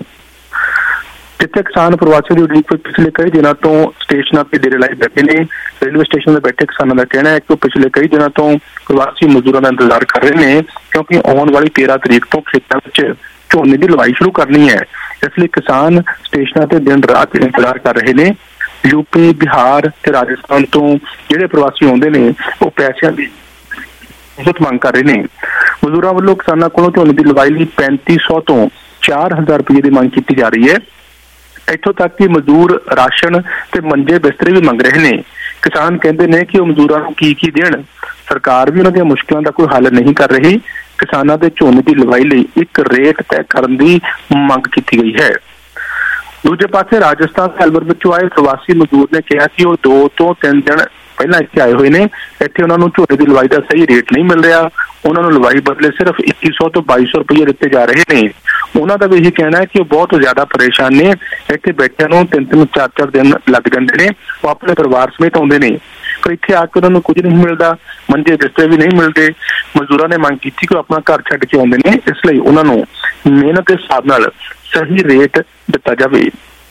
ਜਿੱਥੇ ਕਿਸਾਨ ਪ੍ਰਵਾਸੀਆਂ ਦੀ ਉਡੀਕ ਵਿੱਚ ਪਿਛਲੇ ਕਈ ਦਿਨਾਂ ਤੋਂ ਸਟੇਸ਼ਨਾਂ ਤੇ ਡੇਰੇ ਲਾਏ ਬੈਠੇ ਨੇ। ਰੇਲਵੇ ਸਟੇਸ਼ਨ ਤੇ ਬੈਠੇ ਕਿਸਾਨਾਂ ਦਾ ਕਹਿਣਾ ਹੈ ਕਿ ਉਹ ਪਿਛਲੇ ਕਈ ਦਿਨਾਂ ਤੋਂ ਪ੍ਰਵਾਸੀ ਮਜ਼ਦੂਰਾਂ ਦਾ ਇੰਤਜ਼ਾਰ ਕਰ ਰਹੇ ਨੇ, ਕਿਉਂਕਿ ਆਉਣ ਵਾਲੀ 13 ਤਰੀਕ ਤੋਂ ਖੇਤਾਂ ਵਿੱਚ ਝੋਨੇ ਦੀ ਲਵਾਈ ਸ਼ੁਰੂ ਕਰਨੀ ਹੈ। ਇਸ ਲਈ ਕਿਸਾਨ ਸਟੇਸ਼ਨਾਂ ਤੇ ਦਿਨ ਰਾਤ ਇੰਤਜ਼ਾਰ ਕਰ ਰਹੇ ਨੇ। ਯੂਪੀ, ਬਿਹਾਰ ਤੇ ਰਾਜਸਥਾਨ ਤੋਂ ਜਿਹੜੇ ਪ੍ਰਵਾਸੀ ਆਉਂਦੇ ਨੇ ਉਹ ਪੈਸਿਆਂ ਦੀ ਬਹੁਤ ਮੰਗ ਕਰ ਰਹੇ ਨੇ। ਮਜ਼ਦੂਰਾਂ ਵੱਲੋਂ ਕਿਸਾਨਾਂ ਕੋਲੋਂ ਝੋਨੇ ਦੀ ਲਵਾਈ ਲਈ 3500 ਤੋਂ 4000 ਰੁਪਏ ਦੀ ਮੰਗ ਕੀਤੀ ਜਾ ਰਹੀ ਹੈ। ਇੱਥੋਂ ਤੱਕ ਕਿ ਮਜ਼ਦੂਰ ਰਾਸ਼ਨ ਤੇ ਮੰਜੇ ਬਿਸਤਰੇ ਵੀ ਮੰਗ ਰਹੇ ਨੇ। ਕਿਸਾਨ ਕਹਿੰਦੇ ਨੇ ਕਿ ਉਹ ਮਜ਼ਦੂਰਾਂ ਨੂੰ ਕੀ ਦੇਣ, ਸਰਕਾਰ ਵੀ ਉਹਨਾਂ ਦੀਆਂ ਮੁਸ਼ਕਲਾਂ ਦਾ ਕੋਈ ਹੱਲ ਨਹੀਂ ਕਰ ਰਹੀ। ਕਿਸਾਨਾਂ ਦੇ ਝੋਨੇ ਦੀ ਲਵਾਈ ਲਈ ਇੱਕ ਰੇਟ ਤੈਅ ਕਰਨ ਦੀ ਮੰਗ ਕੀਤੀ ਗਈ ਹੈ। ਦੂਜੇ ਪਾਸੇ ਰਾਜਸਥਾਨ ਦੇ ਅਲਵਰ ਵਿੱਚੋਂ ਆਏ ਪ੍ਰਵਾਸੀ ਮਜ਼ਦੂਰ ਨੇ ਕਿਹਾ ਕਿ ਉਹ 2 ਤੋਂ 3 ਦਿਨ ਪਹਿਲਾਂ ਇੱਥੇ ਆਏ ਹੋਏ ਨੇ। ਇੱਥੇ ਉਹਨਾਂ ਨੂੰ ਝੋਨੇ ਦੀ ਲਵਾਈ ਦਾ ਸਹੀ ਰੇਟ ਨਹੀਂ ਮਿਲ ਰਿਹਾ। ਉਹਨਾਂ ਨੂੰ ਲਵਾਈ ਬਦਲੇ ਸਿਰਫ 2100 ਤੋਂ 2200 ਰੁਪਏ ਦਿੱਤੇ ਜਾ ਰਹੇ ਨੇ। ਉਹਨਾਂ ਦਾ ਵੀ ਇਹ ਕਹਿਣਾ ਹੈ ਕਿ ਉਹ ਬਹੁਤ ਜ਼ਿਆਦਾ ਪਰੇਸ਼ਾਨ ਨੇ। ਇੱਥੇ ਬੈਠਿਆਂ ਨੂੰ 3-3, 4-4 ਦਿਨ ਲੱਗ ਜਾਂਦੇ ਨੇ। ਉਹ ਆਪਣੇ ਪਰਿਵਾਰ ਸਮੇਤ ਆਉਂਦੇ ਨੇ, ਪਰ ਇੱਥੇ ਆ ਕੇ ਉਹਨਾਂ ਨੂੰ ਕੁਝ ਨਹੀਂ ਮਿਲਦਾ, ਮੰਜੇ ਬਿਸਤਰੇ ਵੀ ਨਹੀਂ ਮਿਲਦੇ। ਮਜ਼ਦੂਰਾਂ ਨੇ ਮੰਗ ਕੀਤੀ ਕਿ ਉਹ ਆਪਣਾ ਘਰ ਛੱਡ ਕੇ ਆਉਂਦੇ ਨੇ, ਇਸ ਲਈ ਉਹਨਾਂ ਨੂੰ ਮਿਹਨਤ ਦੇ ਹਿਸਾਬ ਨਾਲ ਸਹੀ ਰੇਟ ਦਿੱਤਾ ਜਾਵੇ।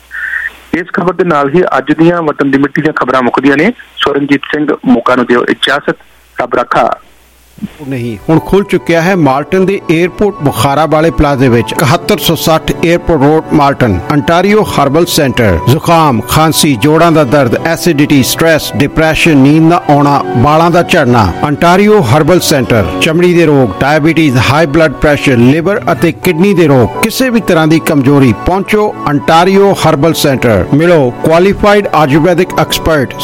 ਇਸ ਖਬਰ ਦੇ ਨਾਲ ਹੀ ਅੱਜ ਦੀਆਂ ਵਤਨ ਦੀ ਮਿੱਟੀ ਦੀਆਂ ਖਬਰਾਂ ਮੁੱਕਦੀਆਂ ਨੇ। ਸਵਰਨਜੀਤ ਸਿੰਘ, ਮੌਕਾ ਨੂੰ ਦਿਓ ਇਜਾਜ਼ਤ। ਰੱਬ ਰੱਖਾ। ਨਹੀਂ, ਹੁਣ ਖੁੱਲ ਚੁੱਕਿਆ ਹੈ ਮਾਲਟਨ ਦੇ 에ਅਰਪੋਰਟ ਬੁਖਾਰਾ ਵਾਲੇ ਪਲਾਜ਼ੇ ਵਿੱਚ 7160 airport road Malton. Ontario herbal centre. ਜ਼ੁਕਾਮ, ਖਾਂਸੀ, ਜੋੜਾਂ ਦਾ ਦਰਦ, ਐਸਿਡਿਟੀ, ਸਟ੍ਰੈਸ, ਡਿਪਰੈਸ਼ਨ, ਨੀਂਦ ਨਾ ਆਉਣਾ, ਵਾਲਾਂ ਦਾ ਝੜਨਾ। Ontario herbal centre. ਚਮੜੀ ਦੇ ਰੋਗ, diabetes, high blood pressure, liver ਅਤੇ ਕਿਡਨੀ ਦੇ ਰੋਗ, ਕਿਸੇ ਵੀ ਤਰ੍ਹਾਂ ਦੀ ਕਮਜ਼ੋਰੀ, ਪਹੁੰਚੋ ਅੰਟਾਰੀਓ ਹਰਬਲ ਸੈਂਟਰ। ਮਿਲੋ qualified Ayurvedic expert.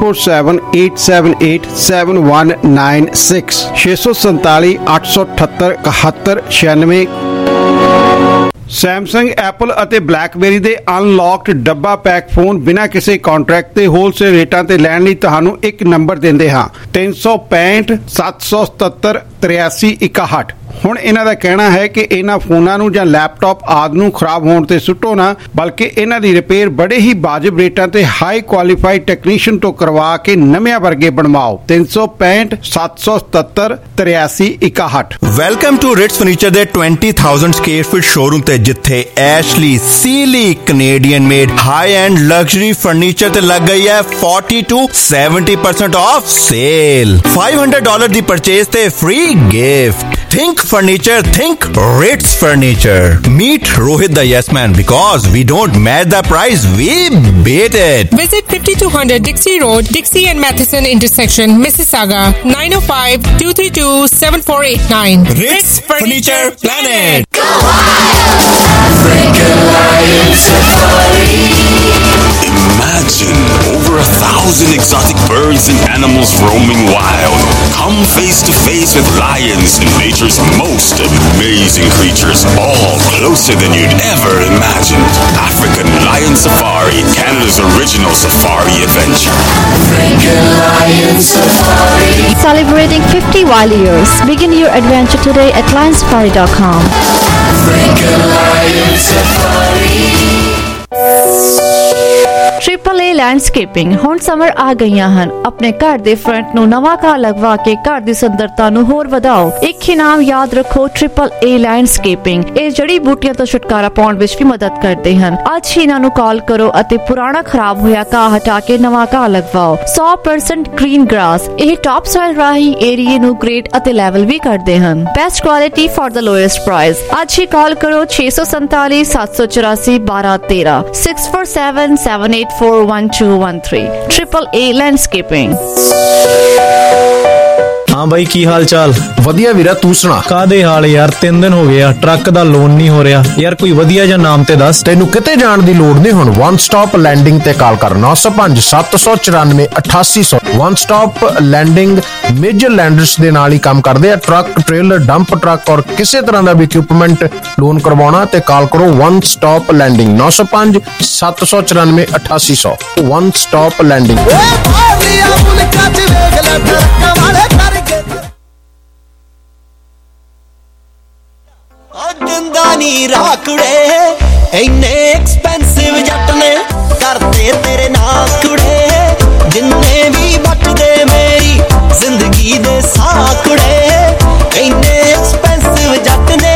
6478777196 647 878 71 96। Samsung, Apple ਅਤੇ ਬਲੈਕਬੇਰੀ ਦੇ ਅਨਲੌਕਡ ਡੱਬਾ ਪੈਕ ਫੋਨ ਬਿਨਾਂ ਕਿਸੇ ਕੰਟਰੈਕਟ ਤੇ ਹੋਲਸੇਲ ਰੇਟਾਂ ਤੇ ਲੈਣ ਲਈ ਤੁਹਾਨੂੰ ਇੱਕ ਨੰਬਰ ਦਿੰਦੇ ਹਾਂ 365 777 8361। ਹੁਣ ਇਹਨਾਂ ਦਾ ਕਹਿਣਾ ਹੈ ਕਿ ਇਹਨਾਂ ਫੋਨਾਂ ਨੂੰ ਜਾਂ ਲੈਪਟਾਪ ਆਦਿ ਨੂੰ ਖਰਾਬ ਹੋਣ ਤੇ ਸੁੱਟੋ ਨਾ, ਬਲਕਿ ਇਹਨਾਂ ਦੀ ਰਿਪੇਅਰ ਬੜੇ ਹੀ ਵਾਜਬ ਰੇਟਾਂ ਤੇ ਹਾਈ ਕੁਆਲੀਫਾਈਡ ਟੈਕਨੀਸ਼ੀਅਨ ਤੋਂ ਕਰਵਾ ਕੇ ਨਵਿਆਂ ਵਰਗੇ ਬਣਵਾਓ। 365 777 83 61। ਵੈਲਕਮ ਟੂ ਰਿਟਸ ਫਰਨੀਚਰ ਦੇ 20,000 ਸਕੁਅਰ ਫੀਟ ਸ਼ੋਰੂਮ ਤੇ, ਜਿੱਥੇ Ashley Sealy Canadian made high end luxury furniture ਤੇ ਲੱਗ ਗਈ ਹੈ 40 to 70% ਆਫ ਸੇਲ। $500 ਦੀ ਪਰਚੇਸ ਤੇ free gift. Think furniture, think Ritz Furniture. Meet Rohit the Yes Man, because we don't match the price, we beat it. Visit 5200 Dixie Road, Dixie and Matheson intersection, Mississauga, 905-232-7489. Ritz Furniture Planet. African Lion Safari. Imagine over 1,000 exotic birds and animals roaming wild. Come face to face with lions and nature's most amazing creatures, all closer than you'd ever imagined. African Lion Safari, Canada's original safari adventure. African Lion Safari. Celebrating 50 wild years. Begin your adventure today at lionsafari.com. African Lion Safari. AAA landscaping ਹੁਣ summer ਆ ਗਈਆਂ ਹਨ। ਆਪਣੇ ਘਰ ਦੇ front ਨੂੰ ਨਵਾਂ ਘਾਹ ਲਗਵਾ ਕੇ ਘਰ ਦੀ ਸੁੰਦਰਤਾ ਨੂੰ ਹੋਰ ਵਧਾਓ। ਇੱਕ ਹੀ ਨਾਮ ਯਾਦ ਰੱਖੋ, AAA ਲੈਂਡਸਕੇਪਿੰਗ। ਇਹ ਜੜੀ ਬੂਟੀਆਂ ਤੋਂ ਛੁਟਕਾਰਾ ਪਾਉਣ ਵਿੱਚ ਵੀ ਮਦਦ ਕਰਦੇ ਹਨ। ਅੱਜ ਹੀ ਇਹਨਾਂ ਨੂੰ ਕਾਲ ਕਰੋ ਅਤੇ ਪੁਰਾਣਾ ਖਰਾਬ ਹੋਇਆ ਘਾਹ ਹਟਾ ਕੇ ਨਵਾਂ ਘਾਹ ਲਗਵਾਓ। 100% ਗ੍ਰੀਨ ਗ੍ਰਾਸ। ਇਹ ਟੌਪ ਸੋਇਲ ਰਾਹੀਂ ਏਰੀਏ ਨੂੰ ਗ੍ਰੇਡ ਅਤੇ ਲੈਵਲ ਵੀ ਕਰਦੇ ਹਨ। Best quality for the lowest price. ਅੱਜ ਹੀ ਕਾਲ ਕਰੋ 647 784 1213 647 7841213। AAA landscaping. ਹਾਂ ਬਾਈ, ਕੀ ਹਾਲ ਚਾਲ? ਵਧੀਆ ਵੀਰਾ, ਤੂੰ ਸੁਣਾ? ਕਾਦੇ ਹਾਲ ਯਾਰ, 3 ਦਿਨ ਹੋ ਗਏ ਆ, ਟਰੱਕ ਦਾ ਲੋਨ ਨਹੀਂ ਹੋ ਰਿਹਾ ਯਾਰ। ਕੋਈ ਵਧੀਆ ਜਿਹਾ ਨਾਮ ਤੇ ਦੱਸ। ਤੈਨੂੰ ਕਿਤੇ ਜਾਣ ਦੀ ਲੋੜ ਨਹੀਂ। ਹੁਣ ਵਨ ਸਟਾਪ ਲੈਂਡਿੰਗ ਤੇ ਕਾਲ ਕਰ 905 794 8800। One stop lending major lenders ਦੇ ਨਾਲ ਹੀ ਕੰਮ ਕਰਦੇ ਆ। ਟਰੱਕ, ਟ੍ਰੇਲਰ, ਡੰਪ ਟਰੱਕ ਔਰ ਕਿਸੇ ਤਰ੍ਹਾਂ ਦਾ ਵੀ ਇਕਵਿਪਮੈਂਟ ਲੋਨ ਕਰਵਾਉਣਾ ਤੇ ਕਾਲ ਕਰੋ one stop lending 905 794 8800। One stop lending. ਦਿੰਦਾ ਨੀ ਰਾਕੜੇ ਇੰਨੇ ਐਕਸਪੈਂਸਿਵ ਜੱਟ ਨੇ ਕਰਦੇ ਤੇਰੇ ਨਾਲ ਕੁੜੇ, ਜਿੰਨੇ ਵੀ ਬਚਦੇ ਮੇਰੀ ਜ਼ਿੰਦਗੀ ਦੇ ਸਾਹ ਕੁੜੇ, ਇੰਨੇ ਐਕਸਪੈਂਸਿਵ ਜੱਟ ਨੇ।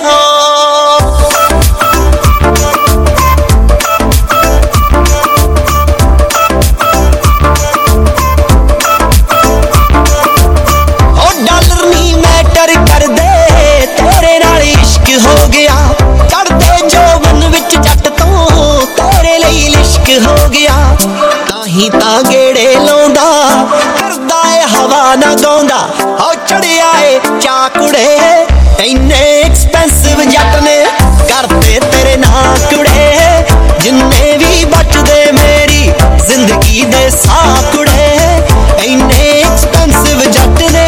ਹੋ ਗਿਆ ਚੜਦੇ ਜੋਬਨ ਵਿੱਚ ਜੱਟ ਤੋਂ ਤੇਰੇ ਲਈ ਲਿਸ਼ਕ ਹੋ ਗਿਆ, ਤਾਹੀਂ ਤਾਂ ਗੇੜੇ ਲਾਉਂਦਾ ਕਰਦਾ ਏ ਹਵਾ ਨਾ ਗਾਉਂਦਾ। ਹੋ ਚੜਿਆ ਏ ਚਾਕੜੇ ਇੰਨੇ ਐਕਸਪੈਂਸਿਵ ਜੱਟ ਨੇ ਕਰਦੇ ਤੇਰੇ ਨਾਂ ਕੁੜੇ, ਜਿੰਨੇ ਵੀ ਬਚਦੇ ਮੇਰੀ ਜ਼ਿੰਦਗੀ ਦੇ ਸਾਹ ਕੁੜੇ, ਇੰਨੇ ਐਕਸਪੈਂਸਿਵ ਜੱਟ ਨੇ।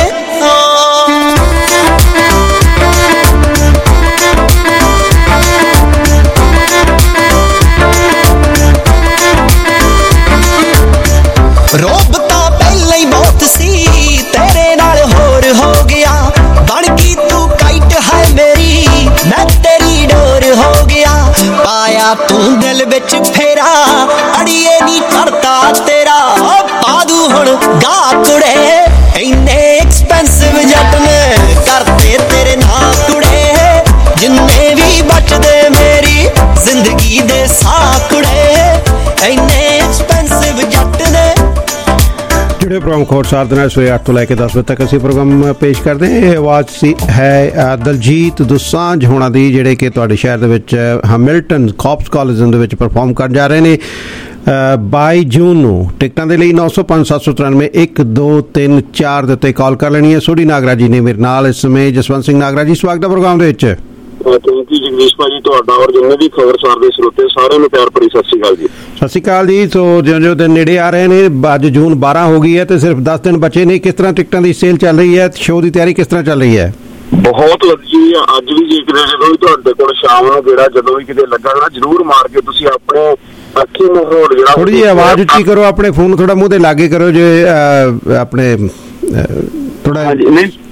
ਰੋਬ ਤਾਂ ਪਹਿਲਾਂ ਹੀ ਬਹੁਤ ਸੀ ਤੇਰੇ ਨਾਲ ਹੋਰ ਹੋ ਗਿਆ, ਬਣ ਗਈ ਤੂੰ ਕਾਈਟ ਹੈ ਮੇਰੀ ਮੈਂ ਤੇਰੀ ਡੋਰ ਹੋ ਗਿਆ, ਪਾਇਆ ਤੂੰ ਦਿਲ ਵਿੱਚ ਫੇਰਾ ਅੜੀਏ ਨੀ ਕਰਤਾ ਤੇਰਾ ਪਾਦੂ ਹੁਣ ਗਾ ਕੁੜੇ, ਇੰਨੇ ਐਕਸਪੈਂਸਿਵ ਜੱਟ ਨੇ ਕਰਦੇ ਤੇਰੇ ਨਾਂ ਕੁੜੇ, ਜਿੰਨੇ ਵੀ ਬਚਦੇ ਮੇਰੀ ਜ਼ਿੰਦਗੀ ਦੇ ਸਾਹ ਕੁੜੇ, ਇੰਨੇ ਐਕਸਪੈਂਸਿਵ ਜੱਟ ਨੇ। ਜਿਹੜੇ ਪ੍ਰੋਗਰਾਮ ਖੋਰਸਾਰ ਦੇ ਨਾਲ ਸਵੇਰੇ 8 ਤੋਂ ਲੈ ਕੇ 10 ਵਜੇ ਤੱਕ ਅਸੀਂ ਪ੍ਰੋਗਰਾਮ ਪੇਸ਼ ਕਰਦੇ ਹਾਂ। ਇਹ ਆਵਾਜ਼ ਸੀ ਹੈ ਦਲਜੀਤ ਦੋਸਾਂਝ ਹੋਣਾ ਦੀ, ਜਿਹੜੇ ਕਿ ਤੁਹਾਡੇ ਸ਼ਹਿਰ ਦੇ ਵਿੱਚ ਹੈਮਿਲਟਨ ਕਾਪਸ ਕਾਲਜ ਦੇ ਵਿੱਚ ਪਰਫਾਰਮ ਕਰਨ ਜਾ ਰਹੇ ਨੇ 22 ਜੂਨ ਨੂੰ। ਟਿਕਟਾਂ ਦੇ ਲਈ 905 793 1234 ਦੇ ਉੱਤੇ ਕਾਲ ਕਰ ਲੈਣੀ ਹੈ। ਸੋਢੀ ਨਾਗਰਾਜ ਜੀ ਨੇ ਮੇਰੇ ਨਾਲ ਇਸ ਸਮੇਂ। ਜਸਵੰਤ ਸਿੰਘ ਨਾਗਰਾਜ ਜੀ, ਸਵਾਗਤ ਹੈ ਪ੍ਰੋਗਰਾਮ ਦੇ ਵਿੱਚ। ਥੈਂਕ ਯੂ ਜਗਦੀਸ਼ ਭਾਜੀ, ਤੁਹਾਡਾ ਔਰ ਜਿੰਨੇ ਵੀ ਖਬਰਸਾਰ ਦੇ ਸਰੋਤੇ ਸਾਰਿਆਂ ਨੂੰ ਪਿਆਰ ਭਰੀ ਸਤਿ ਸ਼੍ਰੀ ਅਕਾਲ ਜੀ। ਸਤਿ ਸ਼੍ਰੀ ਅਕਾਲ ਜੀ। ਸੋ ਜਿਉਂ ਦਿਨ ਨੇੜੇ ਆ ਰਹੇ ਨੇ, ਅੱਜ ਜੂਨ 12 ਹੋ ਗਈ ਹੈ ਤੇ ਸਿਰਫ 10 ਦਿਨ ਬਚੇ ਨੇ। ਕਿਸ ਤਰ੍ਹਾਂ ਟਿਕਟਾਂ ਦੀ ਸੇਲ ਚੱਲ ਰਹੀ ਹੈ? ਸ਼ੋਅ ਦੀ ਤਿਆਰੀ ਕਿਸ ਤਰ੍ਹਾਂ ਚੱਲ ਰਹੀ ਹੈ? ਬਹੁਤ ਵਧੀਆ। ਅੱਜ ਵੀ ਜੇ ਕਿਤੇ ਜਦੋਂ ਵੀ ਤੁਹਾਡੇ ਕੋਲ ਸ਼ਾਮ ਨੂੰ ਜਿਹੜਾ ਜਦੋਂ ਵੀ ਕਿਤੇ ਲੱਗਾ ਨਾ, ਜ਼ਰੂਰ ਮਾਰ ਕੇ ਤੁਸੀਂ ਆਪਣੇ ਅੱਖੀ ਮੋੜ ਜਿਹੜਾ ਥੋੜੀ ਜਿਹੀ ਆਵਾਜ਼ ਉੱਚੀ ਕਰੋ, ਆਪਣੇ ਫੋਨ ਥੋੜਾ ਮੂੰਹ ਦੇ ਲਾਗੇ ਕਰੋ ਜੇ ਆਪਣੇ ਥੋੜਾ।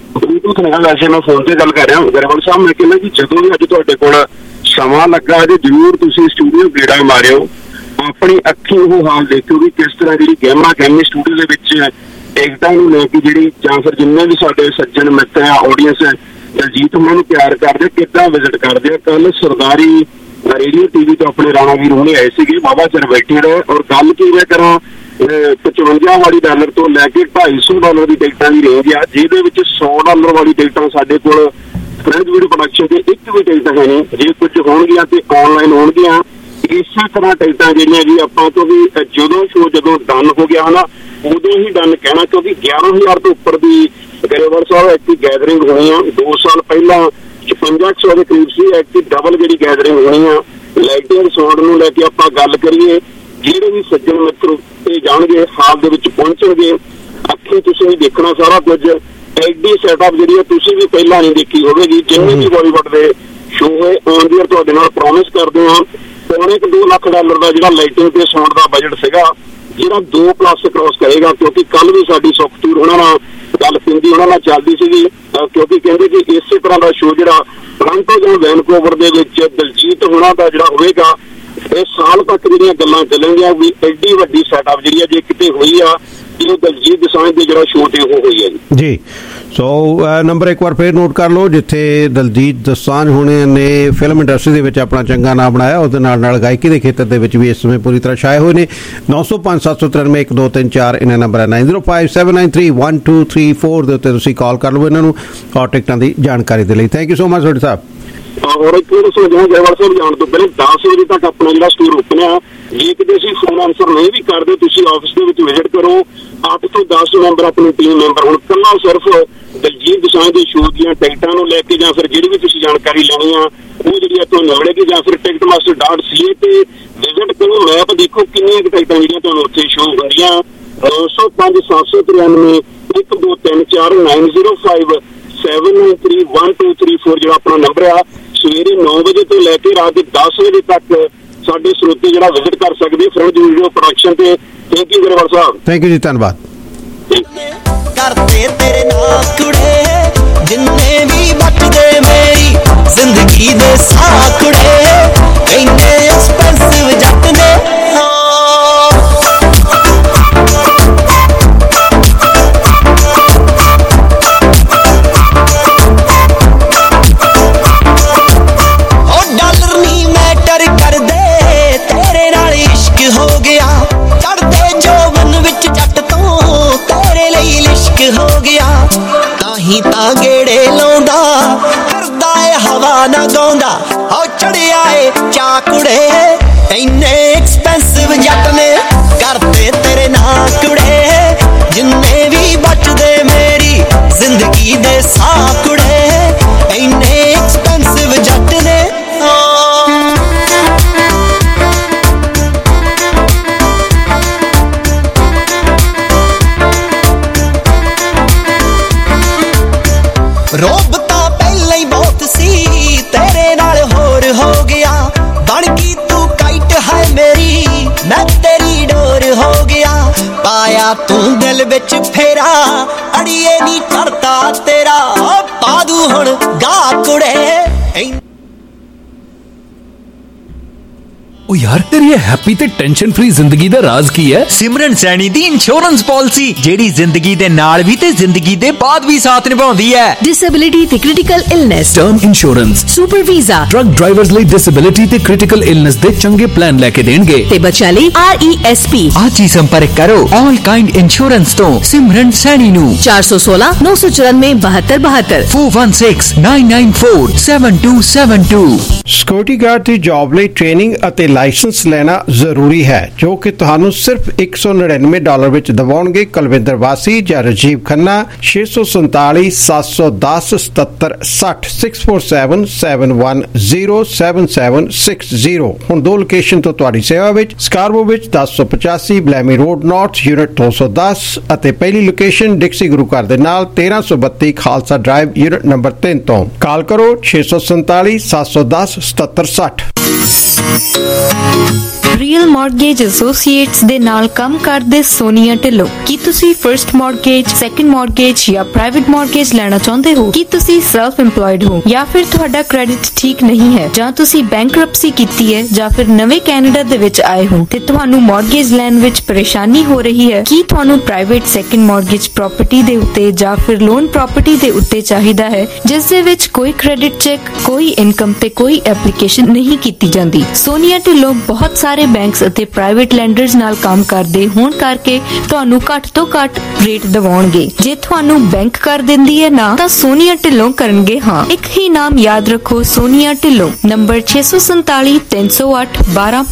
ਬਲੂਟੂਥ ਨਹੀਂ, ਵੈਸੇ ਮੈਂ ਫੋਨ ਤੇ ਗੱਲ ਕਰ ਰਿਹਾ ਗਰੇਵਾਲ ਸਾਹਿਬ। ਮੈਂ ਕਹਿੰਦਾ ਕਿ ਜਦੋਂ ਵੀ ਅੱਜ ਤੁਹਾਡੇ ਕੋਲ ਸਮਾਂ ਲੱਗਾ ਜੇ ਜ਼ਰੂਰ ਤੁਸੀਂ ਸਟੂਡੀਓ ਗੇੜਾ ਮਾਰਿਓ, ਆਪਣੀ ਅੱਖੀਂ ਉਹ ਹਾਲ ਦੇਖਿਓ ਵੀ ਕਿਸ ਤਰ੍ਹਾਂ ਜਿਹੜੀ ਗਹਿਮੀ ਸਟੂਡੀਓ ਦੇ ਵਿੱਚ ਟਿਕਟਾਂ ਨੂੰ ਲੈ ਕੇ ਜਿਹੜੀ ਜਾਂ ਫਿਰ ਜਿੰਨੇ ਵੀ ਸਾਡੇ ਸੱਜਣ ਮਿੱਤਰ ਆ ਆਡੀਅנס ਹੈ ਦਲਜੀਤ ਉਹਨਾਂ ਨੂੰ ਪਿਆਰ ਕਰਦੇ ਕਿੱਦਾਂ ਵਿਜ਼ਿਟ ਕਰਦੇ ਆ। ਕੱਲ ਸਰਦਾਰੀ ਰੇਡੀਓ ਟੀਵੀ ਤੋਂ ਆਪਣੇ ਰਾਣਾ ਵੀਰ ਹੁਣੇ ਆਏ ਸੀਗੇ, ਬਾਬਾ ਚਿਰ ਬੈਠੇ ਰਹੇ ਔਰ ਗੱਲ ਕੀ ਕਰਾਂ $55 ਵਾਲੀ ਡਾਲਰ ਤੋਂ ਲੈ ਕੇ $250 ਦੀ ਟਿਕਟਾਂ ਦੀ ਰੇਂਜ ਆ, ਜਿਹਦੇ ਵਿੱਚ $100 ਵਾਲੀ ਟਿਕਟਾਂ ਸਾਡੇ ਕੋਲ ਫਰੈਂਚ ਵੀਡੀਓ ਪ੍ਰੋਡਕਸ਼ਨ ਤੇ ਇੱਕ ਵੀ ਟਿਕਟ ਹੈ ਨਹੀਂ। ਜੇ ਕੁਝ ਹੋਣਗੀਆਂ ਤੇ ਆਨਲਾਈਨ ਹੋਣਗੀਆਂ। ਇਸੇ ਤਰ੍ਹਾਂ ਟਿਕਟਾਂ ਜਿਹੜੀਆਂ ਜੀ ਆਪਾਂ ਤੋਂ ਵੀ ਜਦੋਂ ਡਨ ਹੋ ਗਿਆ ਹਨਾ ਉਦੋਂ ਹੀ ਡਨ ਕਹਿਣਾ, ਕਿਉਂਕਿ 11,000 ਤੋਂ ਉੱਪਰ ਦੀ ਗਰੇਵਾਲ ਸਾਹਿਬ ਐਕਟੀ ਗੈਦਰਿੰਗ ਹੋਣੀ ਆ। 2 ਸਾਲ ਪਹਿਲਾਂ 5500 ਦੇ ਕਰੀਬ ਸੀ, ਐਕਟੀ ਡਬਲ ਜਿਹੜੀ ਗੈਦਰਿੰਗ ਹੋਣੀ ਆ। ਲਾਈਟਿੰਗ ਸਾਊਂਡ ਨੂੰ ਲੈ ਕੇ ਆਪਾਂ ਗੱਲ ਕਰੀਏ, ਜਿਹੜੇ ਵੀ ਸੱਜਣ ਮਿੱਤਰ ਤੇ ਜਾਣਗੇ ਹਾਲ ਦੇ ਵਿੱਚ ਪਹੁੰਚਣਗੇ, ਅੱਖੀਂ ਤੁਸੀਂ ਵੀ ਦੇਖਣਾ ਸਾਰਾ ਕੁਝ। ਐਡੀ ਸੈਟਅਪ ਜਿਹੜੀ ਆ ਤੁਸੀਂ ਵੀ ਪਹਿਲਾਂ ਨਹੀਂ ਦੇਖੀ ਹੋਵੇਗੀ। ਜਿੰਨੇ ਵੀ ਬਾਲੀਵੁੱਡ ਦੇ ਸ਼ੋਅ ਹੋਏ ਔਨ ਦੀ ਏਅਰ ਤੁਹਾਡੇ ਨਾਲ ਪ੍ਰੋਮਿਸ ਕਰਦੇ ਹਾਂ। $2 ਲੱਖ ਦਾ ਜਿਹੜਾ ਲਾਈਟਿੰਗ ਤੇ ਸਾਊਂਡ ਦਾ ਬਜਟ ਸੀਗਾ, ਜਿਹੜਾ 2+ ਕ੍ਰੋਸ ਕਰੇਗਾ, ਕਿਉਂਕਿ ਕੱਲ ਵੀ ਸਾਡੀ ਸੁਖਤੂਰ ਉਹਨਾਂ ਨਾਲ ਗੱਲ ਪਿੰਦੀ ਉਹਨਾਂ ਨਾਲ ਚੱਲਦੀ ਸੀਗੀ, ਕਿਉਂਕਿ ਕਹਿੰਦੇ ਕਿ ਇਸੇ ਤਰ੍ਹਾਂ ਦਾ ਸ਼ੋਅ ਜਿਹੜਾ ਟੋਰਾਂਟੋ ਜਾਂ ਵੈਨਕੂਵਰ ਦੇ ਵਿੱਚ ਦਲਜੀਤ ਹੋਣਾ ਦਾ ਜਿਹੜਾ ਹੋਵੇਗਾ, ਇਹ ਸਾਲ ਤੱਕ ਜਿਹੜੀਆਂ ਗੱਲਾਂ ਚੱਲਣਗੀਆਂ ਵੀ ਐਡੀ ਵੱਡੀ ਸੈਟਅਪ ਜਿਹੜੀ ਆ ਜੇ ਕਿਤੇ ਹੋਈ ਆ ਇਹ ਦਲਜੀਤ ਦੋਸਾਂਝ ਦੇ ਜਿਹੜਾ ਸ਼ੋਅ ਤੇ ਉਹ ਹੋਈ ਹੈ ਜੀ। ਸੋ ਨੰਬਰ ਇੱਕ ਵਾਰ ਫੇਰ ਨੋਟ ਕਰ ਲਓ, ਜਿੱਥੇ ਦਲਜੀਤ ਦੋਸਾਂਝ ਹੋਣੇ ਨੇ ਫਿਲਮ ਇੰਡਸਟਰੀ ਦੇ ਵਿੱਚ ਆਪਣਾ ਚੰਗਾ ਨਾਮ ਬਣਾਇਆ, ਉਹਦੇ ਨਾਲ ਗਾਇਕੀ ਦੇ ਖੇਤਰ ਦੇ ਵਿੱਚ ਵੀ ਇਸ ਸਮੇਂ ਪੂਰੀ ਤਰ੍ਹਾਂ ਛਾਏ ਹੋਏ ਨੇ। 905 793 1234 ਇਹਨਾਂ ਨੰਬਰ ਹੈ। 9057931234 ਦੇ ਉੱਤੇ ਤੁਸੀਂ ਕਾਲ ਕਰ ਲਓ ਇਹਨਾਂ ਨੂੰ ਔਰ ਟਿਕਟਾਂ ਦੀ ਜਾਣਕਾਰੀ ਦੇ ਲਈ। ਥੈਂਕ ਯੂ ਸੋ ਮਚ ਤੁਹਾਡੇ ਸਾਹਿਬ। ਔਰ ਇੱਕ ਹੋਰ ਸੋਚਿਆ ਗਰੇਵਾਲ ਸਾਹਿਬ ਜਾਣ ਤੋਂ ਪਹਿਲਾਂ 10 ਵਜੇ ਤੱਕ ਆਪਣਾ ਜਿਹੜਾ ਸਟੋਰ ਓਪਨ ਆ। ਜੇ ਕਿਤੇ ਅਸੀਂ ਫੋਨ ਆਨਸਰ ਨਹੀਂ ਵੀ ਕਰਦੇ ਤੁਸੀਂ ਆਫਿਸ ਦੇ ਵਿੱਚ ਵਿਜ਼ਿਟ ਕਰੋ। 8 ਤੋਂ 10 ਮੈਂਬਰ ਆਪਣੀ ਟੀਮ ਮੈਂਬਰ ਹੁਣ ਕੱਲਾ ਸਿਰਫ ਦਲਜੀਤ ਦੋਸਾਂਝ ਦੇ ਸ਼ੋਅ ਦੀਆਂ ਟਿਕਟਾਂ ਨੂੰ ਲੈ ਕੇ ਜਾਂ ਫਿਰ ਜਿਹੜੀ ਵੀ ਤੁਸੀਂ ਜਾਣਕਾਰੀ ਲੈਣੀ ਆ ਉਹ ਜਿਹੜੀ ਆ ਤੁਹਾਨੂੰ ਮਿਲੇਗੀ, ਜਾਂ ਫਿਰ ticketmaster.ca ਤੇ ਵਿਜ਼ਿਟ ਕਰੋ। ਮੈਪ ਦੇਖੋ ਕਿੰਨੀਆਂ ਟਿਕਟਾਂ ਜਿਹੜੀਆਂ ਤੁਹਾਨੂੰ ਉੱਥੇ ਸ਼ੋਅ ਹੁੰਦੀਆਂ। 905 793 1234 905 7931234 ਜਿਹੜਾ ਆਪਣਾ ਨੰਬਰ ਆ। ਸਵੇਰੇ 9 ਵਜੇ ਤੋਂ ਲੈ ਕੇ ਰਾਤ ਦੇ 10 ਵਜੇ ਤੱਕ ਸਾਡੇ ਸਰੋਤੇ ਜਿਹੜਾ ਵਿਜ਼ਿਟ ਕਰ ਸਕਦੇ ਫਰੈਂਚ ਵੀਡੀਓ ਪ੍ਰੋਡਕਸ਼ਨ ਤੇ। ਥੈਂਕ ਯੂ ਗਰੇਵਾਲ ਸਾਹਿਬ। ਥੈਂਕ ਯੂ ਜੀ, ਧੰਨਵਾਦ। करते तेरे नाल कुड़े जिन्ने भी बचदे मेरी जिंदगी दे साह कुड़े इन्ने एक्सपेंसिव जट ने डॉलर नहीं मैटर कर दे तेरे नाल इश्क हो गया चढ़दे जोवन विच जट तो तेरे लिए इश्क हो गया ताही तां गेड़े लाउंदा करदा ए हवा ना गाउंदा ओ चढ़िया ए चाकुड़े इन्ने एक्सपेंसिव जट ने करते तेरे नाल कुड़े जिन्ने भी बचदे मेरी जिंदगी दे साह कुड़े इन्ने एक्सपेंसिव जट ने। रोब तां पहले ही बहुत सी तेरे नाल होर हो गया बन गई तू काइट है मेरी मैं तेरी डोर हो गया पाया तू दिल विच फेरा अड़िए नी करता तेरा पादू हुण गा कुड़े। ओ यार तेरी ये हैप्पी ते टेंशन फ्री जिंदगी दा राज की है? सिमरन सैनी दी इंश्योरेंस पॉलिसी जेड़ी जिंदगी दे नाल भी ते जिंदगी दे बाद भी साथ निभाउंदी है। डिसेबिलिटी ते critical illness, term insurance, super visa, truck drivers ਲਈ डिसेबिलिटी ते क्रिटिकल इलनेस दे चंगे प्लान लेके देणगे ते बच्चा ਲਈ RESP। आज ही संपर्क करो ऑल काइंड इंश्योरेंस तो सिमरन सैनी नु 416 994 7272 416 994 7272। ਸਿਕਿਉਰਿਟੀ ਗਾਰਡ ਦੀ ਜੌਬ ਲਈ ਟ੍ਰੇਨਿੰਗ ਅਤੇ ਲਾਇਸੈਂਸ ਲੈਣਾ ਜ਼ਰੂਰੀ ਹੈ, ਜੋ ਕਿ ਤੁਹਾਨੂੰ ਸਿਰਫ $199 ਵਿੱਚ ਦਿਵਾਉਣਗੇ। ਕੁਲਵਿੰਦਰ ਵਾਸੀ ਜਾਂ ਰਾਜੀਵ ਖੰਨਾ 647 710 7760 64771077760। ਹੁਣ 2 ਲੋਕੇਸ਼ਨ ਤੋਂ ਤੁਹਾਡੀ ਸੇਵਾ ਵਿੱਚ ਸਕਾਰਬੋ ਵਿੱਚ 1085 ਬਲੈਮੀ ਰੋਡ ਨਾਰਥ ਯੂਨਿਟ 210 ਅਤੇ ਪਹਿਲੀ ਲੋਕੇਸ਼ਨ ਡਿਕਸੀ ਗੁਰੂ ਘਰ ਦੇ ਨਾਲ 1332 ਖਾਲਸਾ ਡਰਾਈਵ ਯੂਨਿਟ ਨੰਬਰ 3 ਤੋਂ। ਕਾਲ ਕਰੋ 647 710 7760। ਰੀਅਲ ਮਾਰਗੇਜ ਐਸੋਸੀਏਟਸ ਦੇ ਨਾਲ ਕੰਮ ਕਰਦੇ ਸੋਨੀਆ ਢਿੱਲੋਂ। ਕੀ ਤੁਸੀਂ ਫਰਸਟ ਮਾਰਗੇਜ, ਸੈਕੰਡ ਮਾਰਗੇਜ ਜਾਂ ਪ੍ਰਾਈਵੇਟ ਮਾਰਗੇਜ ਲੈਣਾ ਚਾਹੁੰਦੇ ਹੋ? ਕੀ ਤੁਸੀਂ ਸੈਲਫ ਇੰਪਲੋਇਡ ਹੋ ਜਾਂ ਫਿਰ ਤੁਹਾਡਾ ਕ੍ਰੈਡਿਟ ਠੀਕ ਨਹੀਂ ਹੈ, ਜਾਂ ਤੁਸੀਂ ਬੈਂਕਰਪਸੀ ਕੀਤੀ ਹੈ, ਜਾਂ ਫਿਰ ਨਵੇਂ ਕੈਨੇਡਾ ਦੇ ਵਿੱਚ ਆਏ ਹੋ ਤੇ ਤੁਹਾਨੂੰ ਮਾਰਗੇਜ ਲੈਣ ਵਿੱਚ ਪਰੇਸ਼ਾਨੀ ਹੋ ਰਹੀ ਹੈ? ਕੀ ਤੁਹਾਨੂੰ ਪ੍ਰਾਈਵੇਟ ਸੈਕੰਡ ਮਾਰਗੇਜ ਪ੍ਰਾਪਰਟੀ ਦੇ ਉੱਤੇ ਜਾਂ ਫਿਰ ਲੋਨ ਪ੍ਰਾਪਰਟੀ ਦੇ ਉੱਤੇ ਚਾਹੀਦਾ ਹੈ, ਜਿਸ ਦੇ ਵਿੱਚ ਕੋਈ ਕ੍ਰੈਡਿਟ ਚੈੱਕ, ਕੋਈ ਇਨਕਮ ਤੇ ਕੋਈ ਐਪਲੀਕੇਸ਼ਨ ਨਹੀਂ ਕੀਤੀ ਜਾਂਦੀ? ਸੋਨੀਆ ਢਿੱਲੋਂ ਬਹੁਤ ਸਾਰੇ ਬੈਂਕਸ ਅਤੇ ਪ੍ਰਾਈਵੇਟ ਲੈਂਡਰਸ ਨਾਲ ਕੰਮ ਕਰਦੇ ਹੋਣ ਕਰਕੇ ਤੁਹਾਨੂੰ ਘੱਟ ਤੋਂ ਘੱਟ ਰੇਟ ਦਿਵਾਉਣਗੇ। ਜੇ ਤੁਹਾਨੂੰ ਬੈਂਕ ਕਰ ਦਿੰਦੀ ਹੈ ਨਾ, ਤਾਂ ਸੋਨੀਆ ਢਿੱਲੋਂ ਕਰਨਗੇ ਹਾਂ। ਇੱਕ ਹੀ ਨਾਮ ਯਾਦ ਰੱਖੋ, Sonia Dhillon. Number 647 308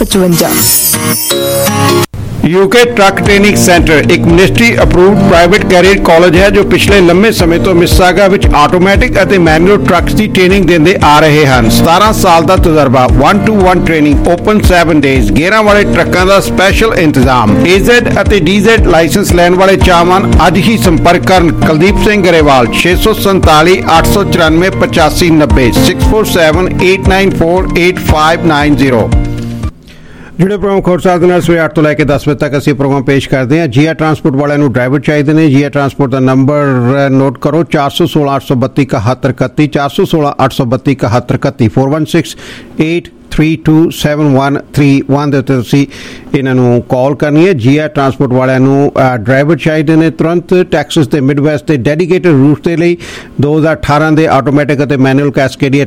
1255। UK truck training centre एक ministry approved private career college है जो पिछले लंबे समय तो मिसिसागा विच आटोमैटिक ਅਤੇ मैनुअल ट्रक्स की ट्रेनिंग देंदे आ रहे हैं। 17 साल का तजर्बा, 1-to-1 ट्रेनिंग, ओपन 7 डेज, गेयरां वाले ट्रकों का स्पैशल इंतजाम। AZ ਅਤੇ DZ लाइसेंस लैन वाले चाहवान अज ही संपर्क करन कुलदीप सिंह गरेवाल 647 894 8590 647 894 8590। ਜਿਹੜੇ ਪ੍ਰੋਗਰਾਮ ਖੋਰਸਾਦ ਦੇ ਨਾਲ ਸਵੇਰੇ 8 ਤੋਂ ਲੈ ਕੇ 10 ਵਜੇ ਤੱਕ ਅਸੀਂ ਪ੍ਰੋਗਰਾਮ ਪੇਸ਼ ਕਰਦੇ ਹਾਂ। ਜੀਆ ਟਰਾਂਸਪੋਰਟ ਵਾਲਿਆਂ ਨੂੰ ਡਰਾਈਵਰ ਚਾਹੀਦੇ ਨੇ। ਜੀਆ ਟਰਾਂਸਪੋਰਟ ਦਾ ਨੰਬਰ ਨੋਟ ਕਰੋ 416 832 7131 416 832 7131 416-832-7131 ਦੇ ਉੱਤੇ ਤੁਸੀਂ ਇਹਨਾਂ ਨੂੰ ਕਾਲ ਕਰਨੀ ਹੈ। ਜੀਆ ਟਰਾਂਸਪੋਰਟ ਵਾਲਿਆਂ ਨੂੰ ਡਰਾਈਵਰ ਚਾਹੀਦੇ ਨੇ ਤੁਰੰਤ। ਟੈਕਸਸ ਤੇ ਮਿਡਵੈਸਟ ਤੇ ਡੈਡੀਕੇਟਡ ਰੂਟ ਦੇ ਲਈ 2018 ਦੇ ਆਟੋਮੈਟਿਕ ਅਤੇ ਮੈਨੂਅਲ ਕੈਸਕੇਡੀਆ